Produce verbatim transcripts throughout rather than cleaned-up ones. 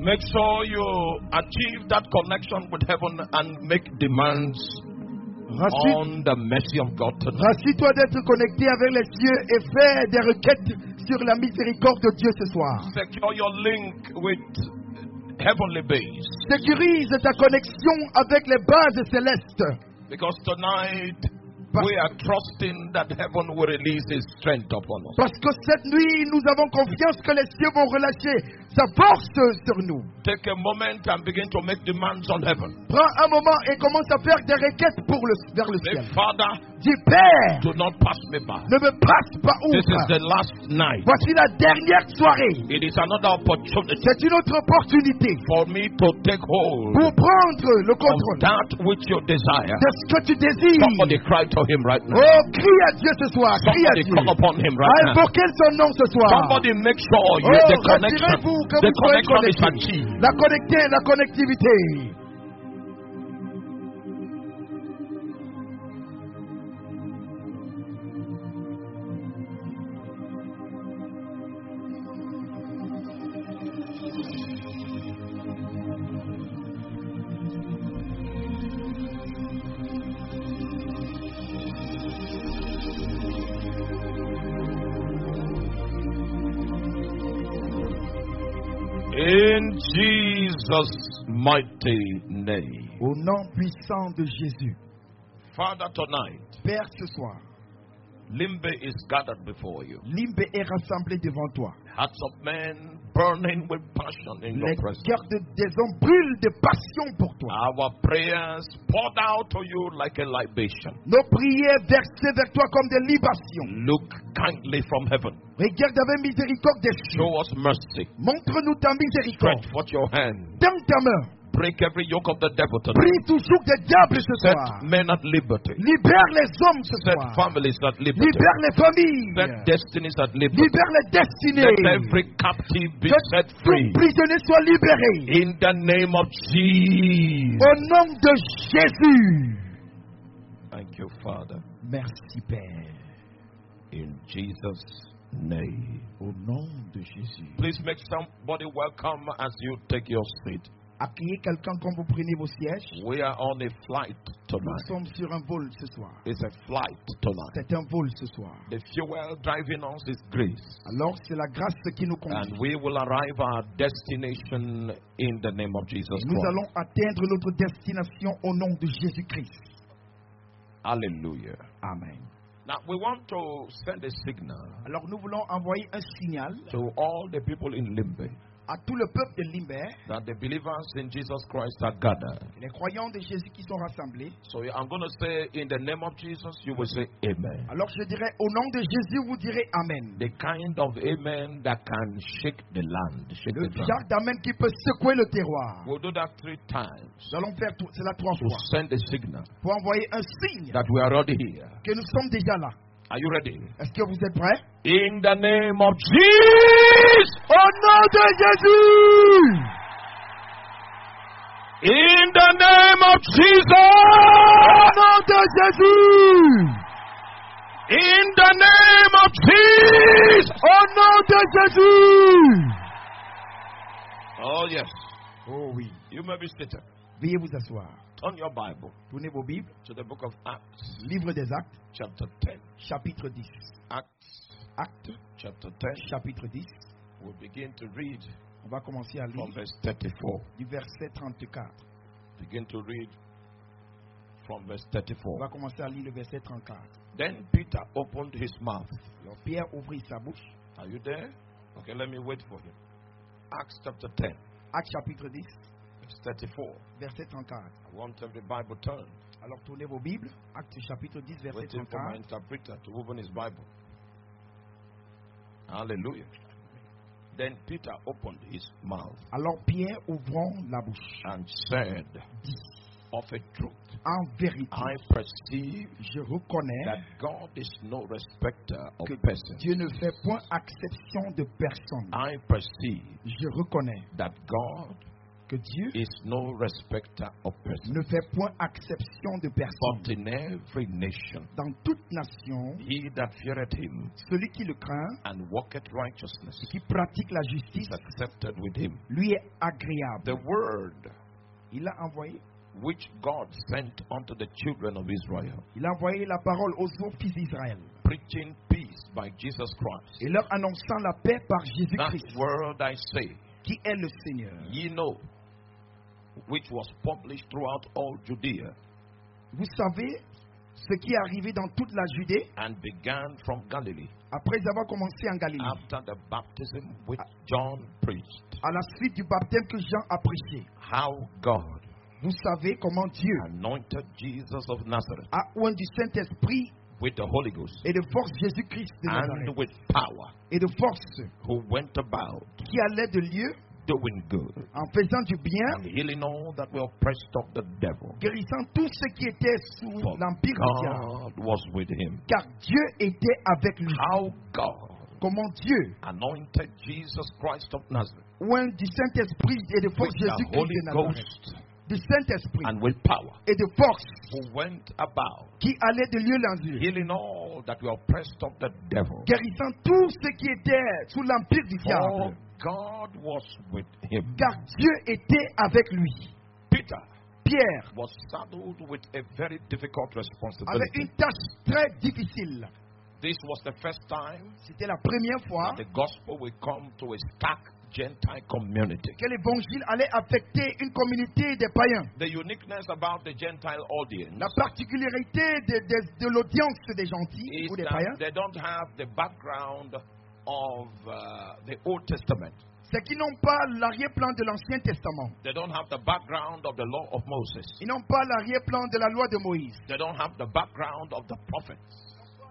Make sure you achieve that connection with heaven and make demands on the mercy of God tonight. Rassure-toi d'être connecté avec les cieux et fais des requêtes sur la miséricorde de Dieu ce soir. Secure your link with heavenly base. Sécurise ta connexion avec les bases célestes. Because tonight we are trusting that heaven will release His strength upon us. Parce que cette nuit, nous avons confiance que les cieux vont relâcher sa force sur nous. Take a moment and begin to make demands on heaven. Prends un moment et commence à faire des requêtes pour le, vers le ciel. Say, Father, dis Père, do not pass me by. Ne me passe pas This is outre. the last night. Voici la dernière soirée. It is another opportunity C'est une autre opportunité for me to take hold pour prendre le of contrôle that which you desire. de ce que tu désires. Somebody cry to Him right now. Oh, crie à Dieu ce soir. Crie à Somebody Dieu. call upon Him right now. Invoquez son nom ce soir. Somebody make sure you, Oh, the connection, rassurez-vous que the vous soyez connection is connectés. achieved. La connecter, la connectivité. In Jesus' mighty name. Au nom puissant de Jésus. Father, tonight, Père, ce soir, Limbe is gathered before you. Limbe est rassemblé devant toi. Hearts of men burning with passion in your Les presence. cœurs de, des hommes brûlent de passion pour toi. Our prayers poured out to you like a libation. Nos prières versées vers toi comme des libations. Look kindly from heaven. Regarde avec miséricorde des cieux. Show us mercy. Montre-nous ta miséricorde. Stretch forth your hand. Tends ta main. Break every yoke of the devil tonight. Brise toujours des diables ce Set soir. men at liberty. Libère les hommes ce Set soir. families at liberty. Libère les familles. Set destinies at liberty. Libère les destinées. Let every captive be Que set tout free. prisonnier soit libéré. In the name of Jesus. Au nom de Jésus. Thank you, Father. Merci Père. In Jesus' name. Au nom de Jésus. Please make somebody welcome as you take your seat. Accueillez quelqu'un quand vous prenez vos sièges. We are on a flight Nous tonight. sommes sur un vol ce soir. It's a flight tonight. C'est un vol ce soir. The fuel driving us is grace. Alors c'est la grâce qui nous conduit. And we will arrive at our destination in the name of Jesus Nous Christ. allons atteindre notre destination au nom de Jésus-Christ. Hallelujah. Amen. Now we want to send a signal Alors nous voulons envoyer un signal to all the people in Limbe à tout le peuple de Limbe, that the believers in Jesus Christ are gathered. les croyants de Jésus qui sont rassemblés. So I'm going to say, in the name of Jesus, you will say amen. Alors je dirais au nom de Jésus, vous direz Amen. The kind of amen that can shake the land. Shake Le the ground. genre d'Amen qui peut secouer le terroir. We'll do that three times Nous allons faire tout- cela trois to fois send a signal pour envoyer un signe that we are already here. que nous sommes déjà là. Are you ready? Est-ce que vous êtes prêts? In the name of Jesus. Au nom de Jésus! In the name of Au Jesus. nom de Jésus! In the name of Jesus. Au nom de Jésus! Oh, yes. Oh oui. You may be seated. Veuillez vous asseoir. Turn your Bible Tournez vos Bibles. to the book of Acts, Livre des Actes, chapter ten. chapitre dix. Acts, Actes, chapter ten. chapitre dix. We'll begin to read On va commencer à lire from verse thirty-four. du verset trente-quatre. Begin to read from verse On thirty-four. va commencer à lire le verset trente-quatre. Then Peter opened his mouth. Alors Pierre ouvrit sa bouche. Are you there? Okay, let me wait for him. Acts chapter ten, Actes chapitre dix, verse thirty-four. verset trente-quatre. I want every Bible turned. Alors tournez vos Bibles. Actes chapitre dix, verset Waiting for my trente-quatre. interpreter to open his Bible. Hallelujah. Then Peter opened his mouth Alors Pierre ouvrant la bouche and said, dit, of a truth, en vérité, I perceive je reconnais that God is no respecter of que persons. Dieu ne fait point exception de personne. I perceive Je reconnais that God que Dieu is no respecter of persons. ne fait point acception de personne. But in every nation, Dans toute nation, he that feareth him celui qui le craint and walketh righteousness et qui pratique la justice, is accepted with him. lui est agréable. The word Il a envoyé, which God sent unto the children of Israel, il a envoyé la parole aux autres fils d'Israël preaching peace by Jesus Christ. et leur annonçant la paix par That Jésus-Christ, word I say, qui est le Seigneur. ye know, which was published throughout all Judea Vous savez ce qui est arrivé dans toute la Judée and began from Galilee après avoir commencé en Galilée, after the baptism which John preached, à la suite du baptême que Jean a prêché. how God Vous savez comment Dieu anointed Jesus of Nazareth a oint du Saint-Esprit with the Holy Ghost et de force Jésus-Christ de and Nazareth, with power, et de force who went about qui allait de lieu doing good en faisant du bien, and healing all that were oppressed of the devil. guérissant tous ceux qui étaient sous For l'empire du diable. God was with him. Car Dieu était avec lui. How God Comment Dieu anointed Jesus Christ of Nazareth oint du Saint-Esprit et de force with the Jésus-Christ Holy de Nazareth, Ghost du Saint-Esprit and with power, et de force who went about qui allait de lieu en lieu, healing all that were oppressed of the devil. guérissant tous ceux qui étaient sous l'empire du For diable. God was with him. Car Dieu était avec lui. Peter Pierre was saddled with a very difficult avait responsibility. une tâche très difficile. This was the first time C'était la première fois that the gospel will come to a stark Gentile community. que l'évangile allait affecter une communauté des païens. The uniqueness about the Gentile audience La particularité de, de- de l'audience des gentils is ou des that païens, they don't have the background of uh, the Old Testament. c'est qu'ils n'ont pas l'arrière-plan de l'Ancien Testament. They don't have the background of the law of Moses. Ils n'ont pas l'arrière-plan de la loi de Moïse. They don't have the background of the prophets.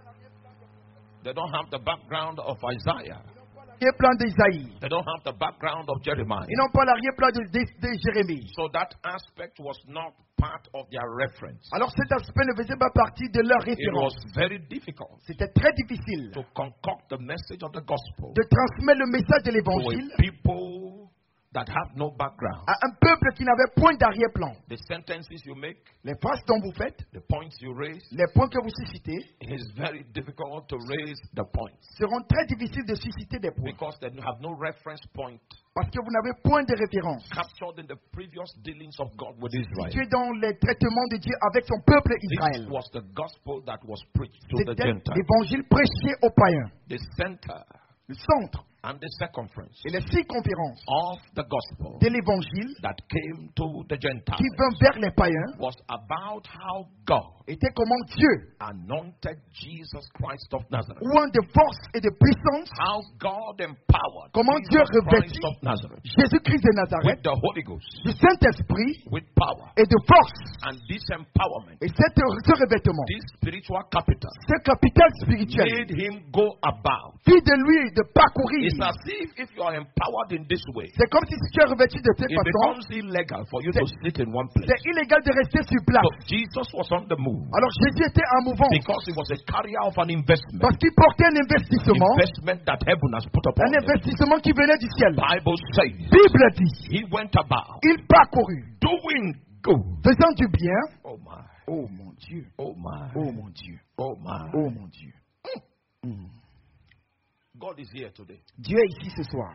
They don't have the background of Isaiah. L'arrière-plan d'Isaïe. They don't have the background of Jeremiah. Ils n'ont pas l'arrière-plan de, de- de Jérémie. So that aspect was not part of their reference. Alors cet aspect ne faisait pas partie de leur It was référence. very difficult C'était très difficile to concoct the message of the gospel de transmettre le message de to l'évangile a people that have no background. à un peuple qui n'avait point d'arrière-plan. The sentences you make, Les phrases dont vous faites, the points you raise, les points que vous suscitez, it is very difficult to raise the points seront très difficiles de susciter des points. because they have no reference point Parce que vous n'avez point de référence. captured in the previous dealings of God with Israel. Tu es dans les traitements de Dieu avec son peuple This Israël. was the gospel that was preached to the C'était Gentiles. l'évangile prêché aux païens. The center Le centre and the circumference et les circonférences of the gospel de l'évangile that came to the Gentiles qui vint vers les païens was about how God était comment Dieu, anointed Jesus Christ of Nazareth. ouant de force et de puissance, How God empowered comment Dieu Jesus Christ revêtit of Nazareth Jésus-Christ de with Nazareth the Holy Ghost, du Saint-Esprit with power. et de force. And this empowerment, Et cette- ce revêtement, this spiritual capital, ce capital spirituel, made him go about. fit de lui de parcourir. It's as if if you are empowered in this way, C'est comme si tu es revêtu de cette it façon. becomes illegal for you to sit in one place. C'est illégal de rester sur place. So Jesus was on the move Alors Jésus était en mouvement because he was a carrier of an investment. parce qu'il portait un investissement, Investment that heaven has put upon un him. investissement qui venait du ciel. Bible says Bible dit, he went about il parcourut, doing good. faisant du bien. Oh my, Oh mon Dieu, oh my, oh mon Dieu, oh my. oh mon Dieu. Mm. God is here today. Dieu est ici ce soir.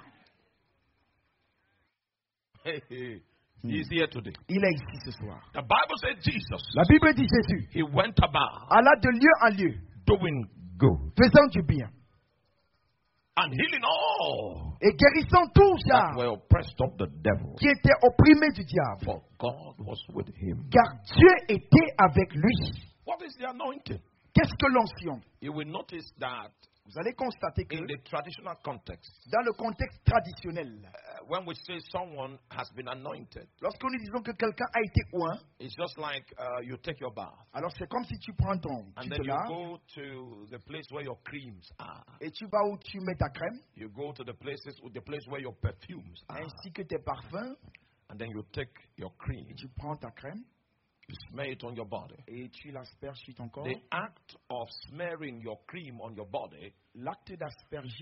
Hey, hey. He is here today. Il est ici ce soir. The Bible says Jesus, La Bible dit Jésus he went about alla de lieu en lieu, doing good faisant du bien and healing all et guérissant tous that gens were oppressed of the devil. qui étaient opprimés du diable. For God was with him. Car Dieu était avec lui. What is the anointing? Qu'est-ce que l'onction? You will notice that Vous allez constater que in the traditional context, dans le contexte traditionnel, uh, when we say someone has been anointed, lorsque nous disons que quelqu'un a été oint, it's just like uh, you take your bath alors c'est comme si tu prends ton, and tu then te you laves go to the place where your creams are. et tu vas où tu mets ta crème, You go to the places, the place where your perfumes are, ainsi que tes parfums, and then you take your cream, et tu prends ta crème you smear it on your body. et tu l'asperges sur ton corps. The act of smearing your cream on your body L'acte d'asperger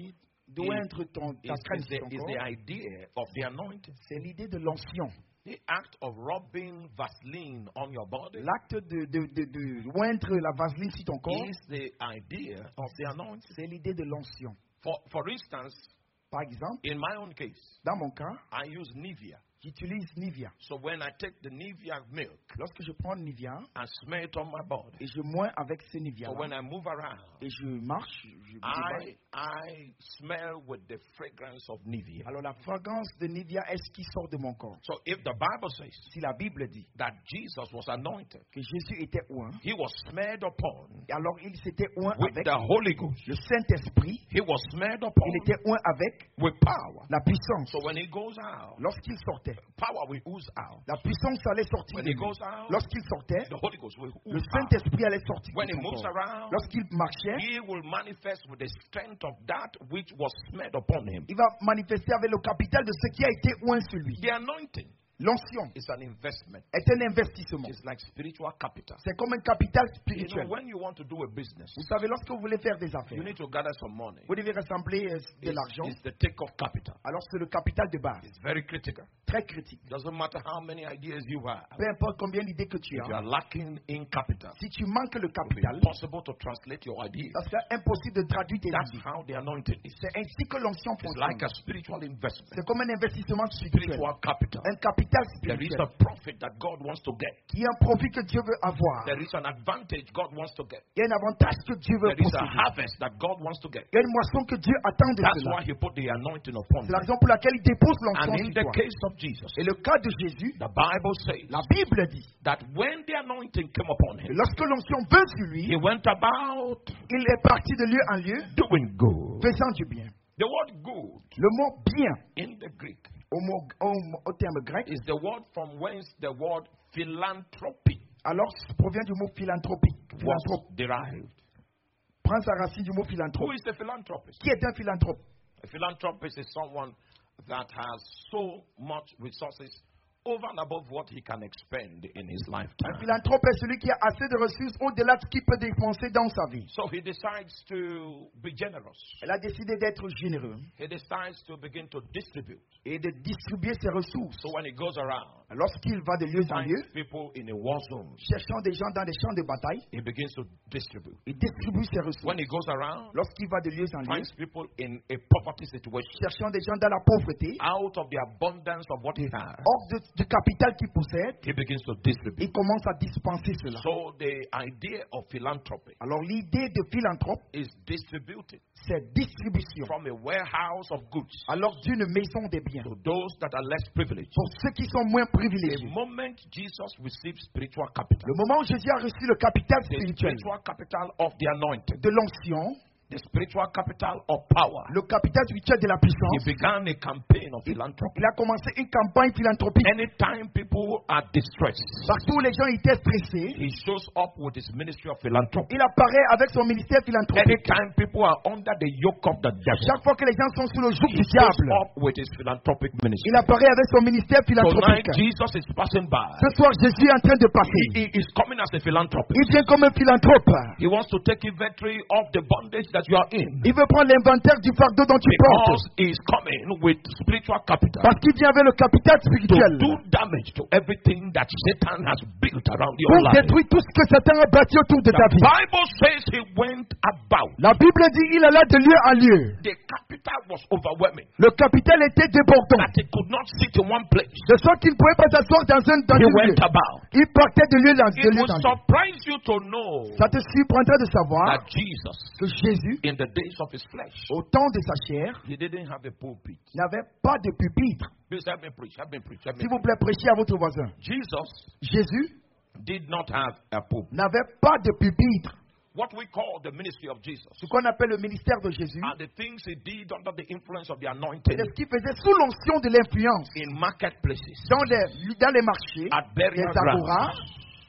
d'oindre ton, ta is, crème is, sur the, ton is corps, the idea of the anointing. c'est l'idée de l'onction. The act of rubbing Vaseline on your body L'acte de, de, de, de oindre la vaseline sur ton corps, is the idea of the anointing. c'est l'idée de l'onction. For, for instance, Par exemple, in my own case, dans mon cas, I use Nivea. j'utilise Nivea. So when I take the Nivea milk Lorsque je prends Nivea and smear it on my body, et je moins avec ce Nivea so when I move around, et je marche, je me I déballe, I smell with the fragrance of Nivea. alors la fragrance de Nivea est ce qui sort de mon corps. So if the Bible says Si la Bible dit that Jesus was anointed, que Jésus était oint, he was smeared upon alors il s'était oint with avec the Holy Ghost. le Saint-Esprit, He was smeared il upon était oint avec with power. la puissance. So when he goes out, Lorsqu'il sortait, power will ooze out. la puissance allait sortir When de he lui. goes out, Lorsqu'il sortait, the Holy Ghost will le ooze out. Saint-Esprit allait sortir When de he son moves corps. around, Lorsqu'il marchait, he will manifest with the strength of that which was smeared upon him. il va manifester avec le capital de ce qui a été oint sur lui. The anointing L'onction is an investment. est un investissement. It's like spiritual capital. C'est comme un capital You know, spirituel. when you want to do a business, Vous savez, lorsque vous voulez faire des you affaires, need to gather some money. vous devez rassembler euh, de It's, l'argent. it's the take-off capital. Alors c'est le capital de base, It's very critical. très critique. Doesn't matter how many ideas you have. Peu importe combien d'idées que tu If you as, are lacking in capital, si tu manques le it will be capital, impossible to translate your ideas. ça sera impossible de traduire tes That's idées. how the anointing is. C'est ainsi que l'onction It's like fonctionne. a spiritual investment. C'est comme un investissement spirituel, Spiritual capital. un capital There is spirituel, a profit that God wants to get. qui est un profit que Dieu veut avoir. There is an advantage God wants to get. Il y a un avantage que Dieu veut There is a posséder. harvest that God wants to get. Il y a une moisson que Dieu attend de That's cela. why He put the anointing upon C'est la him. raison pour laquelle il dépose l'onction And in sur the toi. case of Jesus, Et le cas de Jésus, the Bible says la Bible dit that when the anointing came upon que him, lorsque l'onction vint sur lui, he went about il est parti de lieu en lieu, doing good. faisant du bien. The word good Le mot bien, in the Greek au, mot, au, au terme grec, is the word from whence the word philanthropy alors ça provient du mot philanthropie. was Philanthrope. derived. Prends sa racine du mot Who philanthrope. is a philanthropist? Qui est un philanthrope? A philanthropist is someone that has so much resources over and above what he can expend in his Un lifetime. philanthrope est celui qui a assez de ressources au-delà de ce qu'il peut dépenser dans sa vie. So he decides to be generous. Elle a décidé d'être généreux He decides to begin to distribute. et de distribuer ses ressources. So when he goes around, Lorsqu'il va de lieu en lieu, finds people in a war zone, cherchant des gens dans des champs de bataille, he begins to distribute. il distribue ses ressources. When he goes around, Lorsqu'il va de lieu en lieu, finds people in a poverty situation, cherchant des gens dans la pauvreté, out of the abundance of what he has, hors de- du capital qu'il possède, he begins to distribute. il commence à dispenser cela. So the idea of philanthropy Alors l'idée de philanthrope, is distributed c'est distribution. from a warehouse of goods Alors d'une maison des biens. to those that are less privileged. Pour ceux qui sont moins The privilégiés. moment Jesus receives spiritual capital, Le moment où Jésus a reçu le capital the spirituel spiritual capital of the anointing, de l'onction, the spiritual capital of power, le capital spirituel de la he puissance, began a campaign of philanthropy. il a commencé une campagne philanthropique. Anytime people are distressed, Partout où les gens étaient stressés, he shows up with his ministry of philanthropy. il apparaît avec son ministère philanthropique. Anytime people are under the yoke of the devil, Chaque fois que les gens sont sous le joug he du shows diable, up with his philanthropic ministry. il apparaît avec son ministère Tonight, philanthropique. Jesus is passing by. Ce soir, Jésus est en train de He, passer. he is coming as a philanthropist. Il vient comme un philanthrope. He wants to take inventory of the bondage that you are in. Il veut prendre l'inventaire du fardeau dont tu Because portes. he is coming with spiritual capital Parce qu'il vient avec le capital to spirituel. do damage to everything that Satan has built around your Pour life. détruire tout ce que Satan a bâti autour de ta The vie. Bible says he went about. La Bible dit il alla de lieu en lieu. The capital was overwhelming. Le capital était débordant. That he could not sit in one place. De sorte qu'il ne pouvait pas s'asseoir dans un dans He une lieu. went about. Il partait de lieu en It de lieu will en lieu. surprise you to know Ça te surprendra de savoir that Jesus, que Jésus, in the days of his flesh, au temps de sa chair, he didn't have a pulpit. n'avait pas de pupitre. Please help me preach. Help me preach. Help me S'il vous preach. plaît, prêchez à votre voisin. Jesus Jésus did not have a pulpit. n'avait pas de pupitre. What we call the ministry of Jesus Ce qu'on appelle le ministère de Jésus, are the things he did under the influence of the c'est anointing ce qu'il faisait sous l'onction de l'influence. in marketplaces, Dans les, dans les marchés, at les burial agoras, grounds,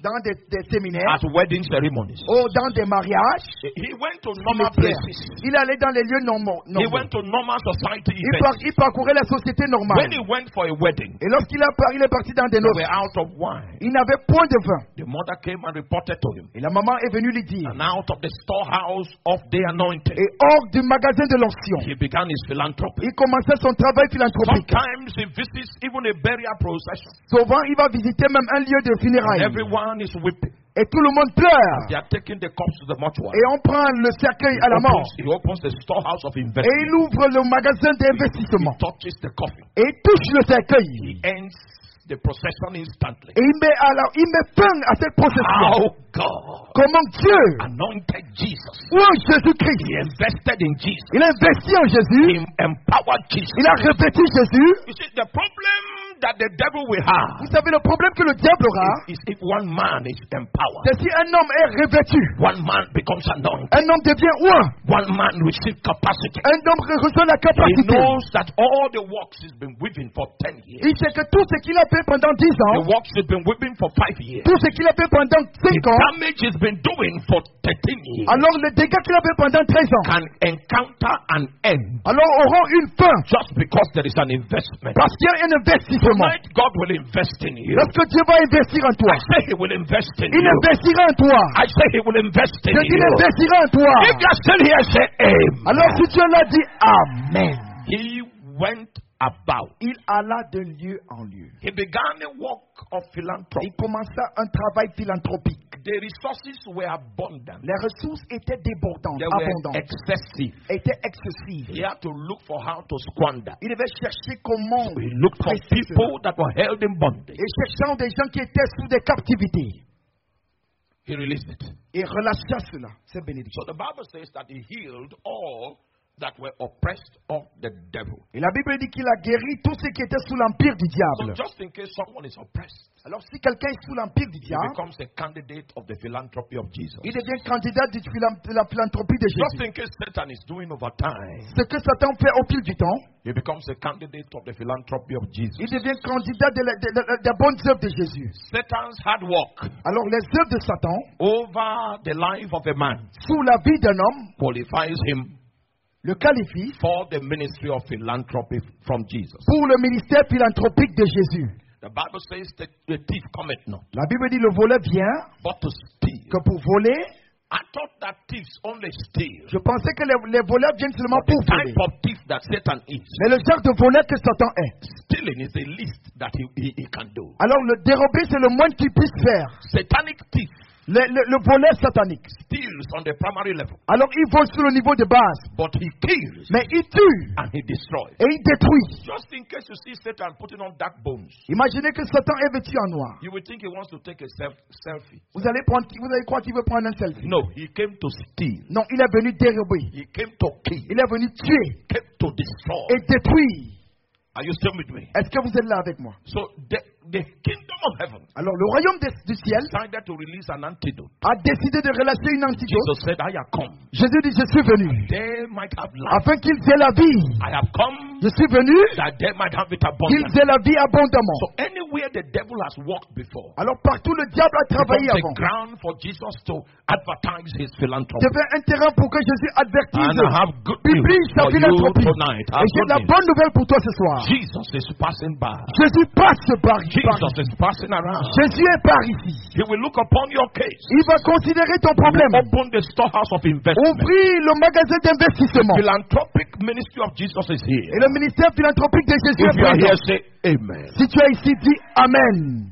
dans des, des séminaires, at wedding ceremonies. ou dans des mariages. He went to normal cimetières. places. Il allait dans les lieux normaux. He normaux. went to normal society Il, par- events. il parcourait la société When normale. he went for a wedding, Et lorsqu'il a par- il est parti dans des they were noces, out of wine. il n'avait point de vin. The mother came and reported to him. Et la maman est venue lui dire, And out of the storehouse of the anointing, et hors du magasin de l'onction, he began his philanthropy. il commençait son travail philanthropique. Sometimes he visits even a burial procession. Souvent, il va visiter même un lieu de And funérailles. everyone is weeping. Et tout le monde pleure. They are taking the corpse to the mortuary. Et on prend le cercueil à la He mort. opens, he opens the storehouse of Et investment. il ouvre le magasin He d'investissement. touches the coffin. Et il touche le He cercueil. ends the procession instantly. Et il met, à la- il met fin à cette procession. How God Comment Dieu, anointed Jesus. ou Jésus-Christ, He invested in Jesus. il a investi en Jésus. He empowered Jesus. Il a revêtu Jésus. You see, the problem that the devil will have Vous savez, le problème que le diable aura, is if one man is empowered, c'est si un homme est revêtu, one man becomes anointed, un homme devient roi, one man receives capacity. un homme reçoit la He capacité. knows that all the works he's been weaving for ten years, Il sait que tout ce qu'il a fait pendant dix the ans, works he's been weaving for five years, tout ce qu'il a fait pendant the cinq ans, damage he's been doing for thirteen years, alors les dégâts qu'il a fait pendant treize ans, can encounter an end alors auront une fin. just because there is an investment. Parce qu'il y a un investissement. Tonight, God will invest in you. Lorsque Dieu va investir en toi, I say He will invest in il you. investira en toi. I say He will invest in Je dis, il you. investira en toi. If you're still here, say Amen. Alors si tu es là, dis Amen. He went about. Il alla de lieu en lieu. He began a work of philanthropy. Il commença un travail philanthropique. The resources were abundant. Les ressources étaient débordantes, They were abondantes, excessive. étaient excessives. He had to look for how to squander. Il devait chercher comment He looked for préciser cela. people that were held in bondage. Et cherchant des gens qui étaient sous des captivités. He released it. Et relâcha cela. C'est bénédiction. So the Bible says that he healed all that were oppressed of the devil. Et la Bible dit qu'il a guéri tous ceux qui étaient sous l'empire du So diable. just in case someone is oppressed, Alors si quelqu'un est sous l'empire du he diable, becomes a candidate of the philanthropy of Jesus. il devient candidat du philan- de la philanthropie de Just Jésus. in case Satan is doing over time, Ce que Satan fait au fil du temps, he becomes a candidate of the philanthropy of Jesus. il devient candidat de la- de la- des bonnes œuvres de Jésus. Satan's hard work Alors les œuvres de Satan, over the life of a man sous la vie d'un homme, qualifies him le qualifie for the ministry of philanthropy from Jesus. pour le ministère philanthropique de Jésus. The Bible says that the thief cometh not, La Bible dit le voleur vient but to steal. que pour voler. I thought that thieves only steal. Je pensais que les, les voleurs viennent seulement The pour voler. type of thief that Satan is, Mais le genre de voleur que Satan est. stealing is the least that he, he, he can do. Alors le dérober, c'est le moins qu'il puisse faire. Satanic thief Le, le, le voleur satanique. steals on the primary level, Alors il vole sur le niveau de base. but he kills Mais il tue and he destroys. et il détruit. Just in case you see Satan putting on dark bones, Imaginez que Satan est vêtu en noir. you will think he wants to take a self, selfie. Vous allez, prendre, vous allez croire qu'il veut prendre un selfie. No, he came to steal. Non, il est venu dérober. He came to kill. Il est venu tuer Came to destroy. et détruire. Are you still with me? Est-ce que vous êtes là avec moi? So the, the kingdom of heaven Alors le royaume des- du ciel decided to release an antidote. a décidé de relâcher une antidote. Jesus said, I have come. Jésus dit, je suis venu They might have life. afin qu'ils aient la vie. I have come Je suis venu that they might have it qu'ils abundantly. aient la vie abondamment. So anywhere the devil has walked before, Alors partout le diable a travaillé becomes a avant. ground for Jesus to advertise his philanthropy. Devait un terrain pour que Jésus advertise, And I have good news publie sa for you philanthropie. tonight. I Et have j'ai good la news. bonne nouvelle pour toi ce soir. Jesus is passing by. Jésus passe par, par Jesus is passing around. Jésus est par ici. He will look upon your case. Il va considérer ton He will problème. open the storehouse of investment. Ouvrir le magasin d'investissement. Philanthropic ministry of Jesus is here. Et le ministère philanthropique de Jésus If est you are here, présent. say Amen. Si tu es ici, dis Amen.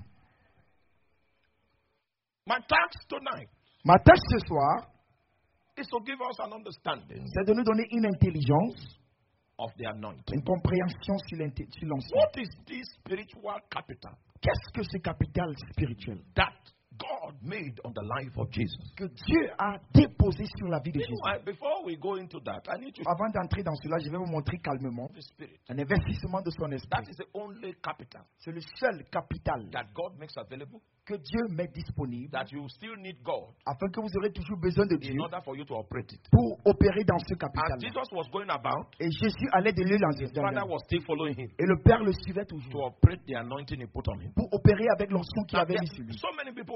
My task tonight Ma tâche ce soir, is to give us an understanding c'est de nous donner une intelligence, of the anointing. une compréhension sur l'inté- sur l'ancien. What is this spiritual capital Qu'est-ce que ce capital spirituel that God made on the life of Jesus? que Dieu a déposé sur la vie de Jésus? Meanwhile, before we go into that, I need to Avant d'entrer dans cela, je vais vous montrer calmement the spirit. un investissement de son That esprit. is the only capital C'est le seul capital that God makes available, que Dieu met disponible that you still need God afin que vous aurez toujours besoin de Dieu in order for you to operate it. pour opérer dans ce As capital. Jesus was going about, Et Jésus allait de lieu en his lieu. father was still following him Et le Père le suivait to toujours operate the anointing he put on him. pour opérer avec l'onction qu'il Now, avait there- mis sur lui. so many people want the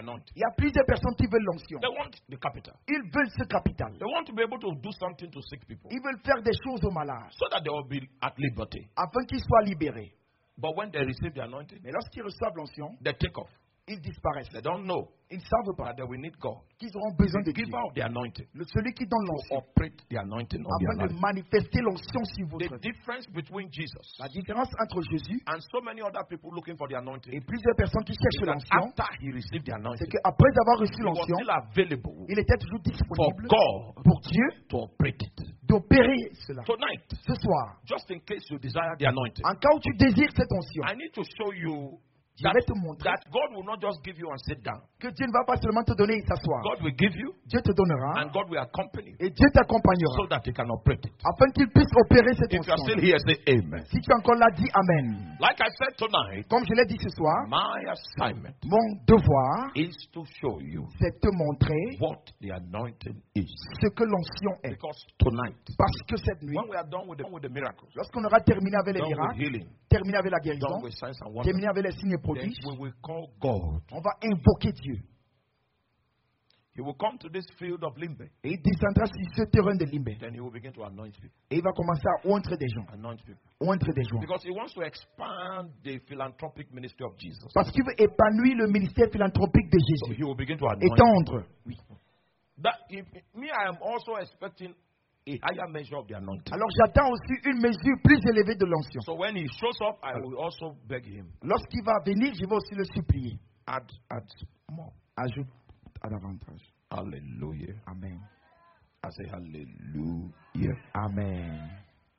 anointing. Il y a plusieurs personnes qui veulent l'onction. They want the capital. Ils veulent ce capital. They want to be able to do something to sick people Ils veulent faire des choses aux malades so that they will be at liberty. afin qu'ils soient libérés. But when they receive the anointing, Mais lorsqu'ils reçoivent l'onction, they take off. ils disparaissent. They don't know Ils ne savent pas that they will need God. qu'ils auront besoin de The Dieu. giver of the anointing Le- Celui qui donne to l'onction operate the anointing on their afin de life. manifester l'onction sur The votre vie. difference between Jesus La différence entre Jésus and so many other people looking for the anointing et is plusieurs personnes qui cherchent that l'onction, after he received the c'est anointing, qu'après avoir reçu he was l'onction, still available il était toujours for disponible God pour Dieu to operate it. d'opérer cela. Tonight, Ce soir, just in case you desire the anointing, en cas où tu désires cette onction, I need to show you je that, vais te montrer that God will not just give you and sit down. que Dieu ne va pas seulement te donner et s'asseoir. God will give you Dieu te donnera and God will accompany you et Dieu so t'accompagnera that he can operate it. afin qu'il puisse opérer cette If you are onction. still here, say amen. Si tu es encore là, dis Amen. Like I said tonight, Comme je l'ai dit ce soir, my assignment mon devoir, is to show you c'est te montrer what the anointing is. ce que l'onction est. Because tonight, Parce que cette nuit, when we are done with the, with the miracles, lorsqu'on aura terminé avec les done with miracles, healing, terminé avec la guérison, done with signs and wonders, terminé avec les signes et then prodiges, we will call God. on va invoquer Dieu. He will come to this field of Limbe. Et il descendra sur ce terrain de Limbe. Then he will begin to anoint people. Et il va commencer à oindre des gens. Anoint people. Oindre des gens. Because he wants to expand the philanthropic ministry of Jesus. Parce qu'il veut épanouir le ministère philanthropique de So Jésus. he will begin to anoint. Étendre. Oui. That, if, me, I am also expecting a higher measure of the anointing. Alors j'attends aussi une mesure plus élevée de l'onction. So when he shows up, I will also beg him. Lorsqu'il va venir, je vais aussi le supplier. Add, add more. Ajoute à davantage. Hallelujah. Amen. I say hallelujah. Amen.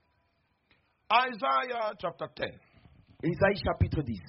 Isaiah chapter ten. Isaïe chapitre dix.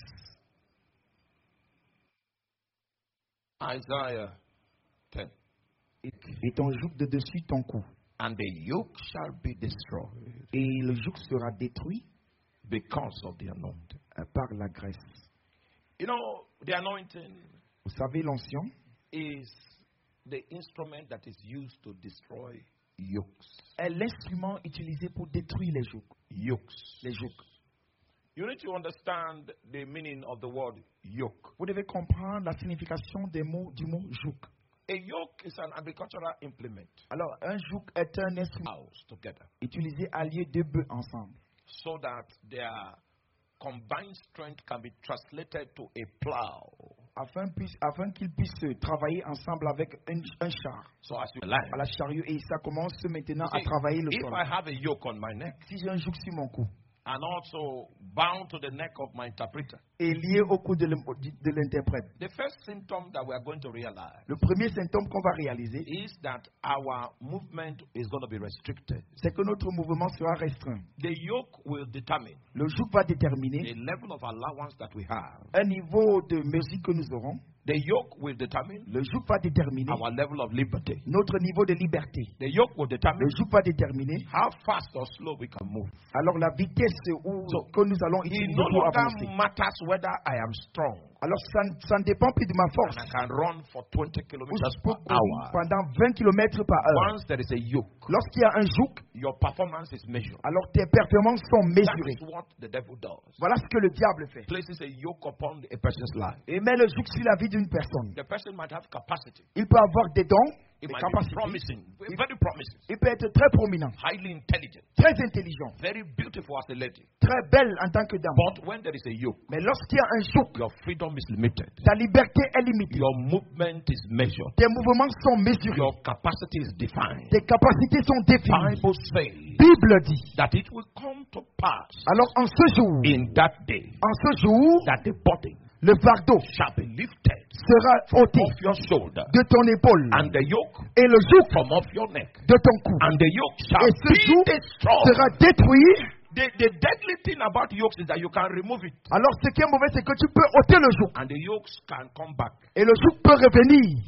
Isaiah ten. Et, et ton joug de dessus ton cou. And the yoke shall be destroyed Et le joug sera détruit because of the anointing. euh, par la graisse. You know, the anointing Vous savez, l'onction is the instrument that is used to destroy yokes. est l'instrument utilisé pour détruire les jougs. Yokes. Les jougs. You need to understand the meaning of the word yoke. Vous devez comprendre la signification des mots, du mot joug. A yoke is an agricultural implement. Alors, un joug est un instrument House together. utilisé à lieu deux bœufs ensemble. So that their combined strength can be translated to a plow. Afin, puisse- afin qu'ils puissent travailler ensemble avec un, un char. So as you line, À la chariot, et ça commence maintenant You à see, travailler le if sol. I have a yoke on my neck Si j'ai un joug sur mon cou and also bound to the neck of my interpreter, et lié au cou de l'im- de l'interprète, the first symptom that we are going to realize le premier symptôme qu'on va réaliser, is that our movement is going to be restricted. c'est que notre mouvement sera restreint. The yoke will determine Le joug va déterminer the level of allowance that we have. un niveau de musique que nous aurons. The yoke will determine Le joug va déterminer our level of liberty. notre niveau de liberté. The yoke will Le determine joug va déterminer how fast or slow we can move. alors la vitesse où, So, que nous allons It utiliser no pour longer avancer. matters whether I am strong Alors ça, ne- ça ne dépend plus de ma force. and I can run for twenty Où kilometers je per peux courir hour. pendant vingt kilomètres par heure. Once there is a yoke, Lorsqu'il y a un joug, your performance is measured. alors tes performances sont That mesurées. is what the devil does. Voilà ce que le diable fait. Places a yoke upon a person's life. Et met le joug sur la vie d'une personne. The person might have capacity. Il peut avoir des dons, It des might be capacités. promising, very promising, Il peut être très prominent, highly intelligent, très intelligent, very beautiful as a lady. très belle en tant que dame. But when there is a yoke, Mais lorsqu'il y a un joug, your freedom is limited. ta liberté est limitée. Your movement is measured. Tes mouvements sont mesurés. Your capacity is defined. Tes capacités sont définies. Bible says Bible dit. that it will come to pass Alors en ce jour, in that day en ce jour, that the burden le fardeau shall be lifted sera ôté off your shoulder de ton épaule and the yoke et le joug from off your neck, de ton cou. and the yoke shall Et ce be joug destroyed. sera détruit. The, the deadly thing about yokes is that you can remove it Alors ce qui est mauvais, c'est que tu peux ôter le joug and the yokes can come back. et le joug peut revenir.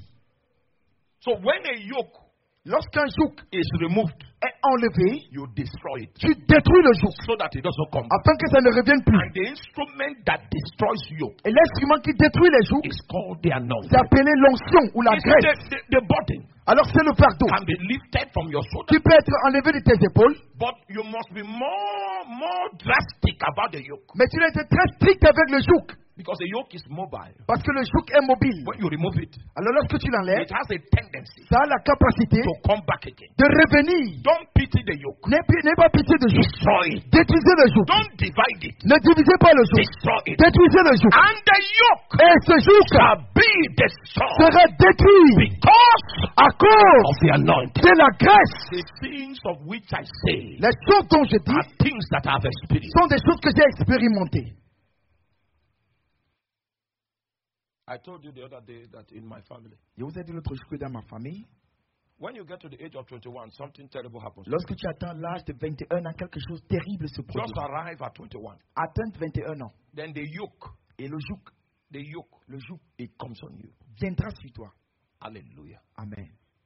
So when a yoke Lorsqu'un joug is removed, est enlevé, you destroy it tu détruis le joug so that it doesn't come back. afin que ça ne revienne plus. And the instrument that destroys yoke Et l'instrument qui détruit les jougs, is called the c'est anointing. appelé l'onction ou la It's graisse. the, the, the burden Alors c'est le fardeau can be lifted from your shoulder, qui peut être enlevé de tes épaules, but you must be more more drastic about the yoke. mais tu dois être très strict avec le joug. Because the yoke is mobile. Parce que le joug est mobile. When you remove it, Alors lorsque tu l'enlèves, it has a tendency ça a la capacité to come back again. de revenir. Don't pity the yoke. N'aie n'aie pas pitié de joug. Destroy it. Détruisez le joug. Don't divide it. Ne divisez pas le joug. Destroy it. Détruisez le joug. And the yoke Et ce joug shall be destroyed sera détruit because à cause of the anointing. de la grâce. The things of which I say Les choses dont je are dis things that I've experienced. sont des choses que j'ai expérimentées. I told you the other day that in my family, Je vous ai dit l'autre jour que dans ma famille, when you get to the age of twenty-one, something terrible happens. lorsque tu atteins l'âge de vingt et un ans, quelque chose de terrible se produit. Just arrive at twenty-one. Atteindre vingt et un ans. Then the yoke, Et le joug, the yoke, le joug it comes on you. viendra sur toi. Hallelujah. Amen.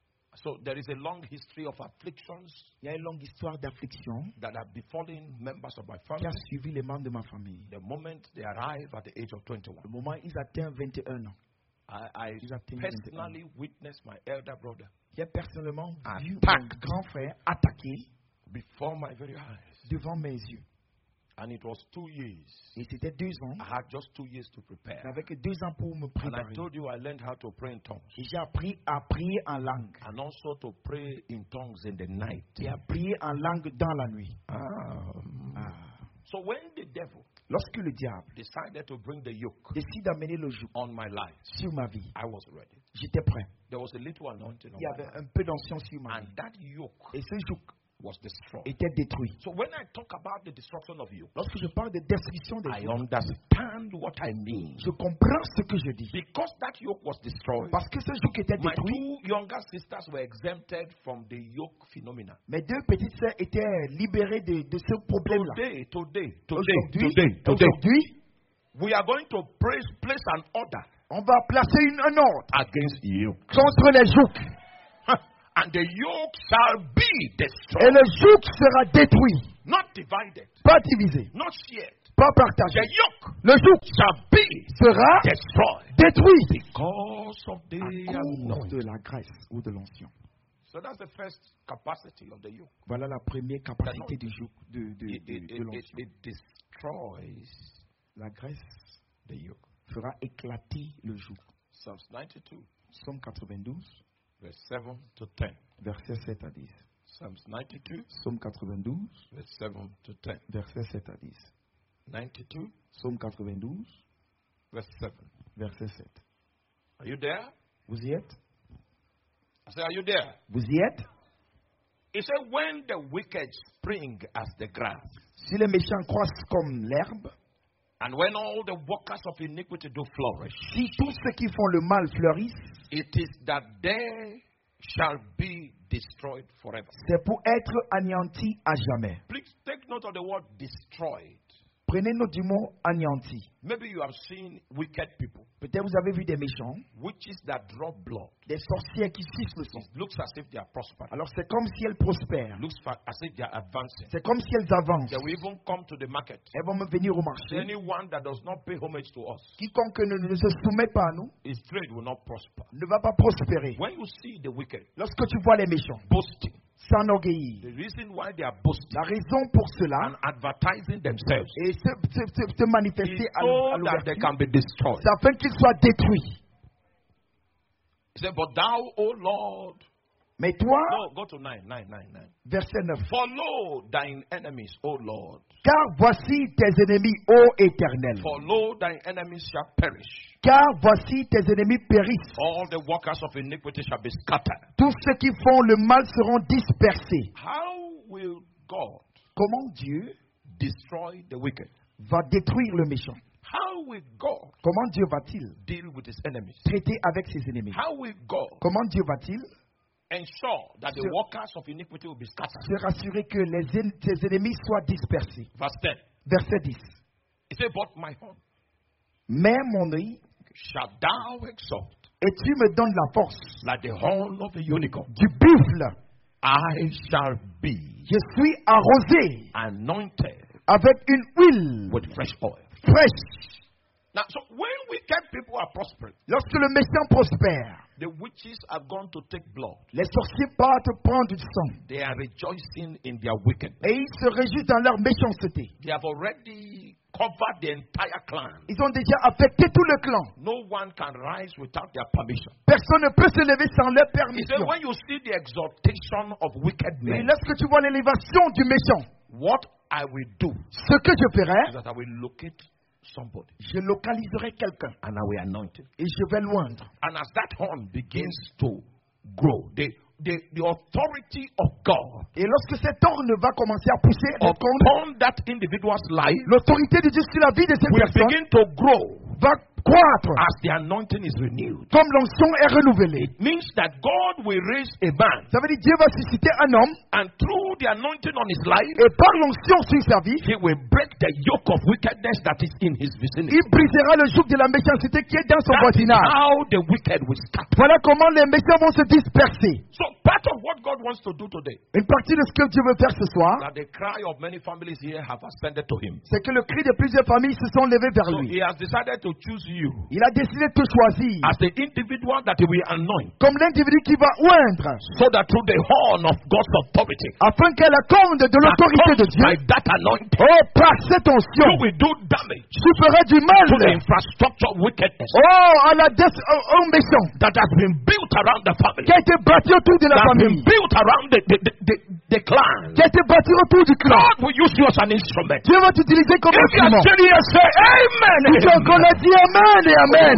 So there is a long history of afflictions Il y a une longue histoire d'affliction that have befallen members of my qui family a suivi les membres de ma famille. the moment they arrive at the age of twenty-one. Le moment où ils atteignent vingt et un ans, I, I Ils atteignent vingt et un ans. personally witnessed my elder brother J'ai personnellement vu mon Attacked. grand frère attaqué before my very eyes. devant mes yeux. And it was two years. Et c'était deux ans. I had just two years to prepare. J'avais que deux ans pour me And préparer. I told you I learned how to pray in tongues. Et j'ai appris à prier en langue. And also to pray in tongues in the night. Et à prier en langue dans la nuit. Um, Ah. So when the devil Lorsque le diable decided to bring the yoke décide d'amener le joug on my life, sur ma vie, I was ready. j'étais prêt. There was a little anointing on Il y my avait life. un peu d'onction sur ma vie. And that yoke Et ce joug was destroyed. était détruit. So when I talk about the destruction of yoke, Lorsque je parle de destruction des I jougs, understand what I mean. je comprends ce que je dis. Because that yoke was destroyed, Parce que ce joug était my détruit, two younger sisters were exempted from the yoke phenomena. mes deux petites sœurs étaient libérées de, de ce problème-là. Today, today, today, Aujourd'hui, today, today, aujourd'hui, we are going to praise, place an order on va placer une, un ordre against yoke. contre les jougs. And the yoke shall be Et destroyed. le joug sera détruit, Not divided, pas divisé, not shared. pas The partagé. yoke Le joug shall be sera destroyed détruit because of the à cause anointing. de la grâce ou de l'onction. So that's the first capacity of the yoke. Voilà la première capacité du joug de, de, It, de, it, de it, it, l'onction. it destroys La grâce the yoke. fera éclater le joug. Psalms ninety-two, Psaume quatre-vingt-douze, verse seven to ten. verset sept à dix. Psalms ninety-two, Psaume quatre-vingt-douze, verse seven to ten. verset sept à dix. ninety-two, Psaume quatre-vingt-douze, verse seven. verset sept. Are you there? Vous y êtes? I say, are you there? Vous y êtes? He said, when the wicked spring as the grass, Si les méchants croissent comme l'herbe, and when all the workers of iniquity do flourish, si tous ceux qui font le mal fleurissent, it is that they shall be destroyed forever. c'est pour être anéantis à jamais. Please take note of the word destroyed. Prenez note du mot anéanti. Maybe you have seen wicked people, Peut-être vous avez vu des méchants, witches that draw blood. des sorcières qui sucent le sang. It looks as if they are prospering. Alors c'est comme si elles prospèrent. It looks fa- as if they are advancing. C'est comme si elles avancent. They will even come to the market. Elles vont me venir au marché. Anyone that does not pay homage to us, Quiconque ne, ne se soumet pas à nous his trade will not prosper. ne va pas prospérer. When you see the wicked Lorsque tu vois les méchants boasting, s'enorgueillir, the reason why they are boasting la raison pour and cela advertising themselves et se, se, se, se is manifester à, so à that they l'ouverture, can be destroyed. c'est afin qu'ils soient détruits. He said, but thou, O Lord, Mais toi, no, go to nine, nine, nine, nine. verset neuf. Follow thine enemies, O Lord. Car voici tes ennemis, ô Éternel. Follow thine enemies shall perish. Car voici tes ennemis périssent. All the workers of iniquity shall be scattered. Tous ceux qui font le mal seront dispersés. How will God Comment Dieu destroy the wicked? va détruire le méchant? How will God Comment Dieu va-t-il deal with his enemies? traiter avec ses ennemis? How will God Comment Dieu va-t-il ensure that the Sir. workers of iniquity will be scattered? se rassurer que les en- ses ennemis soient dispersés? Verse ten. Verset dix. He said, but my horn Mais mon œil, shall thou exalt et tu me donnes la force like the horn of a unicorn. du buffle. I shall be Je suis arrosé anointed avec une huile with fresh oil. fraîche. Now, so when wicked people are prospering, Lorsque le méchant prospère, the witches are going to take blood. les sorciers partent prendre du sang. They are rejoicing in their wickedness. Et ils se réjouissent dans leur méchanceté. They have already covered the entire clan. Ils ont déjà affecté tout le clan. No one can rise without their permission. Personne ne peut se lever sans leur He said, permission. when you see the exaltation of wicked Et men, lorsque tu vois l'élévation du méchant, what I will do ce que je is ferai, that I will locate somebody je localiserai quelqu'un and I will anoint him. et je vais loindre. And as that horn begins to grow, the, the, the authority of God Et lorsque cet orne va commencer à pousser, répondre, upon that individual's life l'autorité de Dieu sur la vie de cette will personne begin to grow va croître as the anointing is renewed. comme l'onction est renouvelée. It means that God will raise a man, Ça veut dire Dieu va susciter un homme and through the anointing on his life, et par l'onction sur sa vie, he will break the yoke of wickedness that is in his vicinity. il brisera le joug de la méchanceté qui est dans son That is voisinage. how the wicked will start. Voilà comment les méchants vont se disperser. So part of what God wants to do today, Une partie de ce que Dieu veut faire ce soir, that the cry of many families here have ascended to him. c'est que le cri de plusieurs familles se sont levés vers So lui. he has decided to choose you Il a décidé de te choisir as the individual that he will anoint, comme l'individu qui va oindre, so that through the horn of God's authority, afin qu'elle accorde de that l'autorité de comes Dieu. by that anointing, Oh, par cette you onction, will do damage tu feras du mal. to the infrastructure of wickedness Oh, à la des au, au méchant that has been built around the family, qui a été bâti autour de la that has been famille, built around the, the, the, the, the clan. qui a été bâti autour du clan. God will use you as an instrument. Dieu va t'utiliser comme If you are instrument. serious, say amen. Si tu en connais, dis Amen et Amen.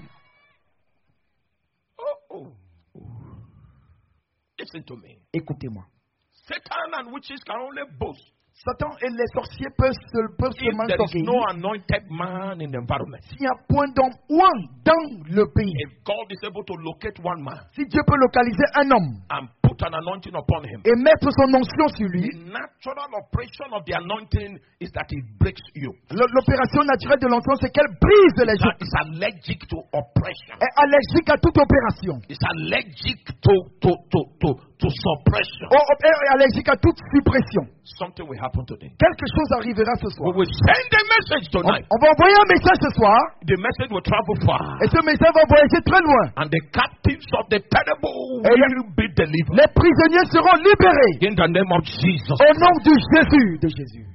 Oh, oh, oh. Listen to me. Écoutez-moi. Satan and witches can only boast Satan et les sorciers peuvent, se, peuvent if seulement there is s'orgueillir no anointed man in the environment. s'il n'y a point d'homme ouin dans le pays. If God is able to locate one man Si Dieu peut localiser un homme and put an anointing upon him, et mettre son onction sur lui, the natural operation of the anointing is that it breaks you. l- l'opération naturelle de l'onction, c'est qu'elle brise les That jours. is allergic to oppression. Elle est allergique à toute opération. It's allergic to to to to, to suppression. Oh, oh, elle est allergique à toute suppression. Something will happen today. Quelque chose arrivera ce We soir. will send a message On, tonight. on va envoyer un message ce soir The message will travel far. et ce message va voyager très loin. And the captives of the terrible Et will be delivered. les prisonniers seront libérés In the name of Jesus. au nom de Jésus. De Jésus.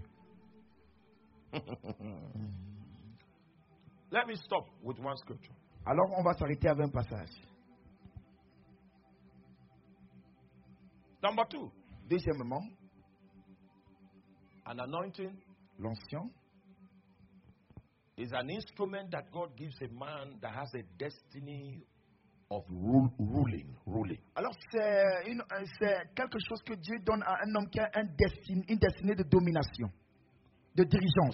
Let me stop with one scripture. Alors on va s'arrêter avec un passage. Number two, Deuxièmement, an anointing l'onction is an instrument that God gives a man that has a destiny of rule, ruling, ruling. Alors, c'est, une- euh, c'est quelque chose que Dieu donne à un homme qui a un destin- une destinée de domination, de dirigeance.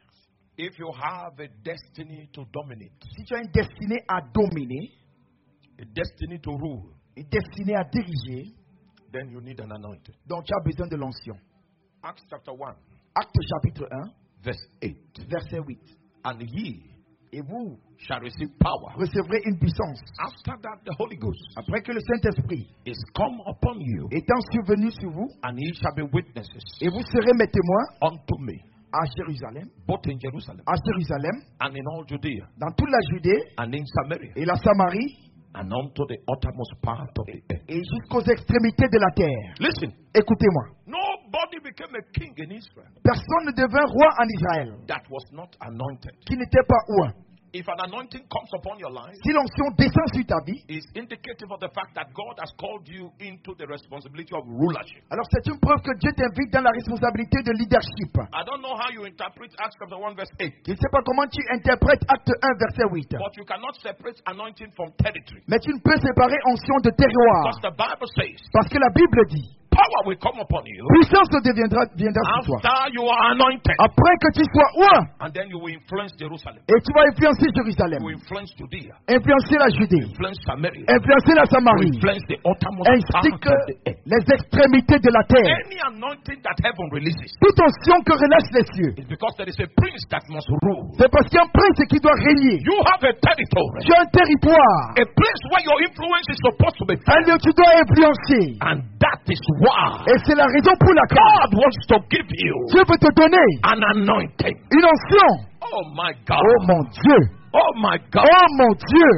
If you have a destiny to dominate, Si tu as une destinée à dominer, a destiny to rule, une destinée à diriger, then you need an anointing. donc tu as besoin de l'onction. Acts chapter one, Acte chapitre un, verse eight. verset huit. And ye Et vous shall receive power. recevrez une puissance After that, the Holy Ghost après que le Saint-Esprit is come upon you, étant survenu sur vous, and ye shall be witnesses et vous serez mes témoins unto me, à Jérusalem, both in Jerusalem à Jérusalem, and in all Judea dans toute la Judée and in Samaria et la Samarie, and unto the uttermost part of the earth. et jusqu'aux extrémités de la terre. Listen, Écoutez-moi. nobody became a king in Israel Personne ne devint roi en Israël that was not anointed. qui n'était pas oint. If an anointing comes upon your life, Si l'onction descend sur ta vie, it's indicative of the fact that God has called you into the responsibility of rulership. alors c'est une preuve que Dieu t'invite dans la responsabilité de leadership. I don't know how you interpret Acts chapter one verse eight, Je ne sais pas comment tu interprètes Acte un, verset huit. but you cannot separate anointing from territory. Mais tu ne peux séparer onction de terroir. Because the Bible says, Parce que la Bible dit, power will come upon you puissance ne deviendra, viendra sur toi. after you are anointed. Après que tu sois oint, And then you will influence Jerusalem. et tu vas influencer You Jérusalem, will influence Judea. influencer la Judée, Influence Samaria. influencer la You will Samarie, influence the uttermost ainsi part que of the earth. les extrémités de la terre. Any anointing that heaven releases Toute onction que relâche les cieux, is because there is a prince that must rule. c'est parce qu'il y a un prince qui doit régner. You have a territory, Tu as un territoire, a place where your influence is supposed to be un felt. lieu où tu dois influencer. And that is why Et c'est la raison pour laquelle God wants to give you Dieu veut te donner an anointing. une onction. Oh my God. Oh mon Dieu, Oh my God. oh mon Dieu. Some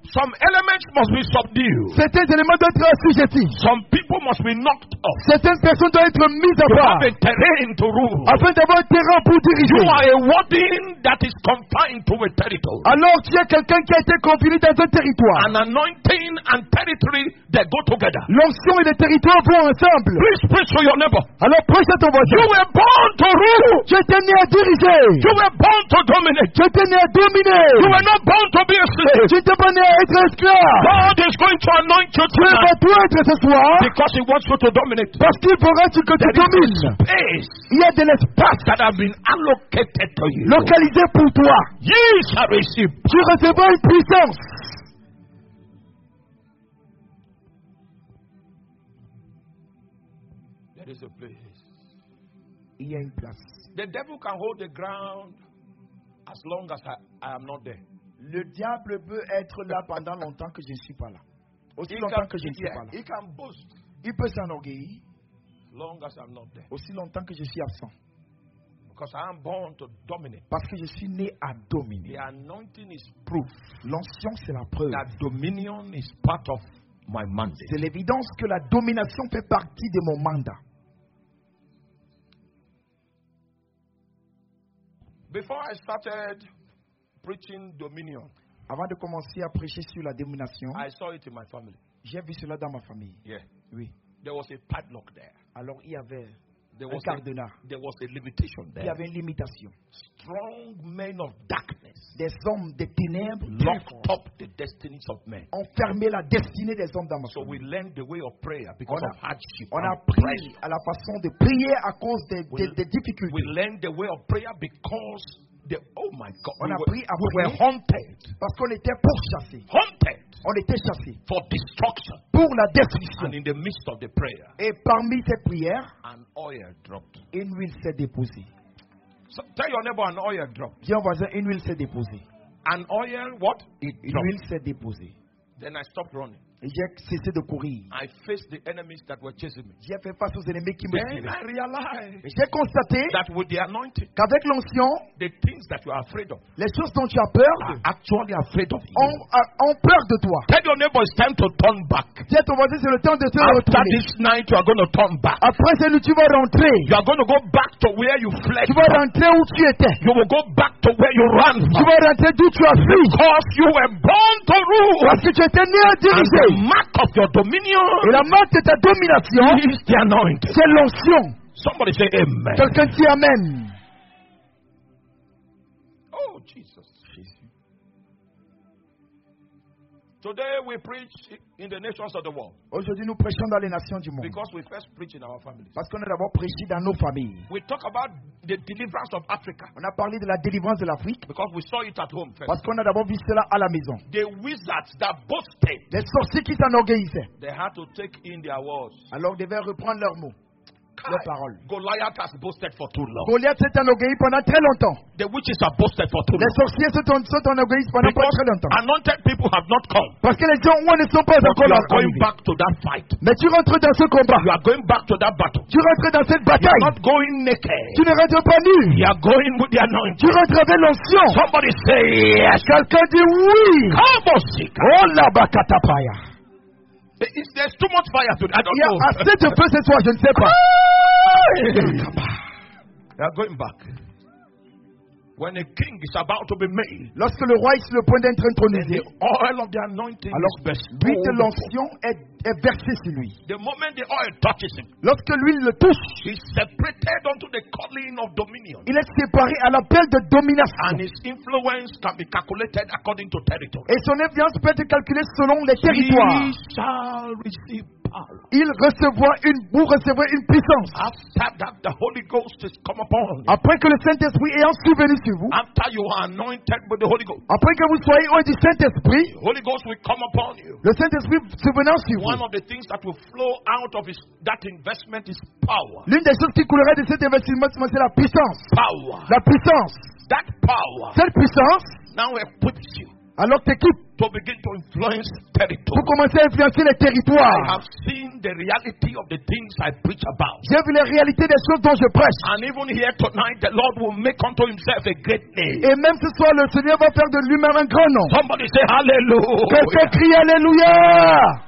Some elements must be subdued. Certains éléments doivent être assujettis. Some people must be knocked off. Certaines personnes doivent être mises à To part have a terrain to rule. afin d'avoir un terrain pour You diriger. are a warden that is confined to a territory. Alors tu es quelqu'un qui a été confiné dans un territoire. An anointing and territory, they go together. L'onction et le territoire vont ensemble. Please preach to your neighbor. Alors prêche à ton You voisin. were born to rule. Tu étais né à diriger. You were born to dominate. Tu étais né à dominer. You were not born to be a slave. Tu n'étais pas né à être esclave. God is going to anoint you Dieu va tonight tout être ce soir because He wants you to dominate. parce qu'il faudra que tu There is domines. a space Il y a de l'espace that has been allocated to you. localisé pour toi. Ye shall receive. Tu recevras une puissance. There is a place. Il y a une place. The devil can hold the ground as long as I, I am not there. Le diable peut être là pendant longtemps que je ne suis pas là. Aussi He longtemps can, que je ne suis yeah, pas là. he can boast Il peut s'enorgueillir as long as I'm not there. aussi longtemps que je suis absent. Because I am born to dominate. Parce que je suis né à dominer. The anointing is proof L'onction, c'est la preuve. that dominion is part of my mandate. C'est l'évidence que la domination fait partie de mon mandat. Before I started preaching dominion, Avant de commencer à prêcher sur la domination, I saw it in my family. j'ai vu cela dans ma famille. Yeah. Oui. There was a padlock there. Alors il y avait There un was a, cadenas. there was a limitation Il y there. avait une limitation. Strong men of darkness Des hommes des ténèbres très locked forts up the destinies of men. ont fermé la destinée des hommes dans ma So we famille. learned the way of prayer because On a- of hardship. On a and appris pressure. à la façon de prier à cause des, We- des- des difficultés. We learned the way of prayer because the oh my God, On we a were, appris à we were prier. haunted, Parce qu'on était pourchassés. haunted On était chassés for destruction. pour la destruction. And in the midst of the prayer, Et parmi ces prières, an oil dropped. une huile s'est déposée. So tell your neighbor an oil dropped. Dis au voisin, une huile s'est déposée. An oil what? It Une dropped. huile s'est déposée. Then I stopped running. Et j'ai cessé de courir. I faced the enemies that were chasing me. J'ai fait face aux ennemis qui me Then suivaient. I realized Et j'ai constaté that with the anointing, qu'avec l'onction, the things that you are afraid of les choses dont tu as peur are actually afraid of you. ont, ont peur de toi. Tell your neighbor it's time to turn back. Dis à ton voisin, c'est le temps de te After retourner. this night, you are going to turn back. Après cette nuit, tu vas rentrer. You are going to go back to where you fled. Tu vas rentrer où tu étais. You will go back to where you ran Tu from. vas rentrer d'où tu as fui. Because you were born to rule. Parce que tu étais né à And the diriger. mark of your dominion Et la marque de ta domination, is the anointing. c'est l'onction. Somebody say amen. Quelqu'un dit Amen. Oh, Jesus. Today we preach in the nations of the world Aujourd'hui, nous prêchons dans les nations du monde. because we first preach in our families. Parce qu'on a d'abord prêché dans nos familles. We talk about the deliverance of Africa On a parlé de la délivrance de l'Afrique. because we saw it at home first. Parce qu'on a d'abord vu cela à la maison. The wizards that boasted, Les sorciers qui s'enorgueillissaient. they had to take in their words. Alors, ils devaient reprendre leurs mots, leurs paroles. Goliath has boasted for too long. Goliath s'est enorgueilli pendant très longtemps. The witches have boasted for too Les long. sorciers se sont sont enorgueillis pendant pas Because très longtemps. anointed people have not come. Parce que les gens où ne sont pas But encore you are going arrivés. back to that fight. Mais tu rentres dans ce combat. You are going back to that battle. Tu rentres dans cette You are bataille. not going naked. Tu ne rentres pas nu. You are going with the Tu anointing. rentres avec l'onction. Somebody say yes. Quelqu'un dit oui. Come on, seek. Oh là bakatapaya. Is there's too much fire today? I don't Il y a know. assez de feu ce soir, je ne sais pas. They are going back. When a king is about to be made, Lorsque le roi est sur le point d'être then intronisé, the oil of the anointing alors is bestowed l'huile de upon- l'onction est, est versée sur lui. The moment the oil touches him, Lorsque l'huile le touche, he's separated unto the calling of dominion. il est séparé à l'appel de domination. And his influence can be calculated according to territory. Et son influence peut être calculée selon les He territoires. shall receive power. Il recevra une, vous recevrez une puissance. After that, the Holy Ghost is come upon you. Après que le Saint-Esprit est survenu sur vous, After you are anointed with the Holy Ghost, après que vous soyez au du Saint-Esprit, the Holy Ghost will come upon you. le Saint-Esprit survenant sur One vous, of the things that will flow out of his, that investment is power. l'une des choses qui coulerait de cet investissement, c'est la puissance. Power. La puissance. That power Cette puissance now equips you Alors t'équipes to begin to influence territory. pour commencer à influencer les I territoires. have seen the reality of the things I preach about. J'ai vu les réalités des choses dont je prêche. And even here tonight, the Lord will make unto himself a great name. Et même ce soir, le Seigneur va faire de lui-même un grand nom. Somebody say hallelujah. Quelqu'un crie Alléluia.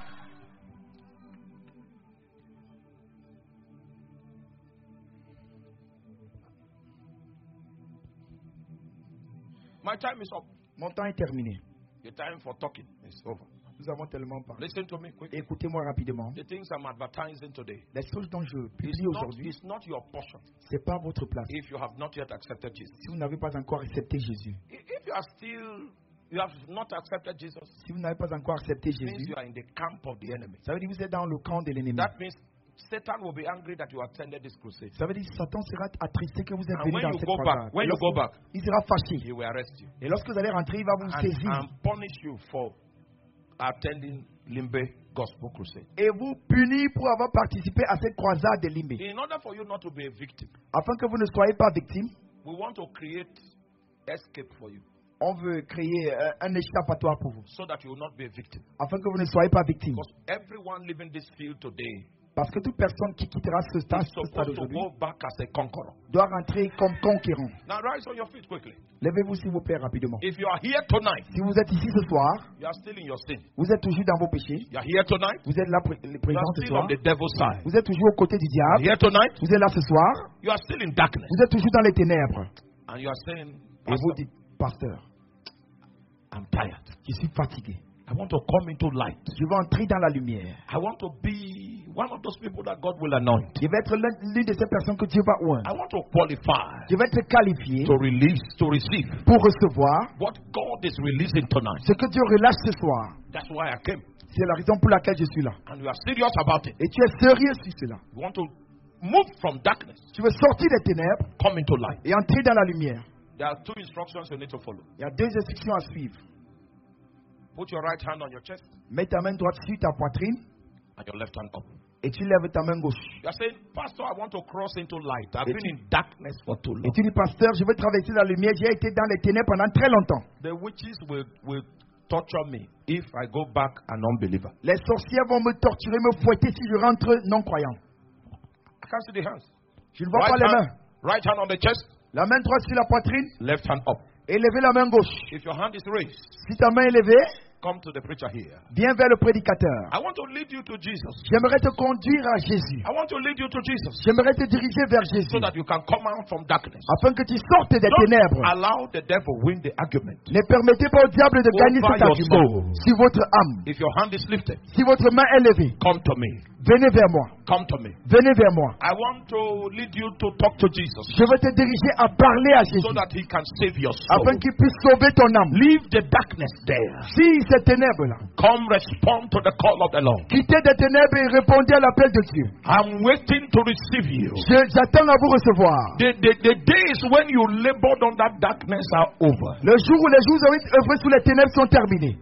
My time is up. Mon temps est terminé. The time for talking is over. Nous avons tellement parlé. Listen to me quickly. Écoutez-moi rapidement. The things I'm advertising today. Les choses dont je It's publie not, aujourd'hui, it's not your portion c'est pas votre place. if you have not yet accepted Jesus. Si vous n'avez pas encore accepté Jésus, I- If you are still, you have not accepted Jesus, si vous n'avez pas encore accepté it means Jésus, you are in the camp of the enemy. ça veut dire que vous êtes dans le camp de l'ennemi. That means Satan will be angry that you attended this crusade. Ça veut dire que Satan sera attristé que vous êtes And venu when dans you cette go croisade. back, when Et you go lorsque- back, Il sera fâché. he will arrest you Et lorsque vous allez rentrer, il va vous and, saisir. and punish you for attending Limbe Gospel Crusade. Et vous punir pour avoir participé à cette croisade de Limbe. In order for you not to be a victim, Afin que vous ne soyez pas victime, we want to create escape for you on veut créer euh, un échappatoire pour vous. so that you will not be a victim. Afin que vous ne soyez pas victime. Because everyone leaving this field today Parce que toute personne qui quittera ce stade, is ce stade supposed to aujourd'hui go back as a conqueror. doit rentrer comme conquérant. Now rise on your feet quickly. Levez-vous s'il vous plaît rapidement. If you are here tonight, Si vous êtes ici ce soir, you are still in your sin. vous êtes toujours dans vos péchés. You are here tonight, Vous êtes là pré- you présent are ce still soir. on the devil's side. Vous êtes toujours aux côtés du You are diable. here tonight, Vous êtes là ce soir. you are still in darkness. Vous êtes toujours dans les ténèbres. And you are saying, Et vous Pastor, dites, pasteur, I'm tired. je suis fatigué. I want to come into light. Je veux entrer dans la lumière. I want to be one of those people that God will anoint. Je vais être l'un- l'une de ces personnes que Dieu va oindre. I want to qualify Je vais être qualifié to release, to receive pour recevoir what God is releasing tonight. ce que Dieu relâche ce soir. That's why I came. C'est la raison pour laquelle je suis là. And we are serious about it. Et tu es sérieux sur cela. We want to move from darkness, Tu veux sortir des ténèbres come into light. et entrer dans la lumière. There are two instructions you need to follow. Il y a deux instructions à suivre. Put your right hand on your chest Mets ta main droite sur ta poitrine and your left hand up. et tu lèves ta main gauche. You are saying, Pastor, I want to cross into light. I've Et been tu- in darkness for too Et long. tu dis, pasteur, je veux traverser la lumière. J'ai été dans les ténèbres pendant très longtemps. The witches will, will torture me if I go back an unbeliever. Les sorcières vont me torturer, me fouetter si je rentre non-croyant. I can't see the hands. Je ne vois pas Right les mains. hand, right hand on the chest, La main droite sur la poitrine left hand up. et levez la main gauche. If your hand is raised, Si ta main est levée, come to the preacher here. viens vers le prédicateur. I want to lead you to Jesus. J'aimerais te conduire à Jésus. I want to lead you to Jesus J'aimerais te diriger vers Jésus. so that you can come out from darkness. Afin que tu sortes des Don't ténèbres. allow the devil win the argument. Ne permettez pas au diable de gagner Over cet your argument. soul. Si votre âme, If your hand is lifted, si votre main est levée, come to me. venez vers moi. Come to me. Venez vers moi. I want to lead you to talk to Jesus Je veux te diriger à parler à Jésus. so that he can save your soul. Afin qu'il puisse sauver ton âme. Leave the darkness there. Si ces ténèbres-là, Come respond to the call of the Lord. quittez des ténèbres et répondez à l'appel de Dieu. I'm waiting to receive you. Je- J'attends à vous recevoir. The, the, the days when you labored on that darkness are over. Le jour où les jours où vous avez œuvré sous les ténèbres sont terminés.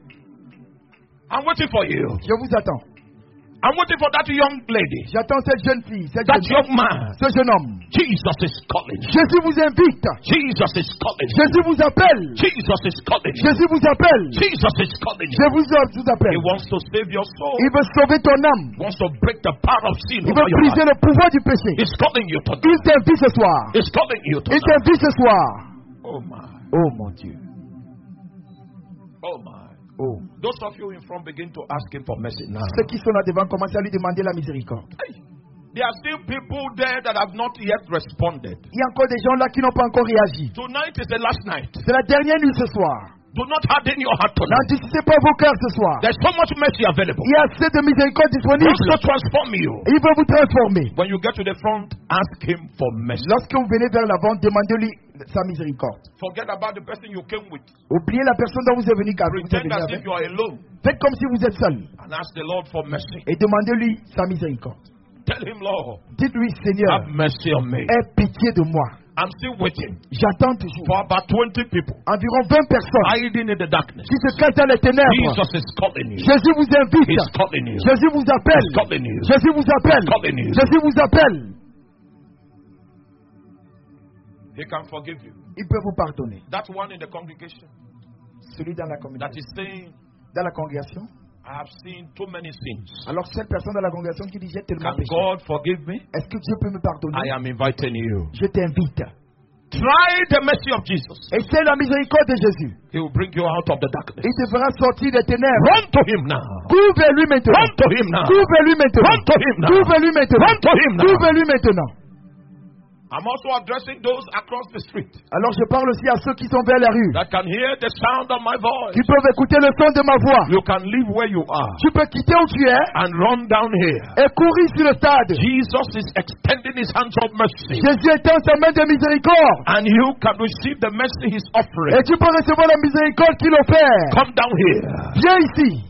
I'm waiting for you. Je vous attends. I'm waiting for that young lady, J'attends cette jeune fille, cette that jeune young man. ce jeune homme. Jesus is calling. Jésus vous invite. Jesus is calling. Jésus vous appelle. Jesus is calling. Jésus vous appelle. Jesus is calling. Je vous, vous appelle. He wants to save your soul. Il veut sauver ton âme. He wants to break the power of sin Il over veut your briser life. le pouvoir du péché. He's calling you tonight. Il t'invite ce soir. He's calling you Il tonight. t'invite ce soir. Oh my. Oh mon Dieu. Oh my. Oh. Those of you in front begin to ask him for mercy now. Ceux qui sont là devant commencent à lui demander la miséricorde. Hey, there are still people there that have not yet responded. Il y a encore des gens là qui n'ont pas encore réagi. Tonight is the last night. C'est la dernière nuit ce soir. Do not harden your heart tonight. N'endurcissez pas vos cœurs ce soir. There's so much mercy available. Il y a assez de miséricorde He disponible. wants to transform you. Il veut vous transformer. When you get to the front, ask him for mercy. Lorsque vous venez vers l'avant, demandez-lui sa miséricorde. Forget about the person you came with. Oubliez la personne dont vous êtes venu, car vous êtes Pretend venu as avec. if you are alone Faites comme si vous êtes seul. and ask the Lord for mercy. Et demandez-lui sa miséricorde. Tell him, Lord, Dites-lui, Seigneur, have mercy on me. aie pitié de moi. I'm still waiting J'attends toujours. for about twenty people Environ vingt personnes hiding in the darkness. qui se cachent dans les ténèbres. Jesus is calling you. Jésus vous invite. He's calling you. Jésus vous appelle. He's calling you. Jésus vous appelle. He's calling you. Jésus vous appelle. He can forgive you. Il peut vous pardonner. That one in the congregation, Celui dans la that communauté. is saying, Dans la congrégation. I have seen too many sins. Alors cette personne dans la congrégation qui dit j'ai tellement Can péché. God forgive me? Est-ce que Dieu peut me pardonner? I am inviting you. Je t'invite. Try the mercy of Jesus. Essaie la miséricorde de Jésus. He will bring you out of the darkness. Il te fera sortir des ténèbres. Run to him now. Cours vers lui maintenant. Run to him now. Cours vers lui maintenant. Run to him now. Cours vers lui maintenant. Run to him now. Cours vers lui maintenant. I'm also addressing those across the street Alors je parle aussi à ceux qui sont vers la rue, that can hear the sound of my voice. qui peuvent écouter le son de ma voix. You can live where you are Tu peux quitter où tu es and run down here. et courir sur le stade. Jesus is extending his hands of mercy, Jésus étend sa main de miséricorde. and you can receive the mercy he's offering. Et tu peux recevoir la miséricorde qu'il offre. Come down here. Viens ici.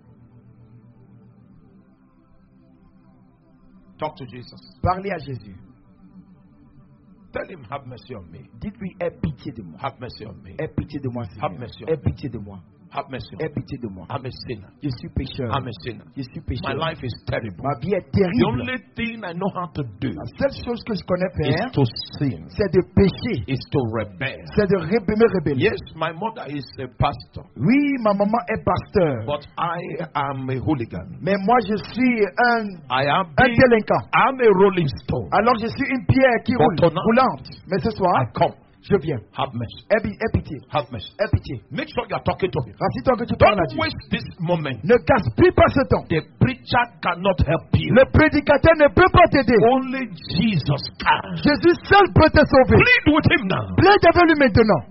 Talk to Jesus. Parlez à Jésus. Tell him, have mercy on me. Dites-lui, aie pitié de moi. Have mercy on me. Aie pitié de moi, Seigneur. Have mercy on Aie me. pitié de moi. Have mercy on Aie me. pitié de moi. I'm a sinner. Je suis pécheur. I'm a sinner. Je suis My pécheur. life is terrible. Ma vie est The terrible. only thing I know how to do La seule chose que je connais is faire, to sin, c'est de pécher. is to rebel. C'est de ré- me rébeller. Yes, my mother is a pastor, Oui, ma maman est pasteur. but I am a hooligan. Mais moi, je suis un, I am un being, délinquant. I'm a rolling stone. Alors, je suis une pierre qui But roule, tonight- roulante. Mais ce soir, I come. je viens. Have mercy. Aie, pi- aie pitié. Have mercy. Aie pitié. Make sure you are talking to him. Rassure-toi que tu parles à Don't Dieu. waste this moment. Ne gaspille pas ce temps. The preacher cannot help you. Le prédicateur ne peut pas t'aider. Only Jesus can. Jésus seul peut te sauver. Plead with him now. Plaide avec lui maintenant.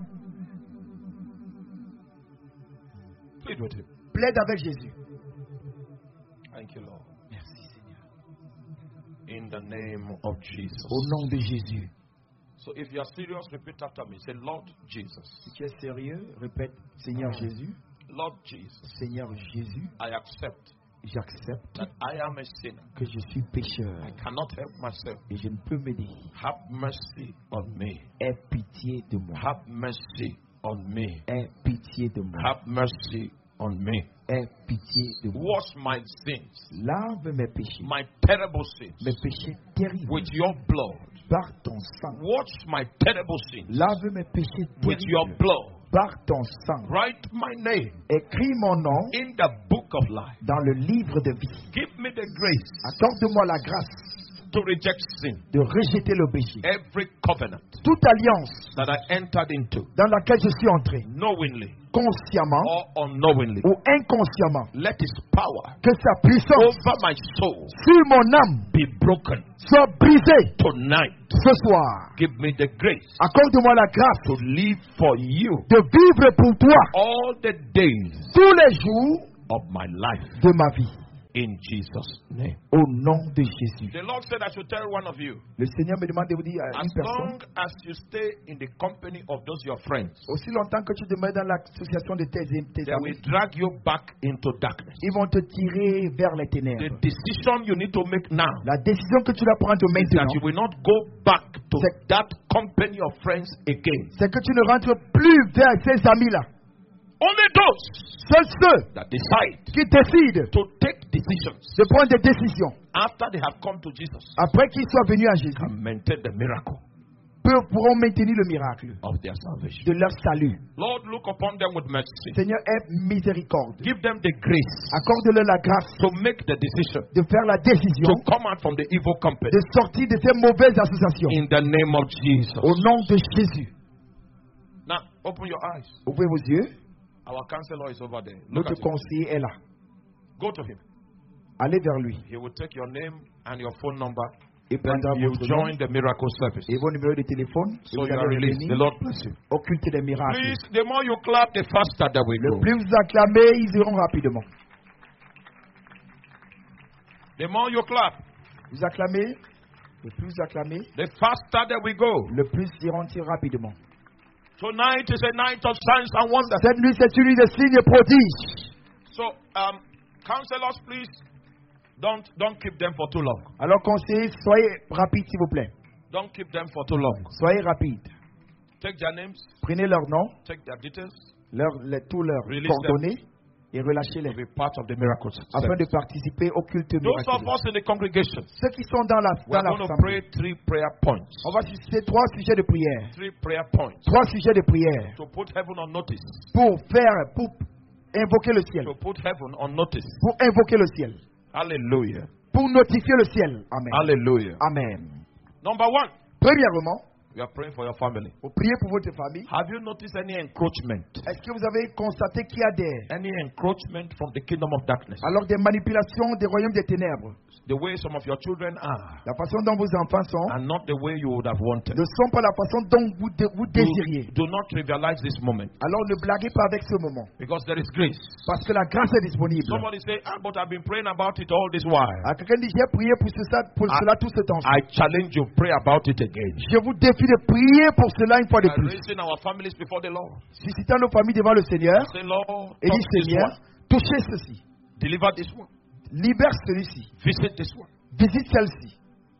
Plead with him. Plaide avec Jésus. Thank you, Lord. Merci Seigneur. In the name of Jesus. Au nom de Jésus. So if you are serious, repeat after me. Say, Lord Jesus. Si tu es sérieux, répète, Seigneur Jésus. Lord Jesus. Seigneur Jésus, I accept j'accepte that I am a sinner. que je suis pécheur I cannot help myself. et je ne peux m'aider. Have mercy on me. Aie pitié de moi. Have mercy on me. Aie pitié de moi. Have mercy on me. Aie pitié de moi. Wash my sins, Lave mes péchés, my terrible sins, mes péchés terribles with your blood. par ton sang. Wash my terrible sins Lave mes péchés with your terribles blood. par ton sang. Write my name Écris mon nom in the book of life. dans le livre de vie. Give me the grace Accorde-moi la grâce to reject sin. de rejeter le péché. Every covenant Toute alliance that I entered into, dans laquelle je suis entré, knowingly consciemment or unknowingly, ou inconsciemment, let His power que sa puissance over my soul sur mon âme be broken soit brisée tonight. ce soir. Give me the grace Accorde-moi la grâce to live for you de vivre pour toi all the days tous les jours of my life. de ma vie. In Jesus' name. Au nom de Jésus. The Lord said I should tell one of you, Le Seigneur me demande de vous dire à as une personne, long as you stay in the company of those your friends, aussi longtemps que tu demeures dans l'association de tes, tes they will amis, drag you back into darkness. ils vont te tirer vers les The ténèbres. decision you need to make now La décision que tu dois prendre is maintenant, that you will not go back to C'est- that company of friends again. c'est que tu ne rentres plus vers ces amis-là. Only those Seuls ceux that decide qui décident to take decisions de prendre des décisions after they have come to Jesus après qu'ils soient venus à Jésus can maintain the miracle peut- pourront maintenir le miracle of their salvation. de leur salut. Lord, look upon them with mercy. Seigneur, aie miséricorde. Give them the grace Accorde-leur la grâce to make the decision de faire la décision to come out from the evil company. de sortir de ces mauvaises associations. In the name of Jesus. Au nom de Jésus. Now, open your eyes. Ouvrez vos yeux. Our counselor is over there. Look Notre at him. conseiller est là. Go to him. Allez vers lui. He will take your name and your phone number. Il Then prendra you votre nom join the miracle service. et vos numéros de téléphone. Et So vous you are allez released. revenir The Lord bless you. occulter des miracles. Please, the more you clap, the faster that we Le go. plus vous acclamez, ils iront rapidement. The more you clap, Vous acclamez, le plus vous acclamez, the faster that we go. le plus ils iront rapidement. Tonight is a night of signs and wonders. Cette nuit, c'est une nuit de signes et prodiges. So, um, counselors, please don't don't keep them for too long. Alors, conseillers, soyez rapides, s'il vous plaît. Don't keep them for too long. Soyez rapides. Take their names, Prenez leurs noms, take their details, leur, les, tous leurs Release coordonnées et to relâchez-les be part of the miracles. afin de participer au culte Those of miraculeux. us in the congregation, Ceux qui sont dans la we are dans going to l'assemblée, pray three prayer points. on va susciter trois sujets de prière. Three prayer points Trois sujets de prière to put heaven on notice. pour faire, pour invoquer le ciel. To put heaven on notice. Pour invoquer le ciel. Hallelujah. Pour notifier le ciel. Amen. Hallelujah. Amen. Number one, Premièrement, we are praying for your family. vous priez pour votre famille. Have you noticed any encroachment? Est-ce que vous avez constaté qu'il y a des, Any encroachment from the kingdom of darkness? alors des manipulations des royaumes des ténèbres? The way some of your children are, La façon dont vos enfants sont and not the way you would have wanted. ne sont pas la façon dont vous, dé- vous désiriez. Do, do not trivialize this moment, Alors ne blaguez pas avec ce moment. because there is grace. Parce que la grâce est disponible. Somebody say, ah, but I've been praying about it all this while. À quelqu'un dit, j'ai prié pour, ce- ça, pour Ah. cela tout ce temps. I challenge you, pray about it again. Je vous défie de prier pour cela une fois de We are plus. raising our families before the Lord. Suscitant nos familles devant le Seigneur Say, Lord, et dit, touch this Seigneur, one. touchez ceci. Deliver this one. Libère celui-ci. Visit this one. Visite celle-ci.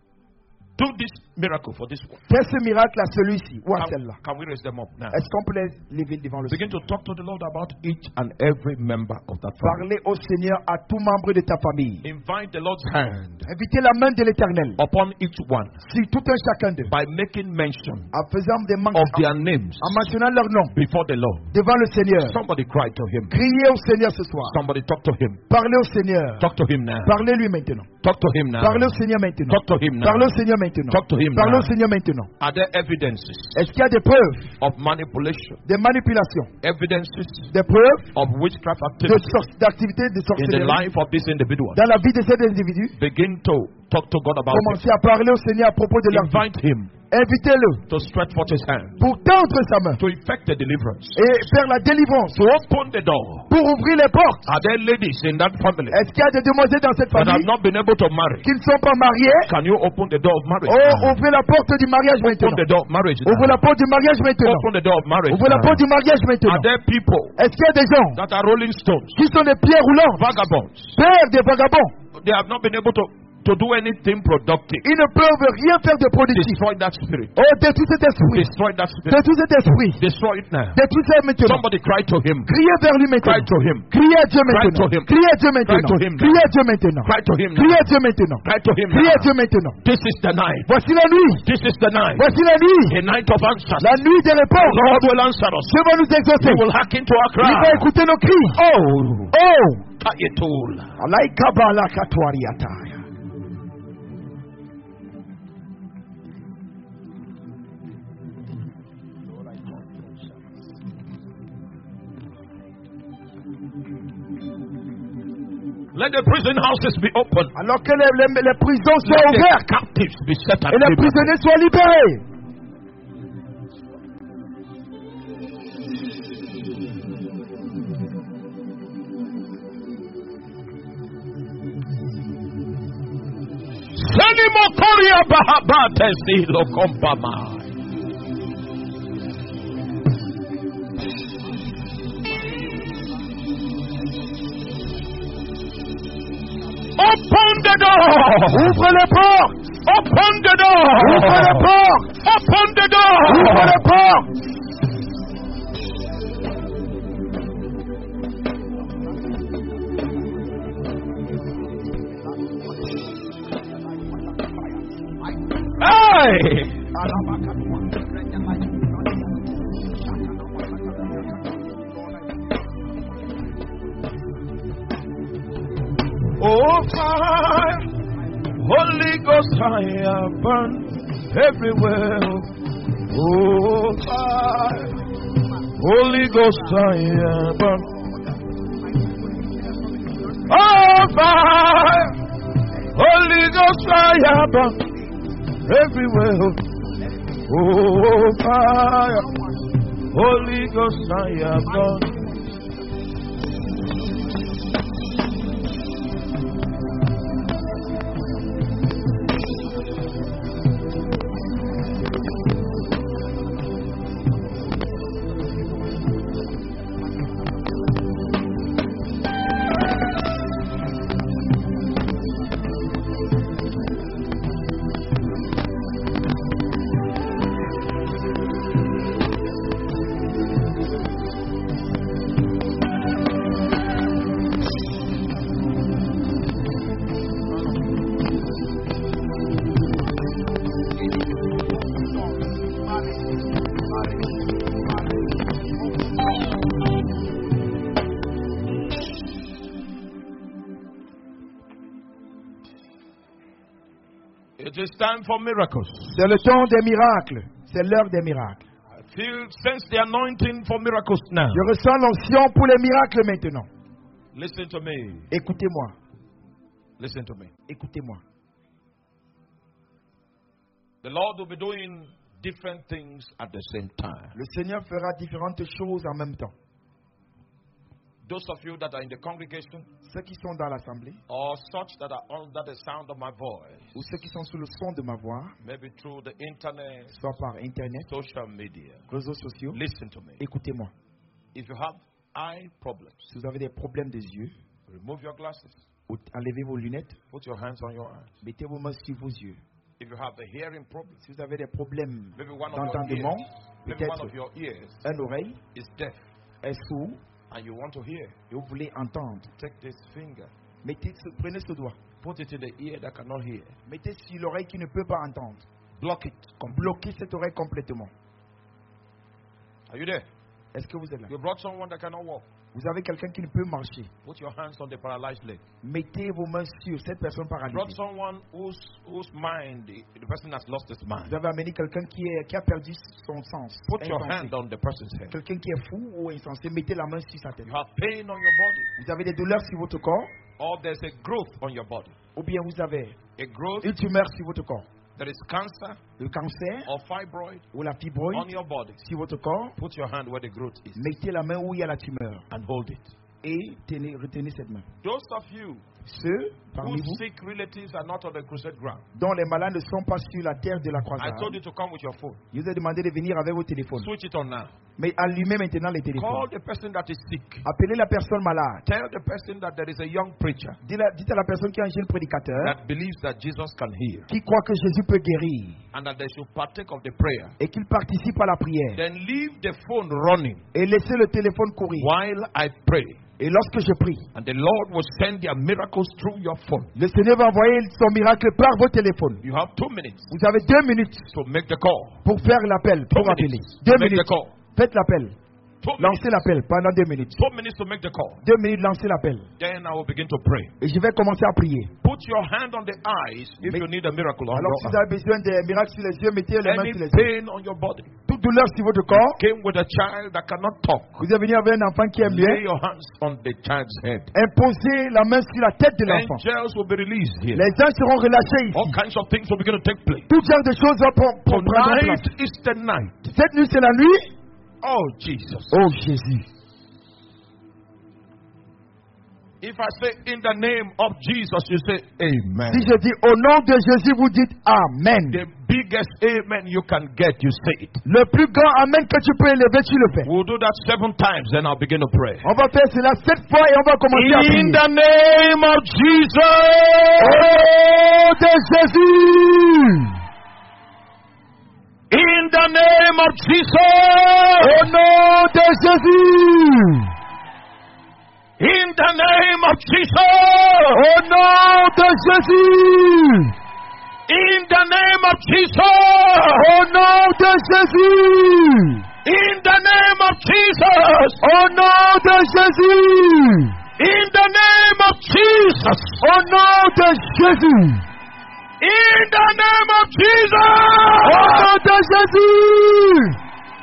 Do this miracle for this one. Fais ce miracle à celui-ci ou à Can, celle-là. can we raise them up now? Est-ce qu'on peut les lever devant le Begin Seigneur? to talk to the Lord about each and every member of that family. Parlez au Seigneur à tout membre de ta famille. Invite the Lord's hand Invitez la main de l'Éternel upon each one sur tout un chacun d'eux. by making mention En faisant des man- of en, their names en mentionnant leur nom before the Lord. devant le Seigneur. Somebody cry to him. Criez au Seigneur ce soir. Somebody talk to him. Parlez au Seigneur. Talk to him now. Parlez-lui maintenant. Talk to him now. Parlez au Seigneur maintenant. Talk to him now. Parlez au Seigneur maintenant. Talk to him Parlez now. au Seigneur maintenant. Are there evidences Est-ce qu'il y a des preuves, of manipulation? des manipulations, Evidences des preuves of witchcraft de activity sor- d'activités de in the sorcellerie life of this individual? dans la vie de cet individu? Begin to talk to God about it. Commencez à parler au Seigneur à propos de leur vie. Invite him Invitez-le to stretch forth his hand pour tendre sa main to effect the deliverance, et faire la délivrance, to open the door. pour ouvrir les portes. Are there ladies in that family Est-ce qu'il y a des demoiselles dans cette that have famille not been able to marry? qui ne sont pas mariées? Can you open the door of marriage? Oh, ouvrez la porte du mariage Open maintenant. the door of marriage. Ouvrez now. la porte du mariage maintenant. Open the door of marriage. Ouvrez la now. porte du mariage Are maintenant. there people Est-ce qu'il y a des gens that are rolling stones, qui sont des pierres roulantes, vagabonds? pères des vagabonds? They have not been able to, to do anything productive. Ils ne peuvent rien faire de productif. Destroy that spirit. Oh, détruis cet esprit. Destroy that spirit. Détruis cet esprit. Destroy it now. Détruis ça maintenant. Somebody cry to him. Criez vers lui Cry maintenant. to him. Criez à Dieu Cry maintenant. to him. Criez à Dieu maintenant. to him now. Criez à Dieu maintenant. Cry to him Criez now. à Dieu maintenant. Cry to him Criez à Dieu now. maintenant. This is the night. Voici la nuit. This is the night. Voici la nuit. A night of answers. La nuit des The réponses. Lord will answer us. Dieu va nous exaucer. He will hearken to our Il va cry. écouter nos cris. Oh, Oh. Kayetul. Alaikabala katwariataya. Let the prison houses be open. Alors que les, les- les prisons soient Let the ouvertes captives be set at et les liberty. prisonniers soient libérés. Senimokoria bahabate silo kompama. Open the door. Ouvre les portes. Open the door. Ouvre les portes. Open the door. Ouvre les portes. Hey. Oh, fire, Holy Ghost fire burn everywhere. Oh, fire, Holy Ghost fire burn. Oh, fire, Holy Ghost fire burn everywhere. Oh, fire, Holy Ghost fire burn. is time for miracles. C'est le temps des miracles. C'est l'heure des miracles. I feel, sense the anointing for miracles now. Je ressens l'onction pour les miracles maintenant. Listen to me. Écoutez-moi. Listen to me. Écoutez-moi. The Lord will be doing different things at the same time. Le Seigneur fera différentes choses en même temps. Those of you that are in the congregation, ceux qui sont dans l'assemblée, or such that are under the sound of my voice, ou ceux qui sont sous le son de ma voix, maybe through the internet, soit par internet, social media, réseaux sociaux, listen to me. Écoutez-moi. If you have eye problems, si vous avez des problèmes des yeux, remove your glasses. Enlevez vos lunettes. Put your hands on your eyes. Mettez vos mains sur vos yeux. If you have a hearing problem, si vous avez des problèmes d'entendement, peut-être une oreille is deaf, est sourd, and you want to hear, et vous voulez entendre, take this finger, mettez, prenez ce doigt, put it in the ear that cannot hear, mettez sur l'oreille qui ne peut pas entendre, block it, bloquez cette oreille complètement. Are you there? Est-ce que vous êtes là? You brought someone that cannot walk. Vous avez quelqu'un qui ne peut marcher. Put your hands on the paralyzed leg. Mettez vos mains sur cette personne paralysée. Brought someone whose whose mind, the, the person has lost his mind. Vous avez amené quelqu'un qui, est, qui a perdu son sens. Put your hand on the person's head. Quelqu'un qui est fou ou insensé, mettez la main sur sa tête. You have pain on your body. Vous avez des douleurs sur votre corps. Or there's a growth on your body. Ou bien vous avez a growth, une tumeur sur votre corps. There is cancer, le cancer, or fibroid, ou la fibroïde on your body. Sur votre corps. Put your hand where the growth is. Mettez la main où il y a la tumeur. And hold it. Et tenez, retenez cette main. Those of you ceux parmi whose vous sick relatives are not on the crusade ground, dont les malades ne sont pas sur la terre de la croisade. I told you to come with your phone. Je vous ai demandé de venir avec vos téléphones. Switch it on now. Mais allumez maintenant les téléphones. Call the person that is sick. Appelez la personne malade. Tell the person that there is a young preacher. Dites à la personne qui est un jeune prédicateur that believes that Jesus can heal. Qui croit que Jésus peut guérir. And that they should partake of the prayer. Et qu'il participe à la prière. Then leave the phone running. Et laissez le téléphone courir. While I pray. Et lorsque je prie, and the Lord will send their miracles through your phone. Le Seigneur va envoyer son miracle par vos téléphones. You have two minutes. Vous avez deux minutes to make the call. Pour faire l'appel, pour two appeler. Minutes deux make minutes. The call. Faites l'appel. Two lancez l'appel pendant deux minutes. Two minutes to make the call. Deux minutes, lancez l'appel. Then I will begin to pray. Et je vais commencer à prier. Put your hand on the eyes if Mais, you need a miracle. On alors, si vous avez besoin de miracles sur les yeux, mettez les mains sur les yeux. pain on your body. Toute douleur sur votre corps. You came with a child that cannot talk. Vous êtes venu avec un enfant qui est muet. Lay your hands on the child's head. Imposez la main sur la tête de l'enfant. Angels will be released here. Les anges seront relâchés ici. All kinds of things will begin to take place. Tout genre de choses vont prendre place. Tonight is the night. Cette nuit, c'est la nuit. Oh, Jesus. Oh, Jésus. If I say in the name of Jesus, you say amen. Si je dis au nom de Jésus, vous dites amen. The biggest amen you can get, you say it. Le plus grand amen que tu peux élever, tu le fais. We'll do that seven times, then I'll begin to pray. On va faire cela sept fois et on va commencer à prier. In the name of Jesus. Au nom de Jésus. In the name of Jesus. Au nom de Jésus. In the name of Jesus. Au nom de Jésus. In the name of Jesus. Au nom de Jésus. In the name of Jesus. Au nom de Jésus. In the name of Jesus. Au nom de Jésus. In the name of Jesus. Au nom de Jésus.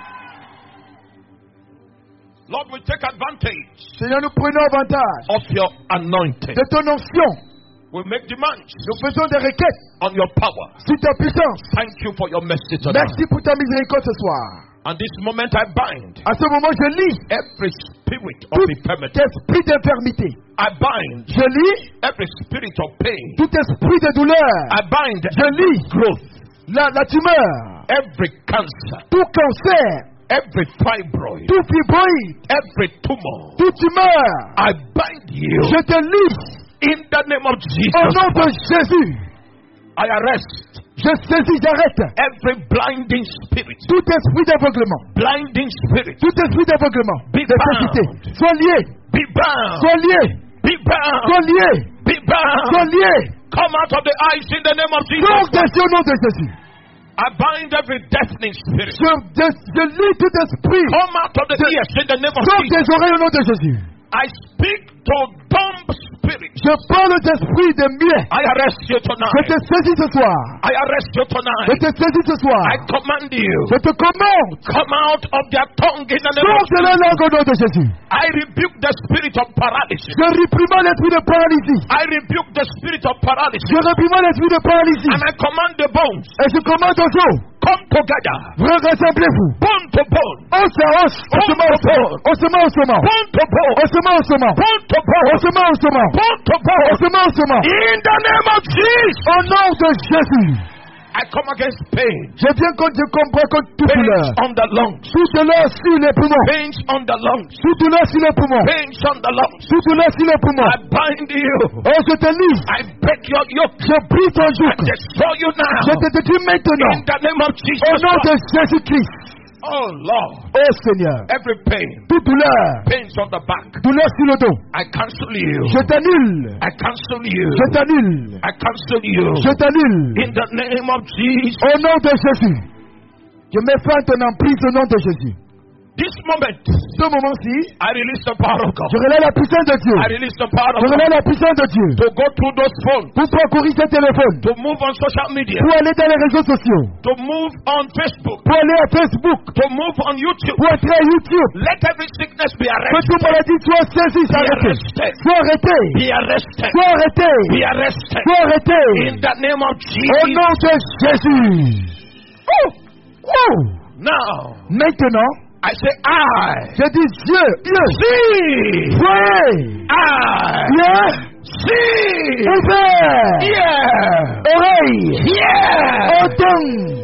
Lord, we take advantage. Seigneur, nous prenons avantage of your anointing. De ton onction. We make demands. Nous faisons des requêtes on your power. Sur ta puissance. Thank you for your mercy tonight. Merci pour ta miséricorde ce soir. And this moment I bind. À ce moment, je lis every spirit of tout infirmity. esprit d'infirmité. I bind. Je lis every spirit of pain. Tout esprit de douleur. I bind. Je lis growth. La, la tumeur. Every cancer. Tout cancer. Every fibroid. Tout fibroïde. Every tumor. Tout tumeur. I bind you. Je te lis. In the name of Jesus. Au nom de Jésus. I arrest. Je saisis, j'arrête. Every blinding spirit. Tout esprit d'aveuglement. Blinding spirit. Tout esprit d'aveuglement. Be bound. Sois lié. Be bound. Sois lié. Be bound. Sois lié. Be bound. Sois lié. Come out of the eyes in the name of Jesus. Sors des au nom de Jésus. I bind every deafening spirit. Je, je, je lis tout esprit. Come out of the je, ears in the name of sors Jesus. des oreilles au nom de Jésus. I speak to dumb spirit. Je parle d'esprit de mieux. I arrest you Je tonight. te saisis ce soir. I arrest you Je tonight. te saisis ce soir. I command you. Je te commande. Come out of their tongue in the name of Sors de la langue au nom de Jésus. I rebuke the spirit of paralysis. Je réprimande l'esprit de paralysie. I rebuke the spirit of paralysis. Je réprimande l'esprit de paralysie. And I command the bones, Et je commande aux os. come together. Vous rassemblez-vous. Bone to bone. Os à os. Ossement à ossement. Ossement à ossement. Bone to bone. Ossement à ossement. Bone to bone. Ossement à ossement. Bone to bone. Ossement à ossement. In the name of Jesus. Au nom de Jésus. I come against pain. Je viens contre, je comprends contre toute douleur. Pains on the lungs. Toute douleur sur les poumons. Pains on the lungs. Toute douleur sur les poumons. Pains on the lungs. Toute douleur sur les poumons. I bind you. Oh, je te lis. I break your yoke. Je brise ton I joug. destroy you Je now. te détruis maintenant. In the name of Au Jesus nom de Christ. Jésus-Christ. Oh Lord. Oh Seigneur. Every pain. Toute douleur. Pains on the back. Douleur sur le dos. I cancel you. Je t'annule. I cancel you. Je t'annule. I cancel you. Je t'annule. In the name of Jesus. Au nom de Jésus. Je mets fin à ton emprise au nom de Jésus. This moment, Ce moment-ci, I release the power of God. je relève la puissance de Dieu. I release the power of Je God relève la puissance de Dieu. to go through those phones, Pour parcourir ce téléphone. to move on social media, Pour aller dans les réseaux sociaux. to move on Facebook, Pour aller à Facebook. to move on YouTube. Pour entrer à YouTube. Let every sickness be Que arrested. toute maladie soit saisie, Be arrêtée. arrested. Soit arrêtée. Be arrested. Soit arrêtée. Be arrested. Soit arrêtée. In the name of Au Jesus. nom de Jésus. Oh. Oh. Now, Maintenant, I say I. je dis Dieu. Dieu. See. Voyez. I. Dieu. See. Ouvert. Yeah. Oreille. Yeah. Entend.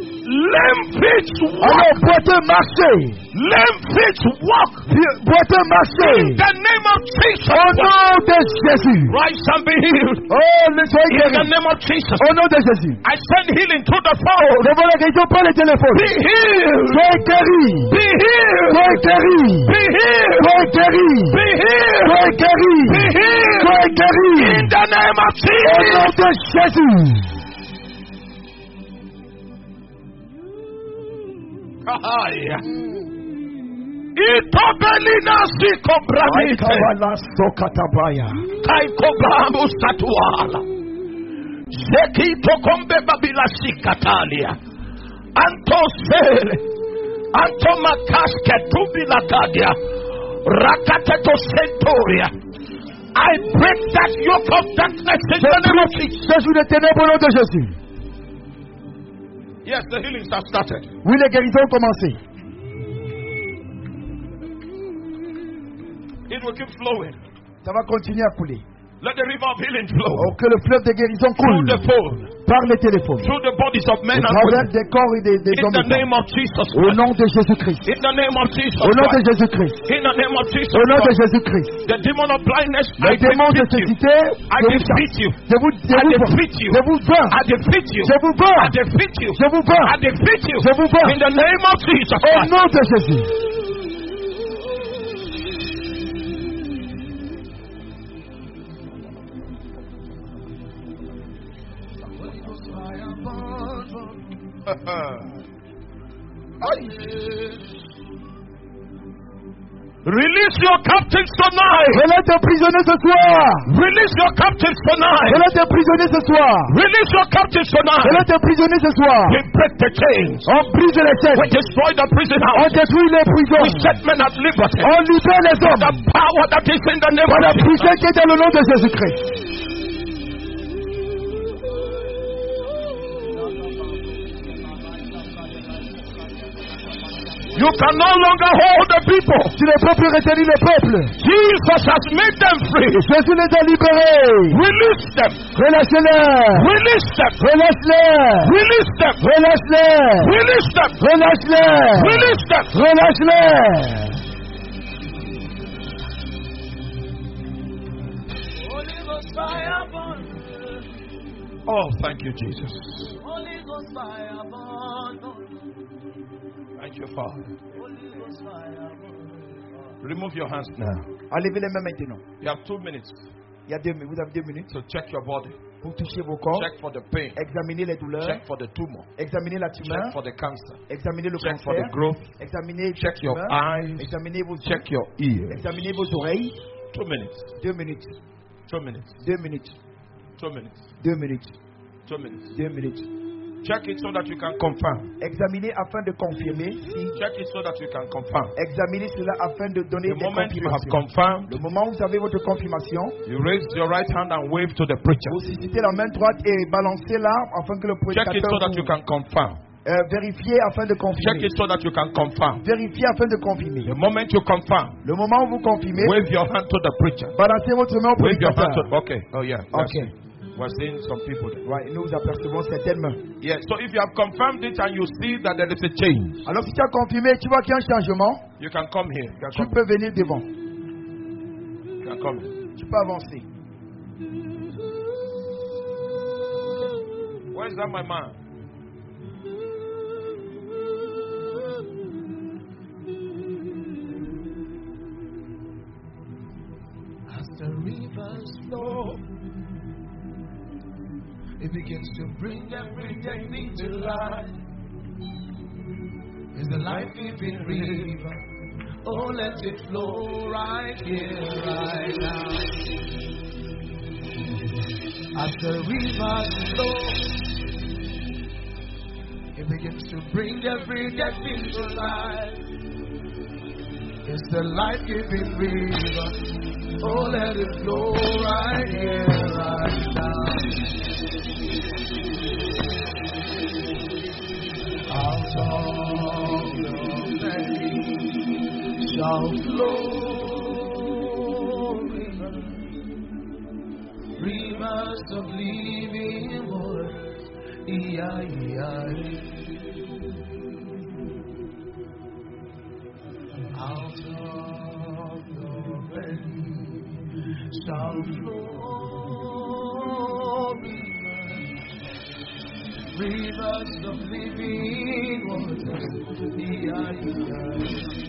Lame feet Alors, walk. boiteux marcher. Lame feet walk. Boiteux In marcher. the name of Jesus. Au nom de Jésus. Rise and be healed. Oh, le soyez In the guéris. name of Jesus. Au nom de Jésus. I send healing through the phone. Je vois la guérison par le téléphone. Be healed. Soyez guéris. Be healed. Soyez guéris. Be healed. Soyez guéris. Be healed. Soyez guéris. Be healed. Soyez guéris. In the name of Au nom Jesus. de Jésus. Hallelujah. Itobelina sikobramite. Aikawala sokatabaya. Kaikobramu satuala. Zeki tokombe babila sikatalia. Anto sele. Anto makaske tubila kadia. Rakateto sentoria. I break that yoke of darkness in the name of Jesus. Ce jour de ténèbres au nom de Jésus. Yes, the healings have started. Oui, les guérisons ont commencé. It will keep flowing. Ça va continuer à couler. Let the river of healing flow. Oh, que le fleuve de guérison Through coule the phone, par les téléphones. through the bodies of men Au and travers women. des corps et des, des In hommes the et femmes. name of Jesus Au Christ. nom de Jésus-Christ. In the name of Jesus Au nom de Christ. Jésus-Christ. In the name of Jesus Au nom de Christ. Jésus-Christ. The demon of blindness, I Le démon de defeat you. cécité, I je vous defeat you. je vous, je I vous defeat you. je vous vends. I defeat you. Je vous vends. I defeat you. Je vous vends. I defeat you. Je vous vends. In the name of Jesus Au Christ. nom de Jésus. Release your captives tonight. Relâche tes prisonniers ce soir. Release your captives tonight. Relâche tes prisonniers ce soir. Release your captives tonight. Relâche tes prisonniers ce soir. We break the chains. On brise les We chaînes. destroy the prison On house. détruit les We prisons. set men at liberty. On libère les The hommes. power that is in the name Par la of Jesus. puissance qui est dans le nom de Jésus-Christ. You can no longer hold the people. Tu ne peux plus retenir le peuple. Jesus has made them free. Jésus les a libérés. Release them. Relâche-les. Release them. Relâche-les. Release them. Relâche-les. Release them. Relâche-les. Release them. Relâche-les. Oh, thank you, Jesus. Thank you, Father. Remove your hands now. Enlevez les mains maintenant. You have two minutes Il y a deux minutes. Vous avez deux minutes to check your body. pour toucher vos corps. Check for the pain. Examiner les douleurs. Check for the tumor. Examiner la Check tumeur. for the cancer. Examiner le Check for the cancer. growth. Examiner Check la your tumeur. eyes. Examiner vos yeux. Check your ears. Examiner vos oreilles. Two minutes. Deux minutes. Two minutes. Deux minutes. Two minutes. Deux minutes. Two minutes. Deux minutes. Check it so that you can confirm. Examinez afin de confirmer. Si Check it so that you can confirm. examinez cela afin de donner The des moment you have confirmations. confirmed, Le moment où vous avez votre confirmation, you raise your right hand and wave to the preacher. vous suscitez la main droite et balancez la afin que le Check it so prédicateur that you vous, can confirm. euh, vérifiez afin de Check confirmer. it so that you can confirm. Vérifiez afin de confirmer. The moment you confirm, Le moment où vous confirmez, wave your hand to the preacher. balancez votre main au Wave your hand prédicateur. to. Okay. Oh yeah. Yes. Ok. We're seeing some people there. Ouais, nous apercevons certaines mains. Yeah. So if you have confirmed it and you see that there is a change, Alors si tu as confirmé, tu vois qu'il y a un changement, you can come here. You can tu come, peux venir devant. you can come here. Tu peux avancer. Where is that, my man? As the rivers flow, it begins to bring everything to life. It's the life-giving river. Oh, let it flow right here, right now. As the rivers flow, it begins to bring everything to life. It's the life-giving river. Oh, let it flow right here, right now. Out of the belly shall flow rivers, rivers of living waters. E I E I. Out of the belly shall flow rivers, rivers of living waters. E I E I.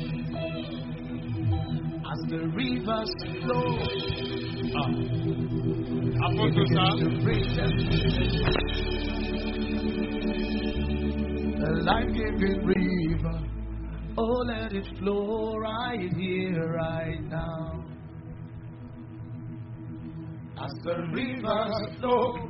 As the rivers flow, ah. it begins to bring them a life-giving river. Oh, let it flow right here, right now. As the rivers flow,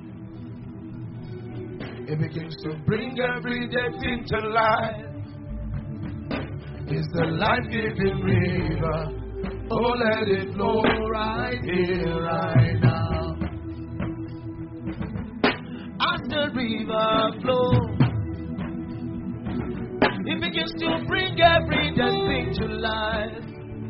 it begins to bring every dead thing to life. It's the life-giving river. Oh, let it flow right here, right now. As the river flows, it begins to bring every dead thing to life.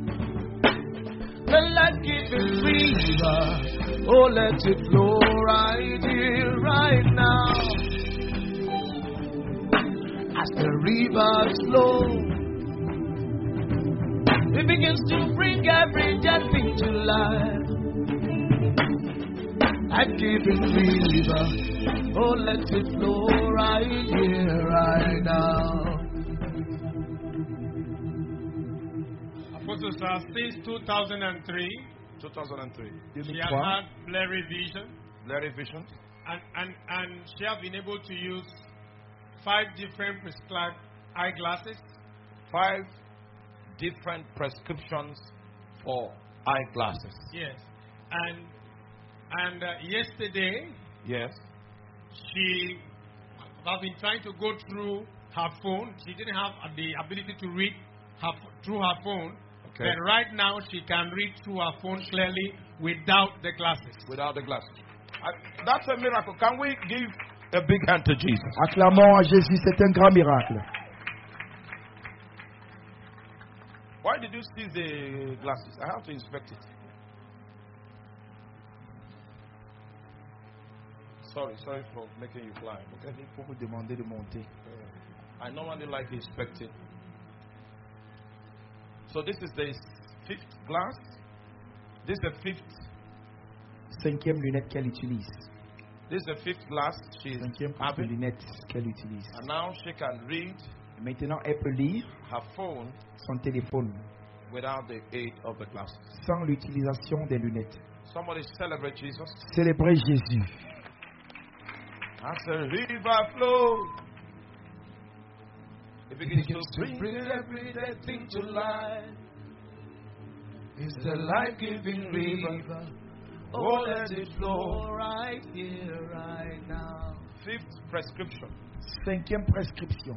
The life-giving river. Oh, let it flow right here, right now. As the rivers flow, it begins to bring every dead thing to life. Life-giving river, oh, let it flow right here, right now. Apostle Sir, since two thousand three, two thousand three. she has had blurry vision, Blurry vision. and, and, and she has been able to use five different prescribed eyeglasses. Five different prescriptions for eyeglasses. Yes. And and uh, yesterday, Yes. she has been trying to go through her phone. She didn't have uh, the ability to read her, through her phone. Okay. But right now, she can read through her phone clearly without the glasses. Without the glasses. I, that's a miracle. Can we give a big hand to Jesus? Acclamons à Jésus, c'est un grand miracle. Why did you steal the glasses? I have to inspect it. Sorry, sorry for making you fly. Okay? Il faut vous demander de monter. I normally like inspecting. So this is the fifth glass. This is the fifth. Cinquième lunette qu'elle utilise. This is the fifth glass she's Cinquième coupe de having. lunettes qu'elle utilise. And now she can read Et maintenant, elle peut lire her phone son téléphone without the aid of the glasses. sans l'utilisation des lunettes. Somebody celebrate Jesus. Célébrez Jésus. As the river flows, it It begins begins to to bring bring every dead thing to life. It's the life-giving river. Oh, let it flow right here, right now. Fifth prescription. Cinquième prescription.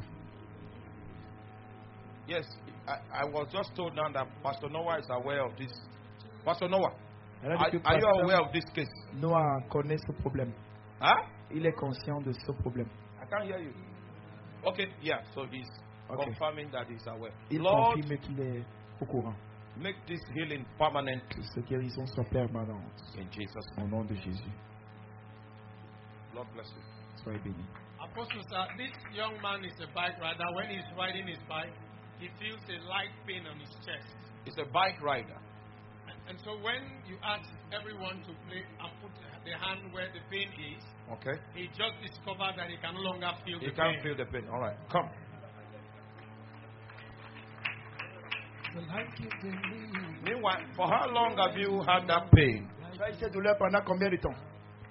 Yes, I, I was just told now that Pastor Noah is aware of this. Pastor Noah, Elle a are, dit que are you Pasteur aware of this case? Noah connaît ce problème. Huh? Il est conscient de ce problème. I can't hear you. Okay, yeah, so he's Okay. confirming that he's aware. Il Lord, confirme qu'il est au courant. make this healing permanent Que cette guérison soit permanente. in Jesus' Au name. nom de Jésus. Lord bless you. Soyez bénis. Apostle, sir, this young man is a bike rider. When he's riding his bike, he feels a light pain on his chest. He's a bike rider. And, and so when you ask everyone to play and put the hand where the pain is, Okay? he just discovered that he can no longer feel He the can't pain. feel the pain. All right, come. The life-giving river. Meanwhile, for how long have you had that pain? Tu as eu cette douleur pendant combien de temps?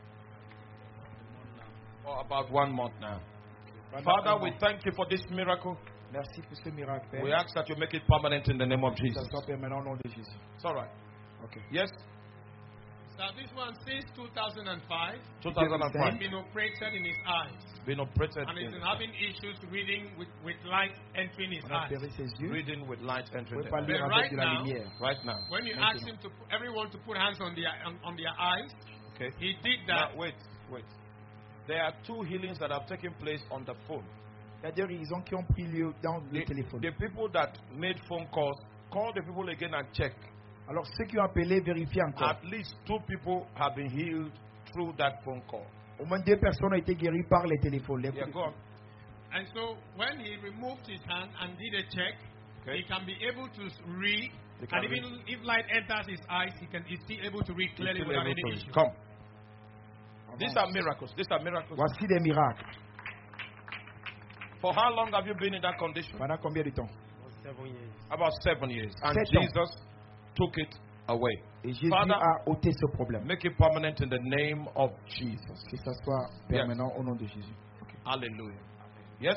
For about one month now. Pendant Father, un we mois. thank you for this miracle. Merci pour ce miracle, Père. We ask that you make it permanent in the name of Que Jesus. ça soit permanent au nom de Jésus. It's all right. Okay. Yes, So this one since two thousand five, two thousand he's five. been operated in his eyes. Been operated And he's in been having issues reading with, with light entering his On a eyes. opéré ses yeux. reading with light Vous entering ne pouvez pas the lire But avec right de la now- lumière. right now. When you Maintenant. asked him to put, everyone to put hands on their on, on their eyes, Okay. he did Now, that. wait, wait. There are two healings that have taken place on the phone. Il y a des guérisons qui ont pris lieu dans le The, téléphone. the people that made phone calls, call the people again and check. Alors ceux qui ont appelé, vérifiez encore. At least two people have been healed through that phone call. Au moins deux personnes ont été guéries par les téléphones. Les Yeah, coups de go on. And so when he removed his hand and did a check, Okay. he can be able to read. He can And read. even if light enters his eyes, he can he's still able to read He's clearly still without able any to- issue. Come. These are miracles. These are miracles. Voici des miracles. For how long have you been in that condition? Pendant combien de temps? About seven years. And Sept ans. Jesus took it away. Et Jésus Father, a ôté ce problème. Make it permanent in the name of Jesus. Que ça soit permanent au nom de Jésus. Hallelujah. Yes?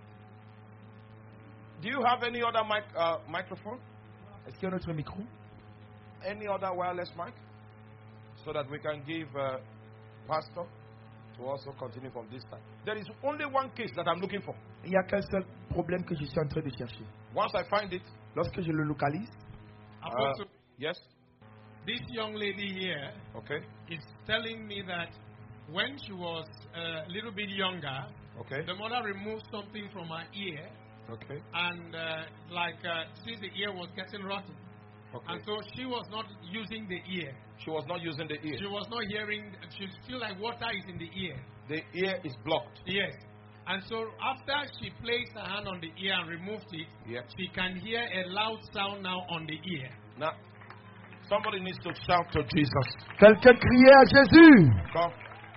Do you have any other mic, uh, microphone? Est-ce qu'il y a un autre micro? Any other wireless mic? So that we can give uh, Pastor to also continue from this time. There is only one case that I'm looking for. Il n'y a qu'un seul problème que je suis en train de chercher. Once I find it, Lorsque je le localise, uh, Apostle, yes, this young lady here okay, is telling me that when she was a little bit younger, okay, the mother removed something from her ear, okay, and uh, like uh, since the ear was getting rotten, okay. and so she was not using the ear. She was not using the ear. She was not hearing. She feel like water is in the ear. The ear is blocked. Yes. And so after she placed her hand on the ear and removed it, Yeah. she can hear a loud sound now on the ear. Now, somebody needs to shout to Jesus. quelqu'un criait à Jésus. Come.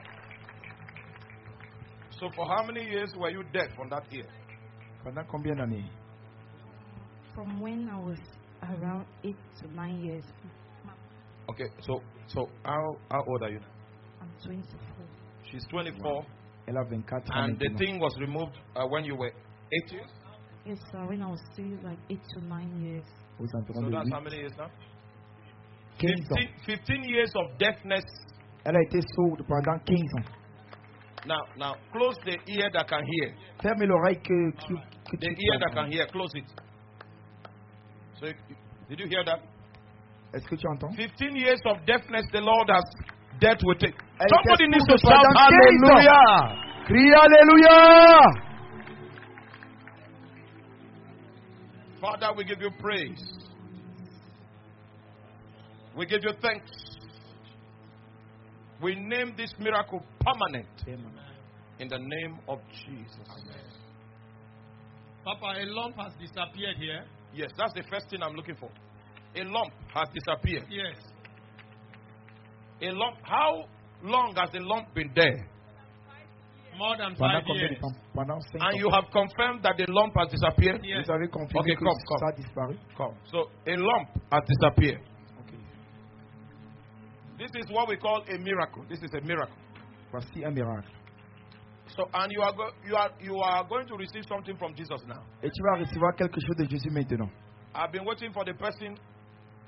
So, for how many years were you deaf on that ear? Pendant combien d'années? From when I was around eight to nine years. Okay, so so how how old are you now? I'm twenty-four. She's twenty-four, Elle a vingt-quatre ans and the maintenant. thing was removed uh, when you were eight years. Yes, sir. When I was still like eight to nine years. Aux environs So de that's how huit, many years now? quinze ans. fifteen, fifteen years of deafness. Elle a été sourde pendant quinze ans. Now, now close the ear that can hear. Ferme l'oreille que, que, que The tu ear that peux can entendre. hear. Close it. So, did you hear that? Est-ce que tu entends? Fifteen years of deafness. The Lord has dealt with it. Elle Somebody était needs to sourde shout pendant quinze ans. Hallelujah. Crie Alléluia! Father, we give you praise. We give you thanks. We name this miracle permanent in the name of Jesus. Papa, a lump has disappeared here. Yes, that's the first thing I'm looking for. A lump has disappeared. Yes. A lump. How long has the lump been there? More than Pendant five combien de years. temps? Pendant cinq And ans. you have confirmed that the lump has disappeared? Yes. Vous avez confirmé Okay, que come, come. ça a disparu? Come. So a lump has disappeared. Okay. This is what we call a miracle. This is a miracle. Voici un miracle. So, and you are go- you are you are going to receive something from Jesus now. Et tu vas recevoir quelque chose de Jésus maintenant. I've been waiting for the person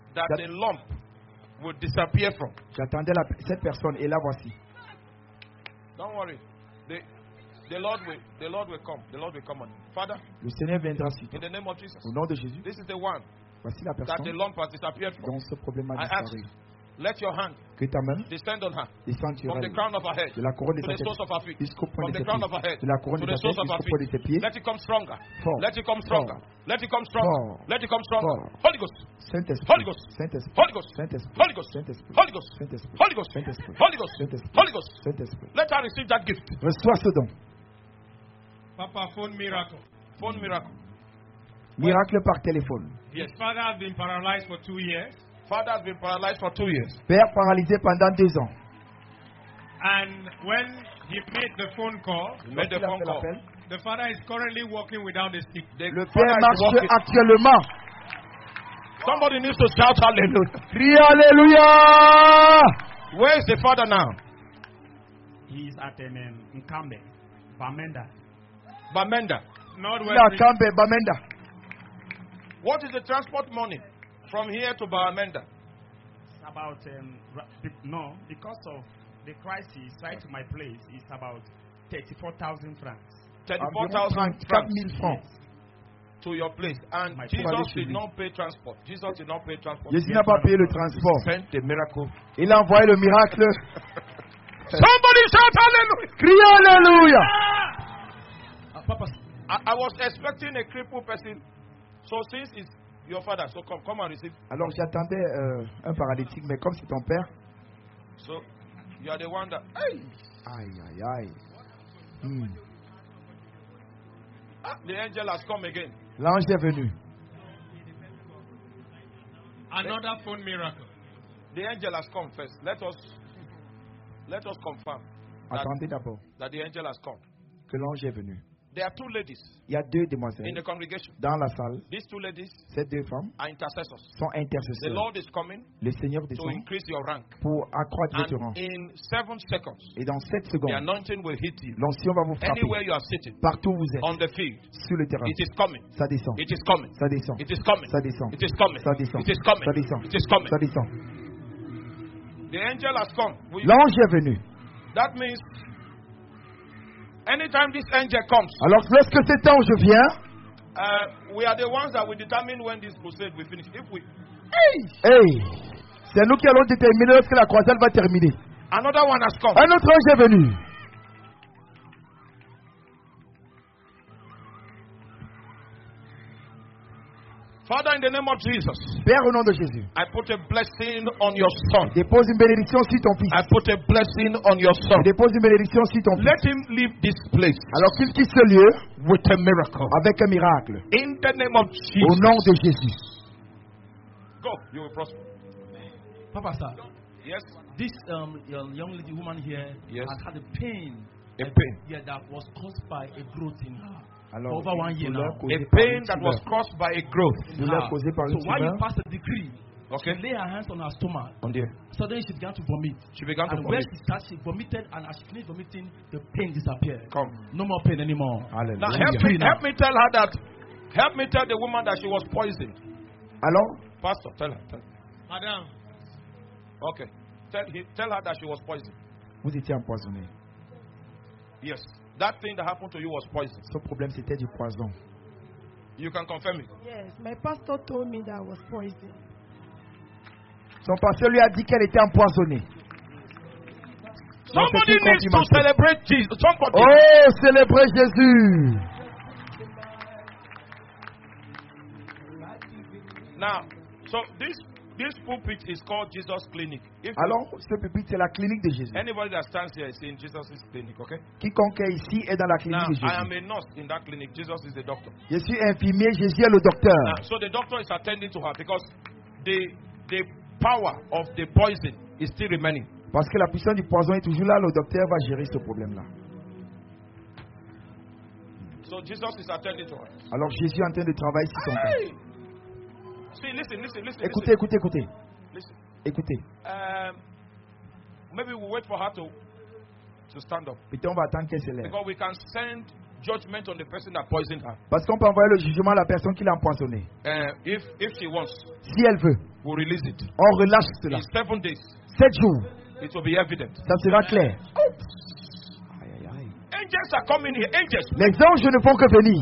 that a lump would disappear from. J'attendais la- cette personne et la voici. Don't worry. The, the Lord will the Lord will come. The Lord will come on. Father, Le Seigneur viendra sur toi. in the name of Jesus. Au nom de Jésus, This is the one voici la that the personne lump has disappeared from. dont ce problème a I ask, disparu. let your hand Que ta main descend on her descende sur from the elle, crown of her head de la couronne de to sa the tête soles of her feet. jusqu'au point From de the ses crown of pieds, her head de la couronne to de the sa soles tête of her jusqu'au point de ses feet. pieds. Let it come stronger. Fort. Let it come stronger. Let it come stronger. Fort. Let it come stronger. Fort. Holy Ghost. Saint-Esprit, Holy Ghost. Saint-Esprit, Holy Ghost. Saint-Esprit, Holy Ghost. Saint-Esprit, Holy Ghost. Saint-Esprit, Holy Ghost. Saint-Esprit, Holy Ghost. Saint-Esprit, Holy Ghost. Saint-Esprit. Let her receive that gift. Reçois ce don. Papa, phone miracle. Phone miracle. Miracle par téléphone. His father has been paralyzed for two years. Father has been paralyzed for two years. Père paralysé pendant deux ans. And when he made the phone call, He made the Lorsqu'il a phone fait call. l'appel, the father is currently walking without a stick. The le father Père is marche walking. actuellement. Somebody needs to shout hallelujah. Crie Alléluia! Where is the father now? He is at um, Nkambe, Bamenda. Bamenda. Northwest. La Kambe Bamenda. What is the transport money from here to Bamenda? It's about, um, ra- be- no, because of the crisis right to my place, it's about thirty-four thousand francs. thirty-four Environ thousand trente-quatre mille francs. to your place. And My Jesus father did should not pay transport. Jesus did not pay transport. Jésus n'a pas payé le transport. Sent the miracle. Il a envoyé le miracle. Somebody shout hallelujah. Crie Alléluia! Uh, Papa, I, I was expecting a crippled person. So since it's your father, so come, come and receive. Alors j'attendais euh, un paralytique, mais comme c'est ton père, So you are the one that. Hey, aïe aïe aïe. Hmm. ah, the angel has come again. L'ange est venu. Another phone miracle. The angel has come first. Let us let us confirm that, Attendez d'abord that the angel has come. que l'ange est venu. There are two ladies Il y a deux in demoiselles the congregation. dans la salle. These two ladies Ces deux femmes are intercessors. sont The intercesseurs. Lord is coming Le Seigneur to descend increase your rank. pour accroître votre rang. And in seven seconds, Et dans sept the secondes, anointing will hit you. l'onction va vous frapper. Anywhere you are sitting, Partout où vous êtes, on the field, sur le terrain. it is coming. Ça descend. It is coming. Ça descend. It is coming. Ça descend. It is coming. Ça descend. It is coming. Ça descend. It is coming. Ça descend. The angel has come. We- L'ange est venu. That means anytime this angel comes, Alors lorsque cet ange vient, uh, we are the ones that will determine when this crusade will finish. If we hey, c'est nous qui allons déterminer lorsque la croisade va terminer. another one has come. Un autre ange est venu. Father, in the name of Jesus, Père, au nom de Jésus, I put a blessing on your son. dépose une bénédiction sur ton fils. I put a blessing on your son. Dépose une bénédiction sur ton fils. Let him leave this place Alors qu'il quitte ce lieu with a miracle. avec un miracle. In the name of Au Jesus. nom de Jésus. Go, you will prosper. Papa, sir, Yes, this um, young young lady woman here Yes. has had a pain. a pain. Yeah, that was caused by a growth in her. Alors, Over one year douleur now. causée A par pain une that was tumeur. caused by a growth. Douleur Ah. causée par une So while you tumeur. passed the decree, Okay? she lay her hands on her stomach. On there. Suddenly she began to vomit. She began to And when vomit. she started, she vomited, and as she finished vomiting, the pain disappeared. Come. No more pain anymore. Now Alléluia. help me, Free now. help me tell her that. Help me tell the woman that she was poisoned. Alors, Pastor, tell her. Tell her. Madam, Okay. Tell, he, tell her that she was poisoned. vous étiez empoisonné. Yes. That thing that happened to you was poison. Ce problème, c'était du poison. You can confirm it. Yes, my pastor told me that I was poisoned. Son pasteur lui a dit qu'elle était empoisonnée. Somebody c'est une needs to confirmation. celebrate Jesus. Somebody. Oh, célébrez Jésus. Now, so this this pulpit is called Jesus Clinic. If you- Alors, ce pupitre, c'est la clinique de Jésus. anybody that stands here is in Jesus' clinic, okay? Quiconque est ici est dans la clinique Now, de I am Jésus. a nurse in that clinic. Jesus is the doctor. Je suis infirmier, Jésus est le docteur. Now, so the doctor is attending to her because the the power of the poison is still remaining. Parce que la puissance du poison est toujours là, le docteur va gérer ce problème-là. So Jesus is attending to her. Alors Jésus est en train de travailler sur son cas. Hey! See, listen, listen, listen. Écoutez, écoutez, écoutez. listen. Écoutez. Um, maybe we'll wait for her to to stand up Peut-être on va attendre qu'elle se lève. because we can send judgment on the person that poisoned her. Parce qu'on peut envoyer le jugement à la personne qui l'a empoisonné. Uh, if if she wants, Si elle veut, we'll release it. on relâche cela. In seven days, Sept jours, it will be evident. ça sera clair. Aïe, aïe, aïe. Angels are coming here. Angels. Les anges ne font que venir.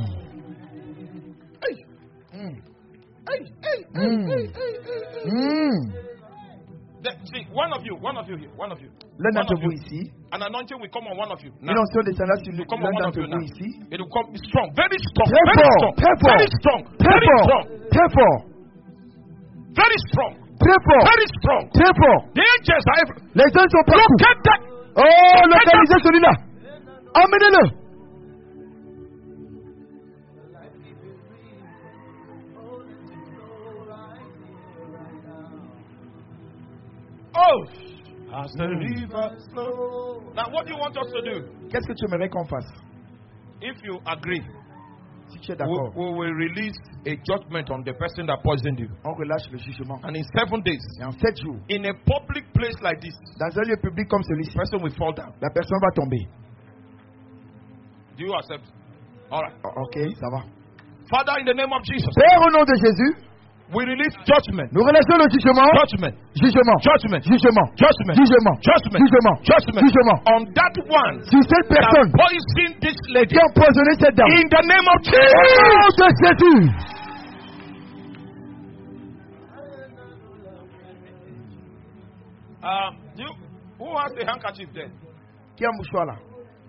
Mm. Mm. Mm. The- see, one of you, one of you here, one of you. L'un One d'entre of vous you. ici, An anointing will come on one of you. une Now. onction descendra sur It will come on l'un one of d'entre you now. vous ici. It will come strong, very strong, Très very fort, strong, très fort, very strong, très very fort, strong, très fort, very strong, très fort, very strong. très fort. The angels are every- Les anges sont partout. Get that. Oh, localisez celui-là. Amenez-le. Oh, as the river flows. Now, what do you want us to do? Qu'est-ce que tu aimerais qu'on fasse? If you agree, Si tu es we, d'accord, we will release a judgment on the person that poisoned you. on relâche le jugement. And in seven days, Et en sept jours, in a public place like this, dans un lieu public comme the celui-ci, person will fall down. la personne va tomber. Do you accept? All right. Oh, ok, ça va. Father, in the name of Jesus, Père, au nom de Jésus, we release judgment. nous relâchons le jugement. Judgment. Jugement. Judgment. Jugement. Judgment. Jugement. Judgment. Jugement. Judgment. Jugement. On that one Sur cette that personne poisoned this lady. qui a empoisonné cette dame. In the name of Au nom Jesus. de Jésus. Uh, do you, who has the handkerchief there? Qui a un mouchoir là?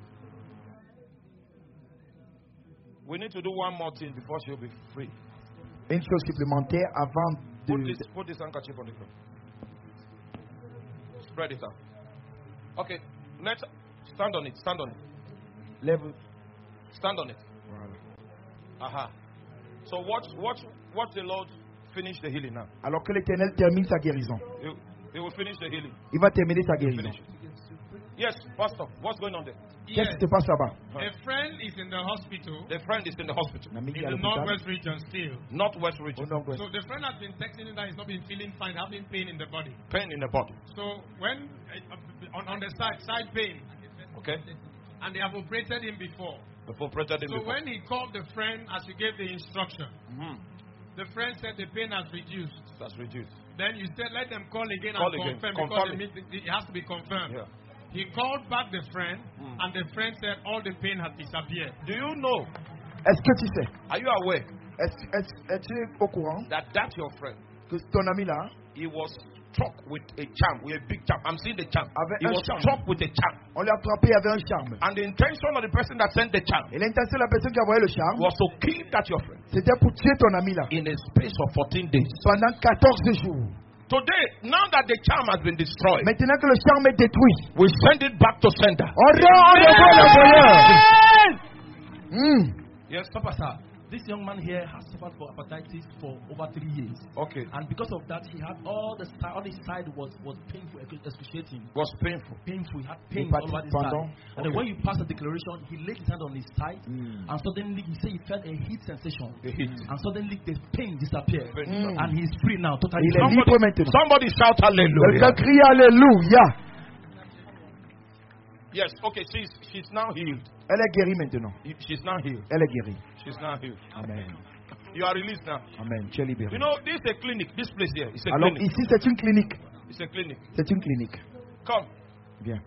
We need to do one more thing before she'll be free. Une chose supplémentaire avant Put de... this, put this handkerchief on the ground. Spread it out. Okay, let's stand on it. Stand on it. Lève. Stand on it. Voilà. Aha. So watch, watch, watch the Lord finish the healing now. Alors que l'Éternel termine sa guérison. He, he will finish the healing. Il va terminer sa guérison. Finish it. Yes, Pastor. What's going on there? Qu'est-ce qui se passe là-bas? A friend is in the hospital The friend is in the hospital, Un ami in qui est à the l'hôpital. northwest region still. northwest Au region. nord-ouest. So the friend has been texting him that he's not been feeling fine, having pain in the body. Pain in the body. So when uh, on, on the side, side pain, Okay. and they have operated him before. Before operated him So before. when he called the friend as he gave the instruction, Mhm. the friend said the pain has reduced. That's reduced. Then you said let them call again Call and again. confirm Confirm because it. it, means it has to be confirmed. Yeah. He called back the friend, Mm. and the friend said all the pain has disappeared. Do you know? Est-ce que tu sais? Are you aware Est-ce- est-ce- Es-tu au courant that that your friend, que ton ami là he was struck with a charm, with a big charm? I'm seeing the charm. Avec He un was charme. struck with a charm, On l'a attrapé avec un charme. and the intention of the person that sent the charm Et l'intention de la personne qui a envoyé le charme, was to kill that your friend c'était pour tuer ton ami là. in a space of fourteen days. Pendant quatorze jours. Today, now that the charm has been destroyed, Maintenant que le charme est détruit, we send it back to sender. on rend on envoie l'envoyeur. Hmm. Yes, Papa, sir, this young man here has suffered for hepatitis for over three years. Okay. And because of that, he had all the side, all his side was, was painful, excruciating. Was painful. Painful, he had pain Hepatitis, all over his pardon. side. And then when you passed the declaration, he laid his hand on his side, Mm. and suddenly he said he felt a heat sensation. The heat. And suddenly the pain disappeared. Mm. And he's free now, totally. Il est free. libre maintenant. Somebody shout Quelqu'un hallelujah. crie Alléluia. Yes, okay, she's she's now healed. Elle est guérie maintenant. She's now healed. Elle est guérie. She's now healed. Amen. You are released now. Amen. Tu es libéré. You know, this is a clinic. This place here is a Alors clinic. ici, c'est une clinique. It's a clinic. C'est une clinique. Come. Bien.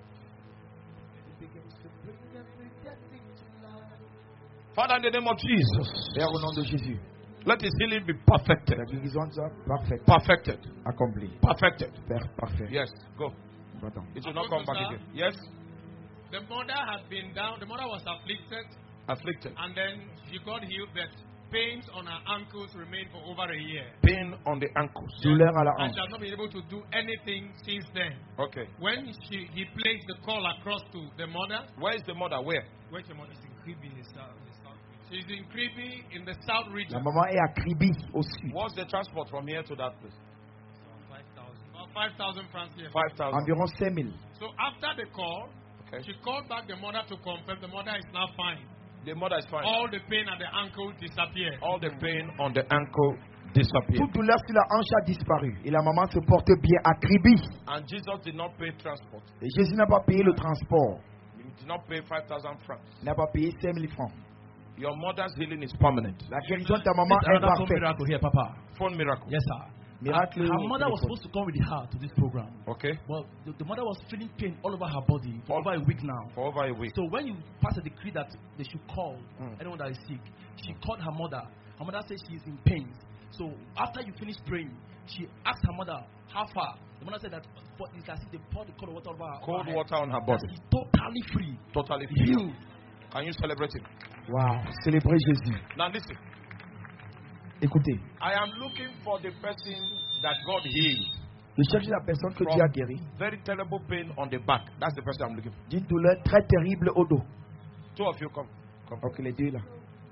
Father, in the name of Jesus, Père, au nom de Jésus, let his healing be perfected. la guérison soit parfaite, Perfected. accomplie. Perfected. Père, parfait. Yes, go. Va-t'en. It will not come back again. Yes? The mother had been down. The mother was afflicted, Afflicted. and then she got healed. But pains on her ankles remained for over a year. Pain on the ankles. Douleur à la And she hanche. has not been able to do anything since then. Okay. When she he placed the call across to the mother, Where is the mother? Where? where's the mother? She's in Kribi, in the south. In the south. She's in Kribi in the south La region. maman est à Kribi, au sud. What's the transport from here to that place? Five thousand. About five thousand francs here. Five thousand. Environ cinq mille. So after the call, Okay. she called back the mother to confirm the mother is now fine. The mother is fine. All the pain at the ankle disappeared. All the pain on the ankle disappeared. Toute douleur sur la hanche a disparu. Et la maman se porte bien à Kribi. And Jesus did not pay transport. Et Jésus n'a pas payé le transport. He did not pay five thousand francs. Il n'a pas payé cinq mille francs. Your mother's healing is permanent. La guérison de ta maman This is est another phone parfaite. miracle here, Papa. Phone miracle. Yes, sir. Miracle. Her mother au was téléphone. supposed to come with her to this program. Okay. But the, the mother was feeling pain all over her body for over a week now. For over a week. So when you pass a decree that they should call Mm. anyone that is sick, she called her mother. Her mother said she is in pain. So after you finish praying, she asked her mother how far. The mother said that for, it's as if they poured the cold water over her. Cold over her water on her head. body. That she's totally free. Totally free. Healed. Can you celebrate it? Wow. Célébrez Jésus. Now listen. Écoutez. I am looking for the person that God healed. Je cherche la personne que From Dieu a guérie very terrible pain on the back. That's the person I'm looking for. d'une douleur très terrible au dos. Two of you come. Come. Ok, les deux là.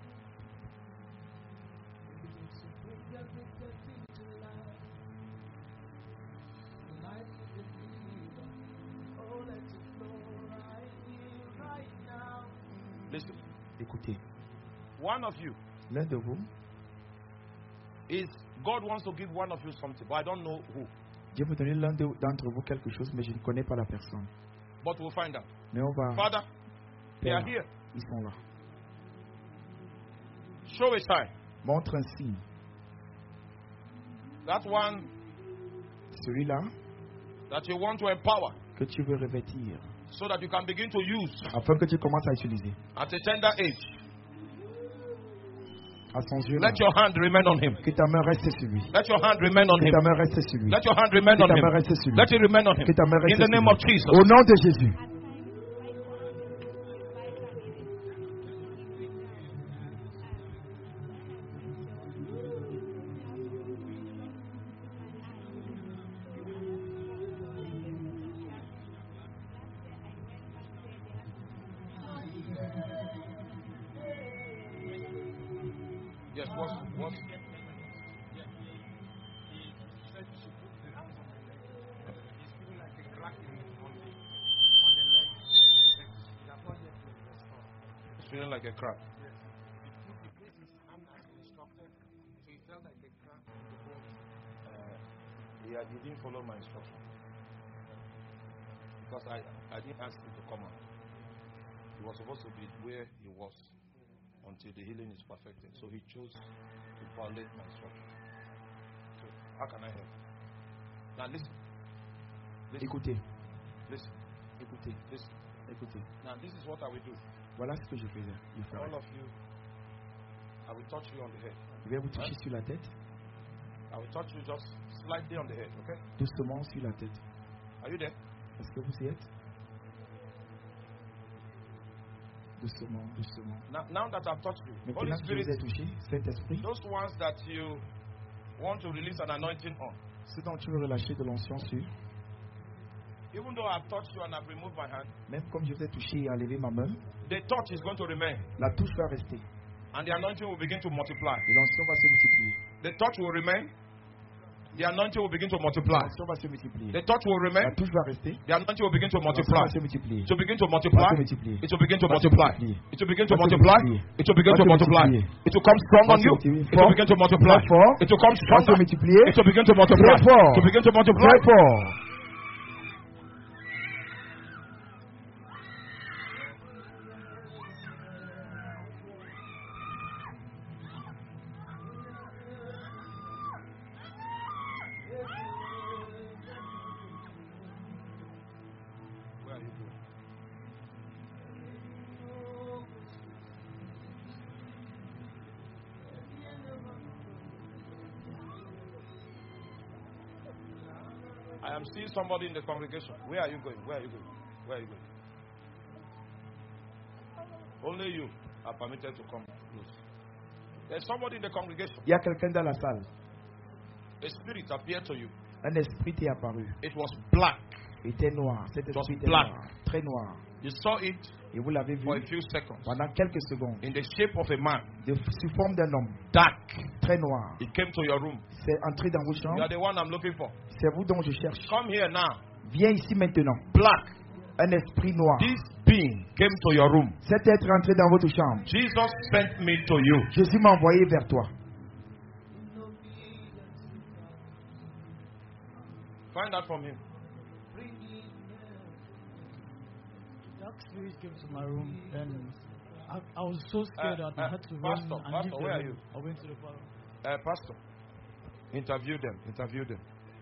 Listen. Écoutez. One of you L'un de vous, is God wants to give one of you something, but I don't know who. Dieu veut donner l'un de- d'entre vous quelque chose, mais je ne connais pas la personne. But we'll find out. Mais on va. Father, they are Père, here. ils sont là. Show a sign. Montre un signe. That one Celui-là that you want to empower que tu veux revêtir, so that you can begin to use afin que tu commences à utiliser. at a tender age. À son yeux. Let your hand remain on him. Que ta main reste sur lui. Let your hand remain on Que him. ta main reste sur lui. Let your hand remain Que on ta main him. reste sur lui. Let it remain on him. Que ta main reste In the sur name lui. of Jesus. Au nom de Jésus. Yes, what's, what's, it's feeling like a crack. Uh, yeah, he didn't follow my instruction because I, I didn't ask him to come out. He was supposed to be where he was until the healing is perfected. So he chose to violate my instruction. So how can I help? Now listen. Listen. Écoutez. Listen. Écoutez. Listen. Écoutez. Now this is what I will do. Voilà ce que je faisais. Je ferai. All of you, I will touch you on the head. Je vais vous toucher sur la tête. I will touch you just slightly on the head, okay? Doucement sur la tête. Are you there? Est-ce que vous y êtes? Doucement, doucement. Now, now that I've touched you, Holy Maintenant que je vous ai Spirit, touché, Saint-Esprit, those ones that you want to release an anointing on, ce dont tu veux relâcher de l'onction sur, even though I've touched you and I've removed my hand, même comme je vous ai touché et enlevé ma main, the touch is going to remain la touche va rester. and the anointing will begin to multiply. Et l'onction va se multiplier. The touch will remain, the anointing will begin to multiply. L'onction va se multiplier. The touch will La remain, touche va rester. the anointing will begin to L'onction multiply. va se multiplier. It will begin to Va multiply. se multiplier. It will begin to Va se multiply. multiplier. It will begin to Va se multiply. multiplier. It will begin Va to se multiply. multiplier. It will come strong Va on se you. multiplier. It will begin to multiply. Très fort. It will come Va se stronger. multiplier. It will begin to multiply. Très fort. It will begin to multiply. Très fort. Where are you going? I am seeing somebody in the congregation. Where are you going? Where are you going? Where are you going? Only you are permitted to come close. There's somebody in the congregation. Il y a quelqu'un dans la salle. A spirit appeared to you. Un esprit t'est apparu. It was black. Il était noir. Cet was esprit était black. noir. Très noir. You saw it Et vous l'avez vu for a few seconds pendant quelques secondes. in the shape of a man, De, sous forme d'un homme. dark. Très noir. It came to your room. C'est entré dans vos You are chambres. the one I'm looking for. C'est vous dont je cherche. Come here now. Viens ici maintenant. Black. Un esprit noir. This being came to your room. Cet être entré dans votre chambre. Jesus sent me to you. Jésus m'a envoyé vers toi. Find out from him. Dark spirit came to my room and I, I was so scared Uh, that I uh, had to Pastor, run and Pastor, give where are them. you? I went to the father. Uh, Pastor, interview them. Interview them.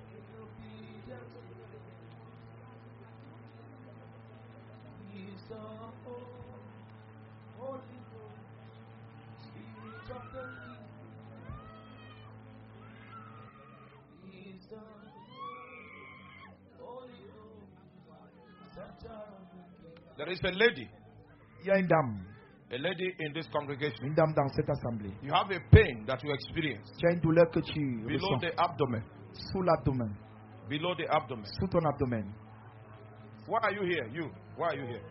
There is a lady, Il y a une dame, a lady in this congregation. une dame dans cette assemblée. You have a pain that you experience Tu as une douleur que tu below ressens the abdomen. sous l'abdomen, Below the abdomen. sous ton abdomen. Why are you here? You. Why are you here?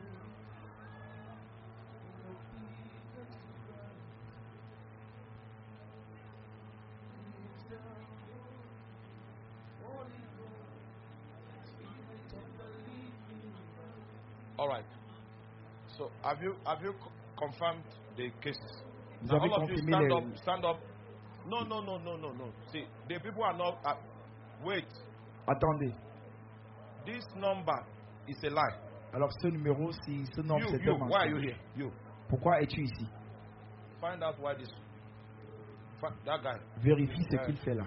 All right. So have you have you co- confirmed the cases? Vous Now, avez all of you confirmé stand les... up. Stand up. No, no, no, no, no, no. See, the people are not. Uh, wait. Attendez. This number is a lie. Alors ce numéro, si ce nom You, c'est you. un Why are you mensonge. here? You. Pourquoi es-tu ici? Find out why this. Find that guy. Vérifie ce Yeah. qu'il fait là.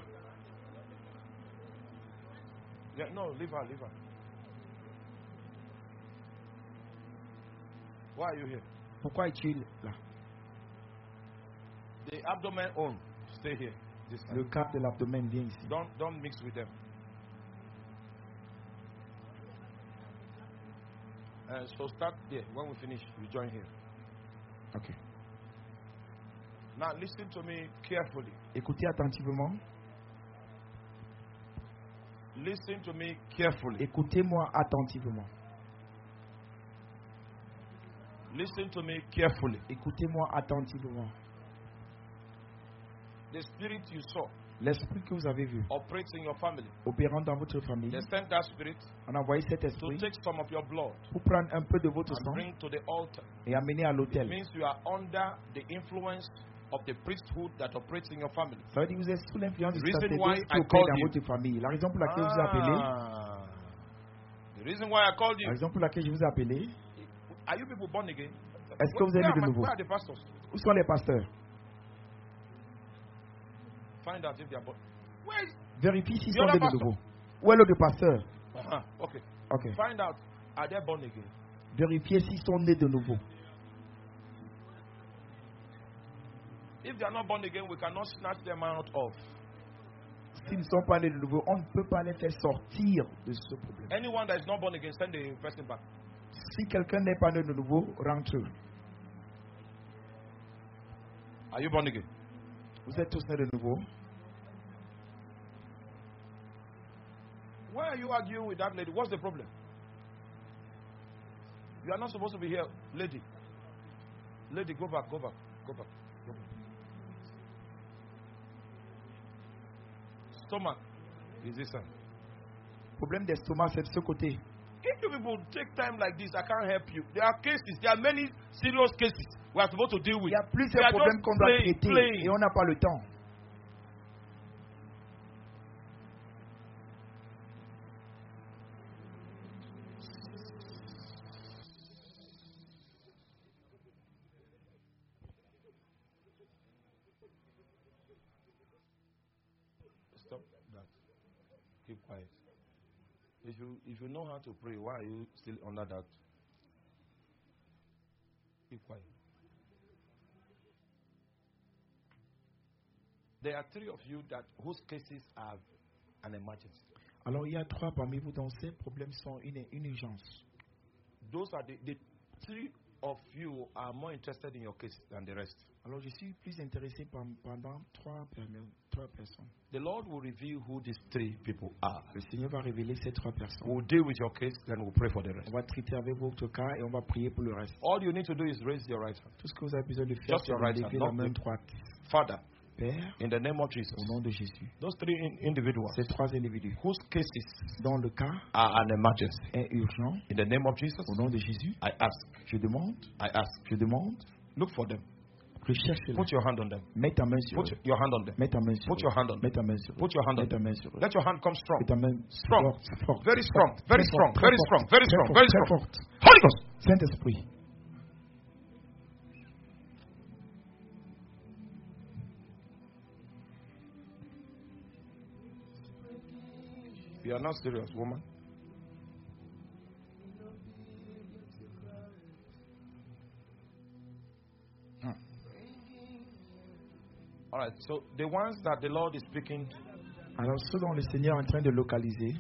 Yeah, no, leave her, leave her. Why are you here? Pourquoi es-tu là? The abdomen on. Stay here. This Le time. cap de l'abdomen vient ici. Don't don't mix with them. Uh, so start there. When we finish, we join here. Ok. Now listen to me carefully. Écoutez attentivement. Listen to me carefully. Écoutez-moi attentivement. Listen to me carefully. Écoutez-moi attentivement. The spirit you saw L'esprit que vous avez vu operates in your family. opérant dans votre famille, They sent that spirit on a envoyé cet to esprit take some of your blood pour prendre un peu de votre and sang bring to the altar. et amener à It l'autel. means you are under the influence of the priesthood that operates in your family. Ça veut dire que vous êtes sous l'influence du The reason sacerdoce why qui I opère called dans you. votre famille. La raison pour laquelle je vous ai appelé, Ah. The reason why I called la you. raison pour laquelle je vous ai appelé, Are you people born again? est-ce que vous êtes Where nés de are my- nouveau? where are the pastors? Où sont les pasteurs? Find out if they are born. Where is? Vérifie s'ils The sont other nés de pastor. nouveau. Où est l'autre pasteur? Uh-huh. Okay. Ok. Find out, are they born again? Vérifiez s'ils sont nés de nouveau. If they are not born again, we cannot snatch them out of. S'ils ne sont pas nés de nouveau, on ne peut pas les faire sortir de ce problème. Anyone that is not born again, send the person back. Si quelqu'un n'est pas né de nouveau, rentre. Are you born again? Vous êtes tous nés de nouveau. Why are you arguing with that lady? What's the problem? You are not supposed to be here, lady. Lady, go back, go back, go back, go back. Stomach is this side. Problème d'estomac, c'est de ce côté. If you people take time like this, I can't help you. There are cases, there are many serious cases we are supposed to deal with. Il y a We plusieurs are problèmes just qu'on doit playing, traiter playing. et on n'a pas le temps. Stop that. Keep quiet. If you if you know how to pray, why are you still under that? Keep quiet. There are three of you that whose cases are an emergency. Alors il y a trois parmi vous dont ces problèmes sont une, une urgence. Those are the, the three of you are more interested in your case than the rest. Alors je suis plus intéressé par, pendant trois, trois personnes. The Lord will reveal who these three people are. Le Seigneur va révéler ces trois personnes. We'll deal with your case, then we'll pray for the rest. On va traiter avec votre cas et on va prier pour le reste. All you need to do is raise your right hand. Tout ce que vous avez besoin de faire, Just c'est your de right lever hand, la not main the- droite. Father, Père, in the name of Jesus, au nom de Jésus, those three in- individuals ces trois individus whose cases dont le cas are an emergency, est urgent, in the name of Jesus, au nom de Jésus, I ask, je demande, I ask, je demande, look for them. recherche-les. Put your hand on them. Mets ta main sur Put eux. your hand on them. Mets ta main sur Put eux. your hand on Mets them. ta main sur eux. Put your hand on Mets ta them. main sur eux. Let your hand come strong. Mets ta main Strong. forte, forte, Very forte, strong. Very très strong. forte, Very très strong. forte, Very très strong. forte, Very très strong. forte. Holy Ghost. Saint-Esprit, You are not serious, woman. Hmm. All right. So the ones that the Lord is speaking. Alors ceux dont le Seigneur est en train de localiser.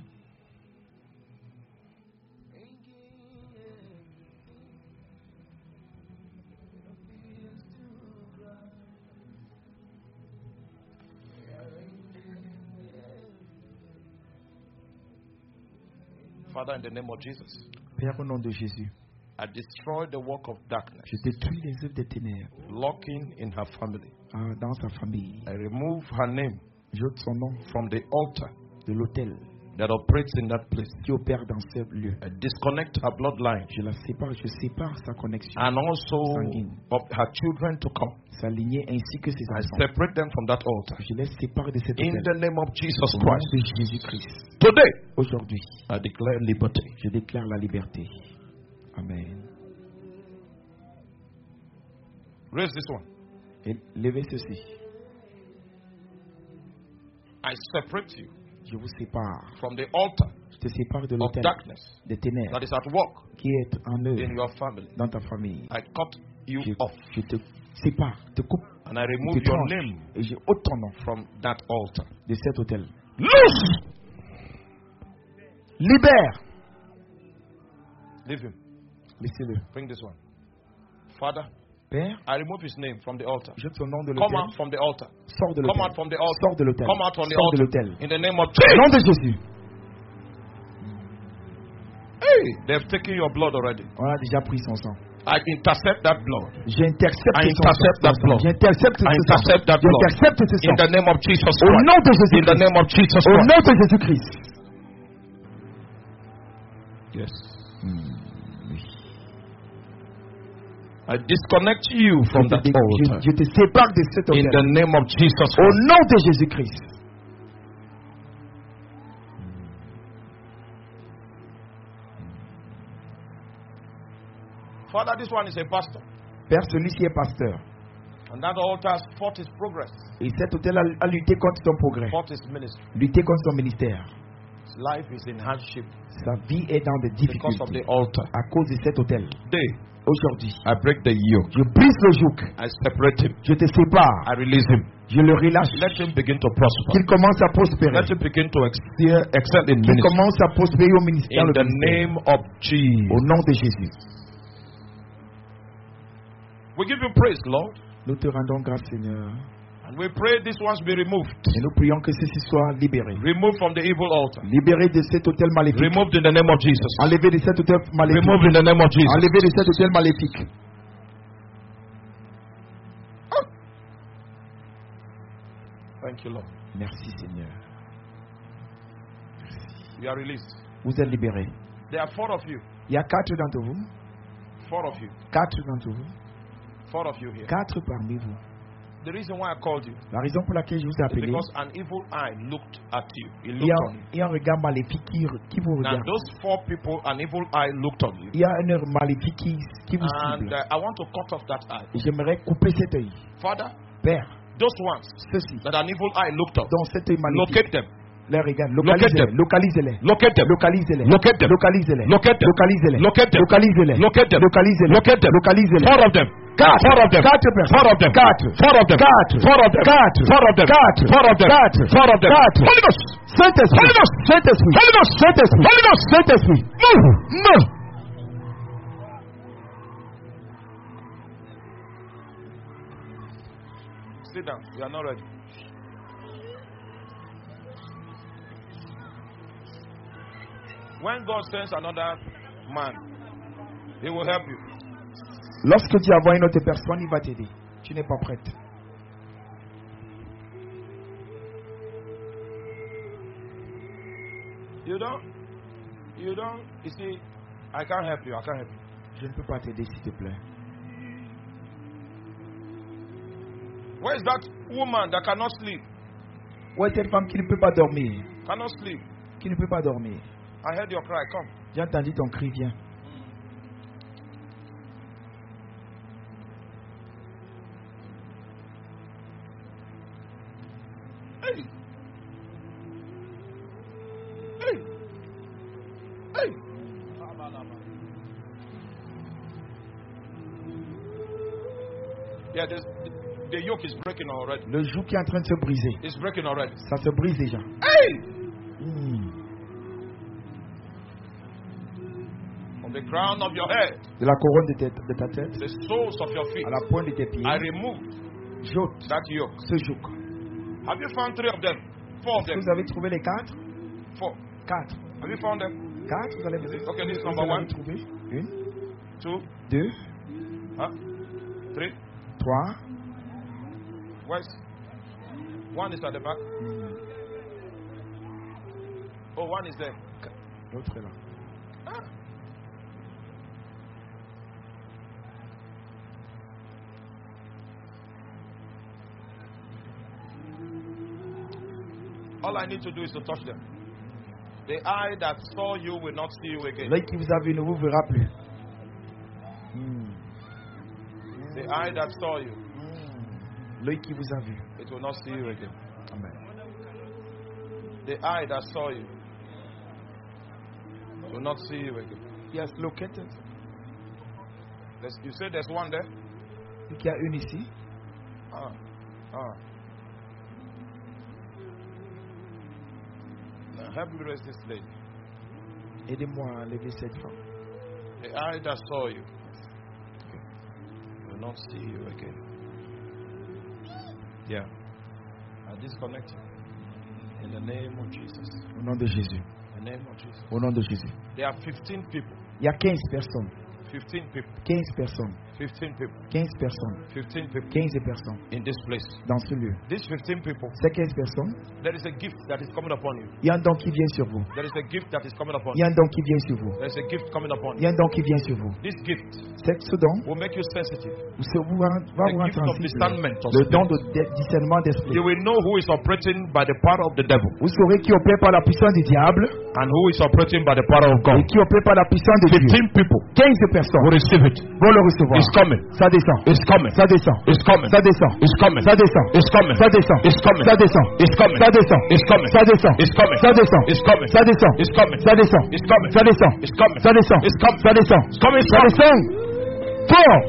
Father, in the name of Jesus, Père, au nom de Jésus, I destroy the work of darkness, je détruis les œuvres des ténèbres locking in her family. euh, dans sa famille. I remove her name J'ôte son nom from the altar de l'autel that operates in that place. qui opère dans ce lieu. I disconnect her bloodline Je la sépare, je sépare sa connexion, and also sanguine, of her children to come. sa lignée ainsi que ses I enfants. separate them from that altar. Je les sépare de cet In autel. the name of Jesus Au nom Christ. de Jésus-Christ. Today, Aujourd'hui, I declare liberty. je déclare la liberté. Amen. Raise this one. Et levez ceci. I separate you Je vous sépare. from the altar Je te sépare de of l'autel darkness des ténèbres that is at work qui est en eux in your family. dans ta famille. I cut you Je, off je te sépare, te coupe, and I te remove your tranche name et je ôte ton nom from that altar. de cet autel. Loose! Libère. Leave him. Laissez-le. Bring this one. Father, Père, I remove his name from the altar. jette son nom de Come l'autel. out from the altar. Sors de Come l'autel. out from the altar. Sors de l'autel. Come out from the Sors de altar. l'autel. In the name of Au Jesus. nom de Jésus. Hey, they've taken your blood already. On a déjà pris son sang. I intercept that blood. J'intercepte I son intercept sang. that blood. J'intercepte I ce sang. intercept that blood. J'intercepte ce In sang. the name of Jesus Au Christ. nom de In the Jésus-Christ. name of Jesus Au Christ. nom de Jésus-Christ. Yes. Hmm, oui. I disconnect you from Je that te, je, altar. je te sépare de cet In the autel. name of Jesus Au Christ. nom de Jésus-Christ. Father, this one is a pastor. Père, celui-ci est pasteur. And that altar has fought his progress, Et cet autel a, a lutté contre son progrès, fought his ministry. lutté contre son ministère. His life is in hardship Sa vie est dans des because of difficultés the altar. à cause de cet autel. Today, Aujourd'hui, I break the yoke. je brise le joug. I separate him. Je te sépare. I release him. Je le relâche. Let him begin to prosper. Qu'il commence à prospérer. Let him begin to excel, excel in Qu'il ministry. commence à prospérer au ministère. In le the ministère. name of Jesus. Au nom de Jésus. We give you praise, Lord. Nous te rendons grâce, Seigneur. And we pray these ones be removed. Et nous prions que ceci soit libéré. Removed from the evil altar. Libéré de cet autel maléfique. Removed in the name of Jesus. Enlevé de cet autel maléfique. Removed in the name of Jesus. Enlevé de cet autel maléfique. Thank you, Lord. Merci, Seigneur. You are released. Vous êtes libérés. There are four of you. Il y a quatre d'entre vous. Four of you. Quatre d'entre vous. Four of you here. Quatre parmi vous. The reason why I called you La raison pour laquelle je vous ai is appelé, because an evil eye looked at you. It il y, a, looked on you. il y a un regard maléfique qui, qui vous Now, regarde. those four people, an evil eye looked on you. Il y a un œil maléfique qui, qui vous And cible. uh, I want to cut off that eye. Et j'aimerais couper cet œil. Father, Père, those ones ceux-ci, that an evil eye looked on, dont cet œil maléfique, locate them. les regarde, Locate localisez-les, them. localisez-les, Locate them. localisez-les, Locate them. localisez-les, Locate them. localisez-les, Locate them. localisez-les, Locate them. localisez-les, Locate them. localisez-les. Four of them. Quatre, Four of them. quatre personnes, Four of them. quatre, Four of them. quatre, Four of them. quatre, Four of them. quatre, Four of them. quatre, Four of them. quatre. Holy Ghost. Saint-Esprit, Holy Ghost. Saint-Esprit, Holy Ghost. Saint-Esprit, Holy Ghost. Saint-Esprit, Move. non. Sit down. You are not ready. When God sends another man, He will help you. Lorsque Dieu envoie une autre personne, il va t'aider. Tu n'es pas prête. You don't. You don't. You see, I can't help you. I can't help you. Je ne peux pas t'aider, s'il te plaît. Where is that woman that cannot sleep? Où est cette femme qui ne peut pas dormir? Cannot sleep. Qui ne peut pas dormir? I heard your cry. Come. J'ai entendu ton cri, viens. Hey. Hey. Yeah, this, the yoke is breaking already. Le joug qui est en train de se briser. It's breaking already. Ça se brise déjà. Hey! Hmm. From the crown of your head, De la couronne de, ta- de ta tête the soles of your feet, à la pointe de tes pieds, I removed j'ôte that yoke. ce joug. Have you found three of them? Four of Est-ce que them. vous avez trouvé les quatre? Four. Quatre. Have you found them? Quatre, vous allez me Okay, this is vous number avez one. trouvé? Une, Two. deux, Huh? Three. trois. Where's one is at the back? Oh, one is there. L'autre est là. Ah. All I need to do is to touch them. The eye that saw you will not see you again. L'œil qui vous a vu ne vous verra plus. Hmm. The eye that saw you, L'œil qui vous a vu. it will not see you again. Amen. The eye that saw you will not see you again. He has located. There's, you say there's one there? Il y a une ici. Ah. Ah. Now help me raise this lady. Aidez-moi à lever cette femme. The eye that saw you will not see you again. Yeah. I disconnect you. In the name of Jesus. Au nom de Jésus. In the name of Jesus. Au nom de Jésus. There are fifteen people. Il y a quinze personnes. fifteen people. quinze personnes. fifteen people. quinze personnes. fifteen people quinze personnes in this place. dans ce lieu. These fifteen people, Ces quinze personnes, there is a gift that is coming upon you. il y a un don qui vient sur vous. There is a gift that is coming upon Il y you. a un don qui vient sur vous. There is a gift coming upon Il y you. a un don qui vient sur vous. This gift C'est ce don will make you sensitive. vous se- vous va va The vous rendre gift of sensible. discernment of Le don spirit. de de discernement d'esprit. You will know who is operating by the power of the devil Vous saurez qui opère par la puissance du diable and who is operating by the power of et God. qui opère par la puissance de Dieu. fifteen people quinze personnes will receive it. vont le recevoir. It's coming. Ça descend. It's coming. Ça descend. It's coming. Ça descend. It's coming. Ça descend. It's coming. Ça descend. It's coming. Ça descend. It's coming. Ça descend. It's coming. Ça descend. It's coming. Ça descend. It's coming. Ça descend. It's coming. Ça descend. It's coming. Ça descend. It's coming. Ça descend. It's coming. Ça descend. It's coming. Ça descend. Fort.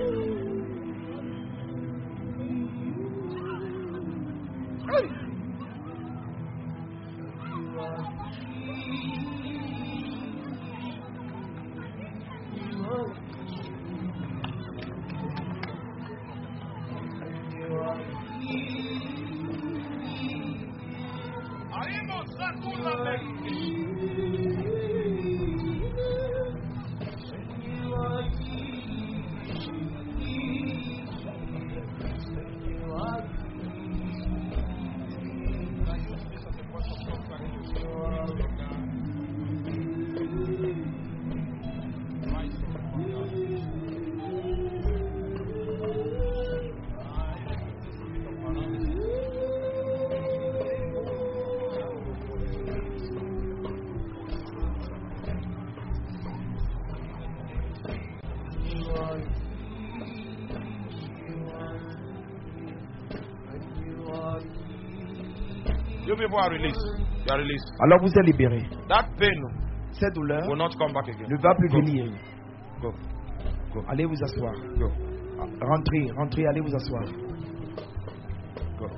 You people are released. You are released. Alors vous êtes libérés. That pain Cette douleur will not come back again. ne va plus Go. venir. Go. Go. Allez vous asseoir. Go. Rentrez, rentrez, allez vous asseoir. Go.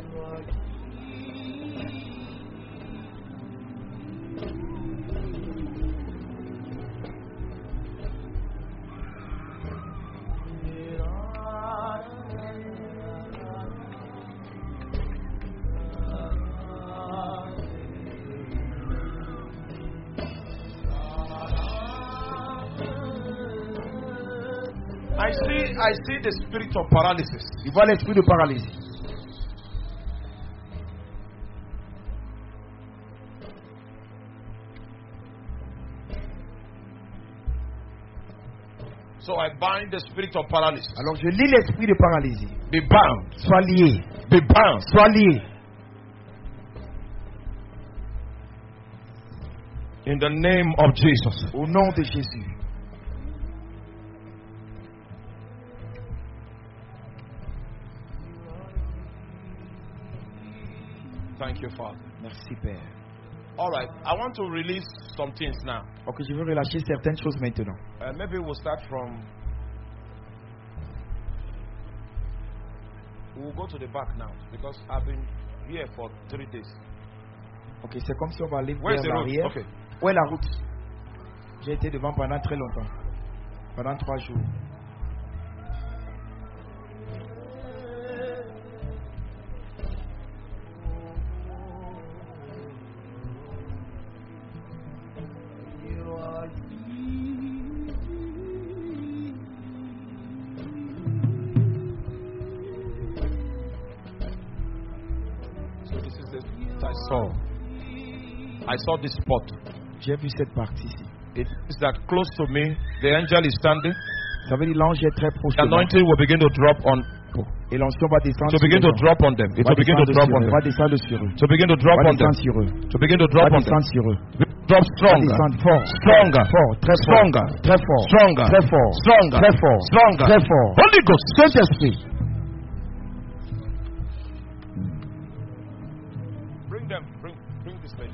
I see, I see the spirit of paralysis. Il voit l'esprit de paralysie. So I bind the spirit of paralysis. Alors je lis l'esprit de paralysie. Be bound. Sois lié. Be bound. Sois lié. In the name of Jesus. Au nom de Jésus. Thank you, Father. Merci Père. All right, I want to release some things now. Ok, je veux relâcher certaines choses maintenant. Uh, maybe we'll start from We'll go to the back now because I've been here for three days. Ok, c'est comme si on va aller Where is vers the road? l'arrière. Okay. Où est la route? J'ai été devant pendant très longtemps. Pendant trois jours. So this is the I saw. I saw this spot. J'ai vu cette partie-ci. It is that close to me, the angel is standing. Ça veut dire l'ange est très proche The de moi. anointing will begin to drop on. Et l'onction va descendre To sur begin les to gens. drop on them. It Va will begin to descendre drop sur on eux. them. Va descendre sur eux. To begin to drop Va on them. descendre sur eux. To begin to Va drop on them. descendre sur eux. Drop Va stronger. descendre fort. Stronger. Fort. Très fort. Stronger. Très fort. Stronger. Très fort. Stronger. Très fort. Stronger. Très fort. Holy Ghost. Saint-Esprit. Bring them. Bring, bring this lady.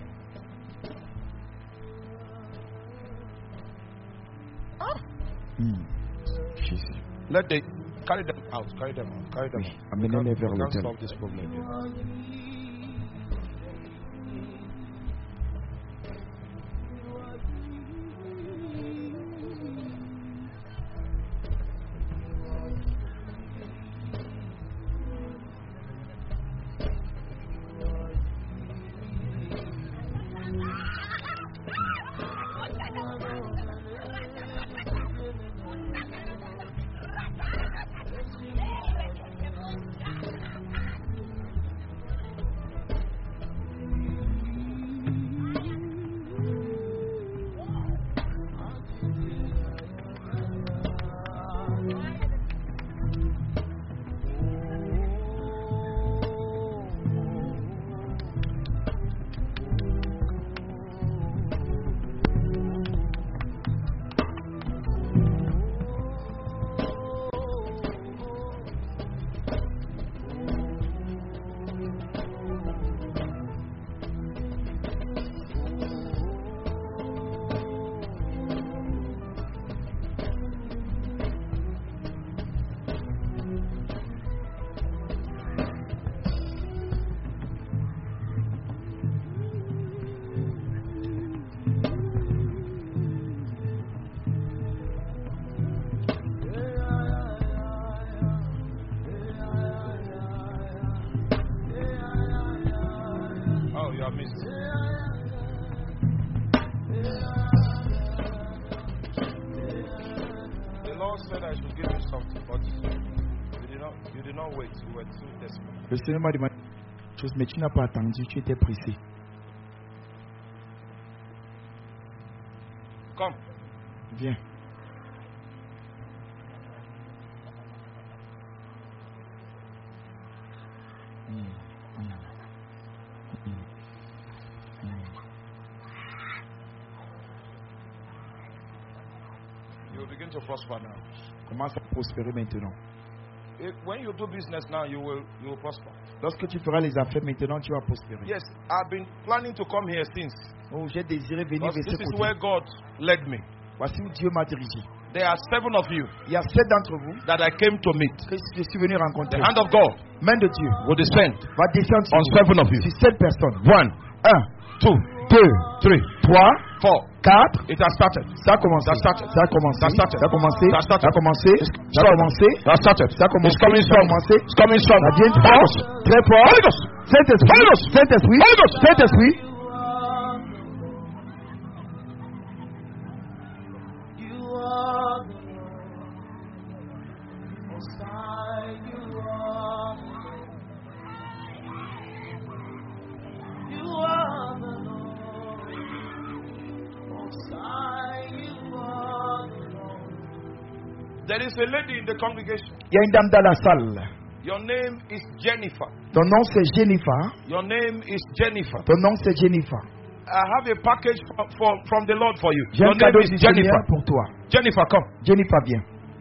Hmm. Jésus. Let the carry them out. Carry them out. Carry them out. We Amenez-les can't, vers we can't l'autel. solve this problem here. Oh, you are missed. The Lord said I should give you something, but you did not. You did not wait. You were too desperate. Le Seigneur m'a demandé quelque chose, mais tu n'as pas attendu, tu étais pressé. Come. Viens. Hmm, hmm, hmm, hmm. You will begin to prosper now. Commence à prospérer maintenant. If, when you do business now, you will you will prosper. Lorsque tu feras les affaires maintenant, tu vas prospérer. Yes, I've been planning to come here since. Oh, j'ai désiré venir Because vers this ce is côté. where God led me. Voici où Dieu m'a dirigé. There are seven of you Il y a sept d'entre vous that I came to meet. que je suis venu rencontrer. The hand of God Main de Dieu will descend va descendre sur on vous. seven of you. Sur sept personnes. One, Un, two, deux, three, trois, four. quatre. It has started. Ça a commencé. That started. Ça a commencé. That started. Ça a commencé. That started. Ça a commencé. Ça a commencé. That started. Ça a commencé. It's coming Ça a strong. commencé. It's coming strong. Ça vient Holy fort. Ghost. Très fort. Holy Ghost. Saint-Esprit. Holy Ghost. Saint-Esprit. Holy Ghost. Saint-Esprit. There is a lady in the congregation. Il y a une dame dans la salle. Your name is Jennifer. Ton nom c'est Jennifer. Your name is Jennifer. Ton nom c'est Jennifer. I have a package from, from, from the Lord for you. J'ai Your un name cadeau is du Seigneur Jennifer. pour toi. Jennifer, come. Jennifer, viens.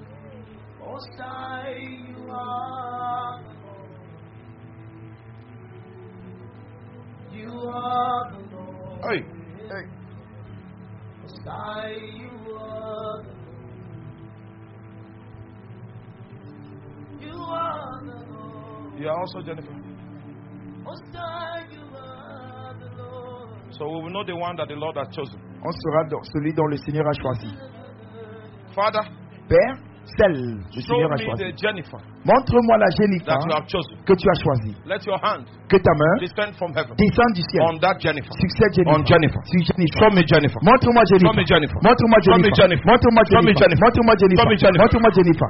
Hey. Hey. You are also Jennifer. So we will know the one that the Lord has chosen. On sera dans celui dont le Seigneur a choisi. Father, Père, celle le show Seigneur a me choisi. the Jennifer Montre-moi la Jennifer that you have chosen. que tu as choisie. Let your hand Que ta main descend from heaven descende du ciel on that Jennifer. sur cette Jennifer. On Jennifer. Sur Jennifer. Show me Jennifer. Montre-moi Show me Jennifer. Jennifer. Montre-moi Show me Jennifer. Jennifer. Montre-moi Show me Jennifer. Jennifer. Montre-moi Show me Jennifer. Jennifer. Montre-moi Jennifer.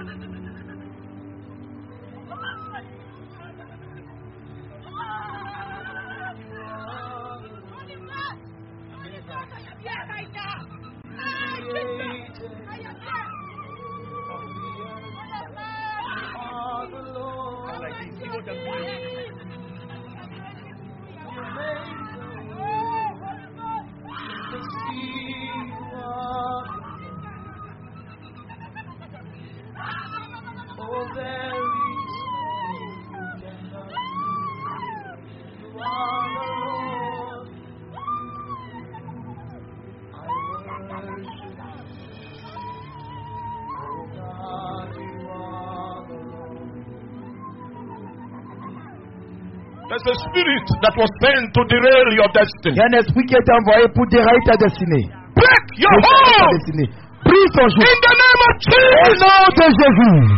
There's a spirit that was sent to derail your destiny. Il y a un esprit qui a été envoyé pour dérailler ta destinée. Break your Dérailler ta hold destinée. Brise ton joug. in the name of Au Jesus. nom de Jésus.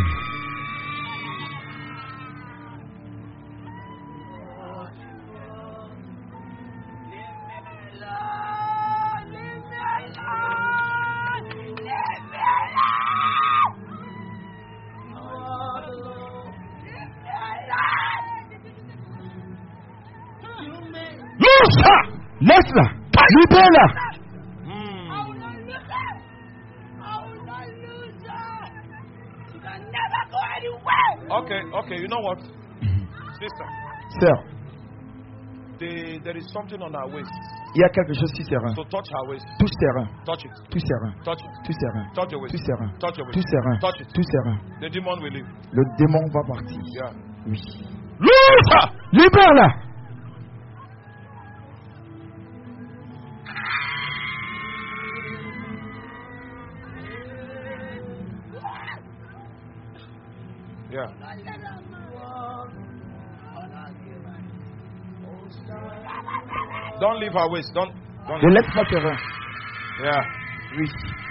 Loose her. Laisse-la. Libère-la. Okay, okay, you know what? Sister, Sœur, the, there is something on our waist. il y a quelque chose sur ses reins. So touch her waist. Touche ses reins. Touch it. Touche ses reins. Touch it. Touche ses reins. Touch your waist. Touche ses reins. Touch your waist. Touche ses reins. Touch it. Touche ses reins. The demon will leave. Le démon va partir. Yeah. Oui. Loose her. Libère-la. Yeah. Don't leave her waist. Don't. Don't Ne leave. laisse pas tes reins. Yeah. Oui.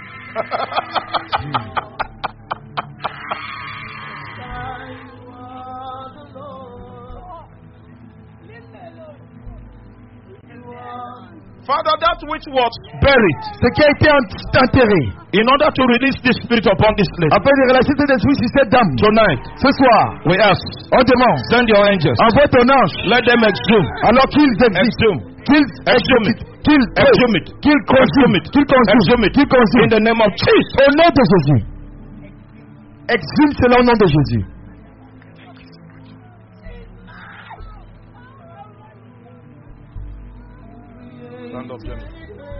Father, that which was buried Ce qui a été ent- enterré. in order to release the spirit upon this lady. Afin de relâcher cet esprit sur cette dame. Tonight, Ce soir, we ask, on demande. send your angels. Envoie ton ange. Let them exhume. Alors qu'ils existent. Exhume. Qu'ils Exhume it. exécutent. Qu'ils Exhume it. Qu'ils consument. Qu'ils consument. Exhume it. Qu'ils In consument. the name of Jesus. Au nom de Jésus. Exhume cela au nom de Jésus. Stand up, Jennifer.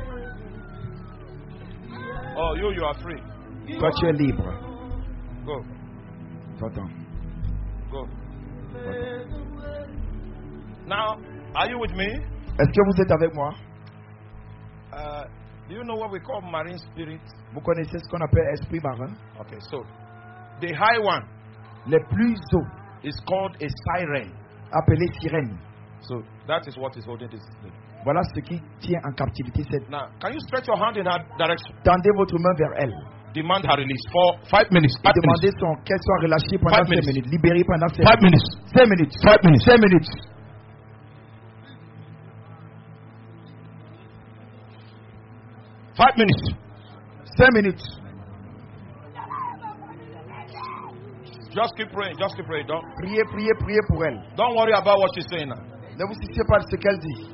Oh, you, you are free. Toi, tu es libre. Go. Va-t'en. Go. Va-t'en. Now, are you with me? Est-ce que vous êtes avec moi? Uh, do you know what we call marine spirit? Vous connaissez ce qu'on appelle esprit marin? Okay, so the high one Les plus hauts, is called a siren. appelés sirènes. So that is what is holding this lady. Voilà ce qui tient en captivité cette. Now, can you stretch your hand in her direction? Tendez votre main vers elle. Demand her release for five minutes. Et Five demandez minutes. son qu'elle soit relâchée pendant Five cinq minutes. minutes. Libérée pendant cinq Five minutes. minutes. Cinq minutes. Five minutes. Cinq minutes. Five minutes. Cinq minutes. Just keep praying. Just keep praying. Don't Priez, priez, priez pour elle. don't worry about what she's saying now. Ne vous souciez pas de ce qu'elle dit.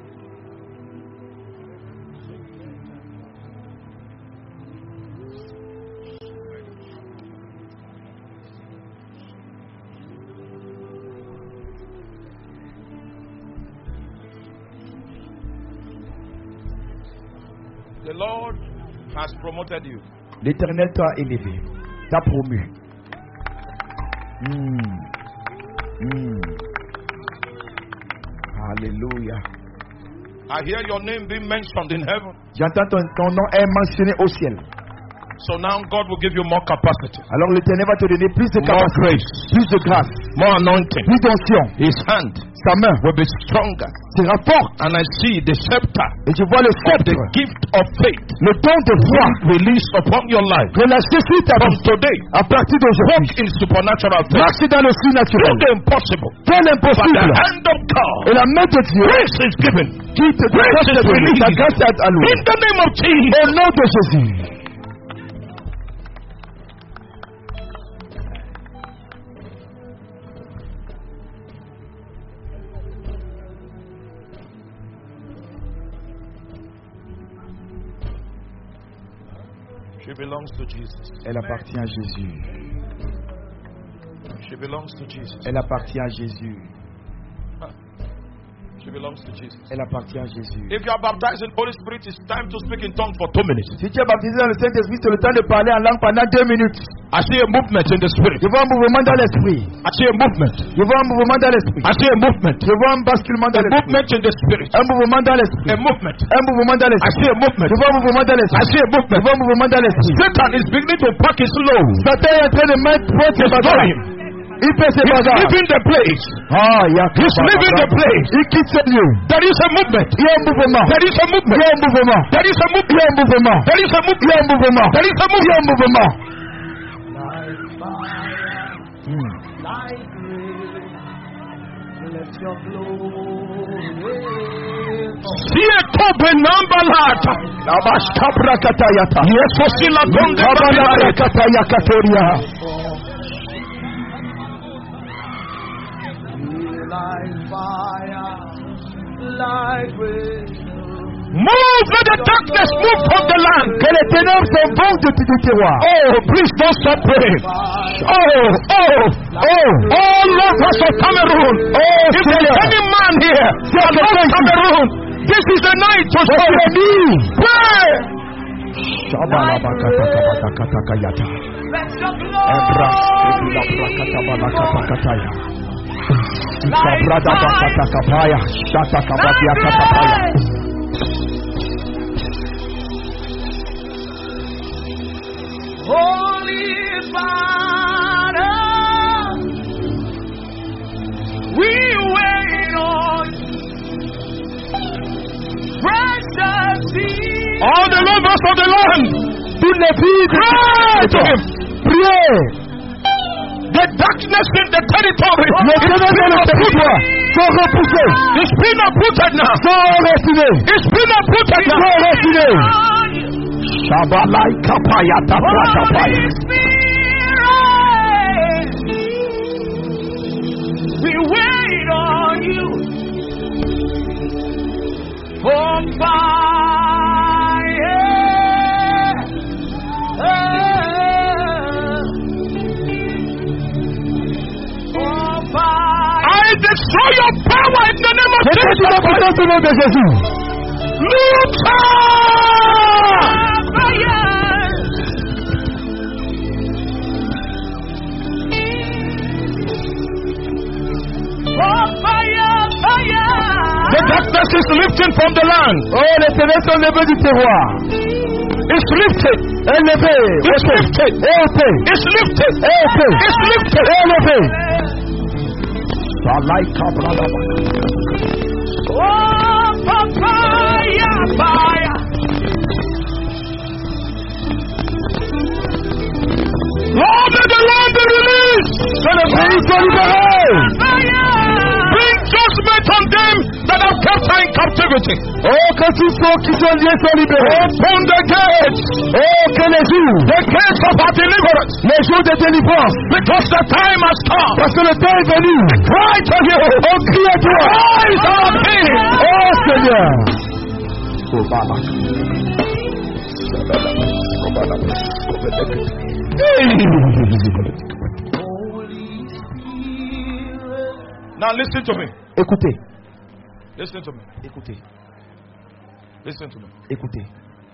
The Lord has promoted you. L'Éternel t'a élevé, t'a promu. Hmm. Hmm. Alléluia. I hear your name being mentioned in heaven. J'entends ton, ton nom est mentionné au ciel. So now God will give you more capacity, Alors l'Éternel va te donner plus de more capacité, grace, plus de grâce, more anointing. plus d'onction. His hand Sa main will be stronger. sera forte. And I see the scepter, Et je vois le sceptre, the gift of faith, le don de foi, released upon your life. relâché sur ta From vie. today, À partir d'aujourd'hui, walk in supernatural faith. marche dans le Do surnaturel. the impossible. Fais But the l'impossible. hand of God, Et la main de Dieu grace is given. qui te Grace grâce is est donnée. released. Ta grâce est allouée. In the name of Jesus. Au nom de Jésus. She belongs to Jesus. Elle appartient à Jésus. She belongs to Jesus. Elle appartient à Jésus. She belongs to Jesus. Elle appartient à Jésus. If you are baptized in Holy Spirit, it's time to speak in tongues for two minutes. Si tu es baptisé dans le Saint-Esprit, c'est le temps de parler en langue pendant deux minutes. I see a movement in the spirit. Je vois un mouvement dans l'esprit. I see a movement. Je vois un mouvement dans l'esprit. I see a movement. Je vois un basculement A dans l'esprit. movement in the spirit. Un mouvement dans l'esprit. A movement. Un mouvement dans I l'esprit. see a movement. Je vois un mouvement dans I l'esprit. see a Je movement. vois un mouvement dans l'esprit. Satan is beginning to pack his load. Satan est en train de mettre trop de He's bagages. going. Il fait ses He's bagages. leaving the place. Ah, il y a He's leaving the place. Il quitte ce lieu. There is a movement. Il y a un mouvement. There is a Il movement. y a un mouvement. There is a Il y movement. a un mouvement. There is a Il y movement. a un mouvement. There is a Il y a un movement. mouvement. Sieto benambalata. Abashkabrakatayata. Yeso sila bonde bandare. Kabayakatayakatoria. Like fire, like rain. Move, let the darkness move from the land. Que les ténèbres s'envolent de du terroir. Oh, please don't stop praying. Oh, oh, oh, oh, Lord, us of Cameroon. Oh, if there is any man here, Lord of Cameroon, this is the night to pray. Pray. Shabalabakatakabakatakayata. Ebraskabulabrakatabalakapakataya. Ikabradabakatakapaya. Shatakabadiakatapaya. Holy Father, we wait on you. Precious Jesus. All the lovers of the land, Toutes les filles de pray to him. priez. The darkness in the territory Les is ténèbres being dans le territoire uprooted. sont repoussées. It's been uprooted now. Sont retirées. It's been uprooted Sont now. retirées. Shabalakapayataprakapaya. We wait on you for fire. For fire. I destroy your power in the name of Je détruis la Jesus. puissance au nom de Jésus. Luther! The darkness is lifting from the land. Oh, les ténèbres sont levées du terroir. It's lifted. Élevé. It's lifted. Élevé. It's lifted. Élevé. It's lifted. Élevé. Shabalakabradaba. Oh, papaya, fire. Lord, let the land be released. Que le pays soit libéré. Bring judgment on them that have kept her in captivity. Oh, que tous ceux qui sont liés sont libérés. Open the gates. Oh, que les jours, The gates of our deliverance. les jours de délivrance, Because the time has come. parce que le temps est venu. Cry to you. On crie à toi. Rise our King. Oh Seigneur. Now listen to me. Écoutez, Listen to me. écoutez, Listen to me. écoutez.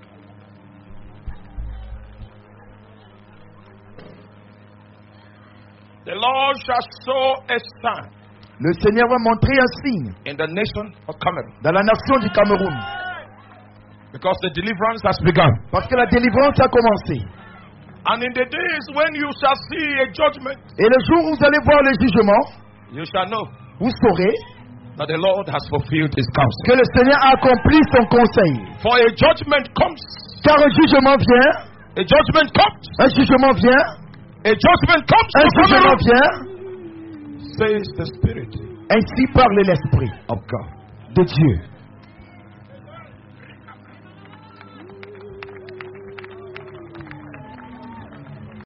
The Lord shall show a sign Le Seigneur va montrer un signe in the nation of Cameroon. dans la nation du Cameroun. Because the deliverance has begun. Parce que la délivrance a commencé. And in the days when you shall see a judgment, Et le jour où vous allez voir le jugement, you shall know vous saurez that the Lord has fulfilled his counsel. que le Seigneur a accompli son conseil. For a judgment comes, Car un jugement vient, a judgment comes, un jugement vient, a judgment comes un to jugement Cameroon, vient. says the Spirit Ainsi parle l'Esprit of God. de Dieu.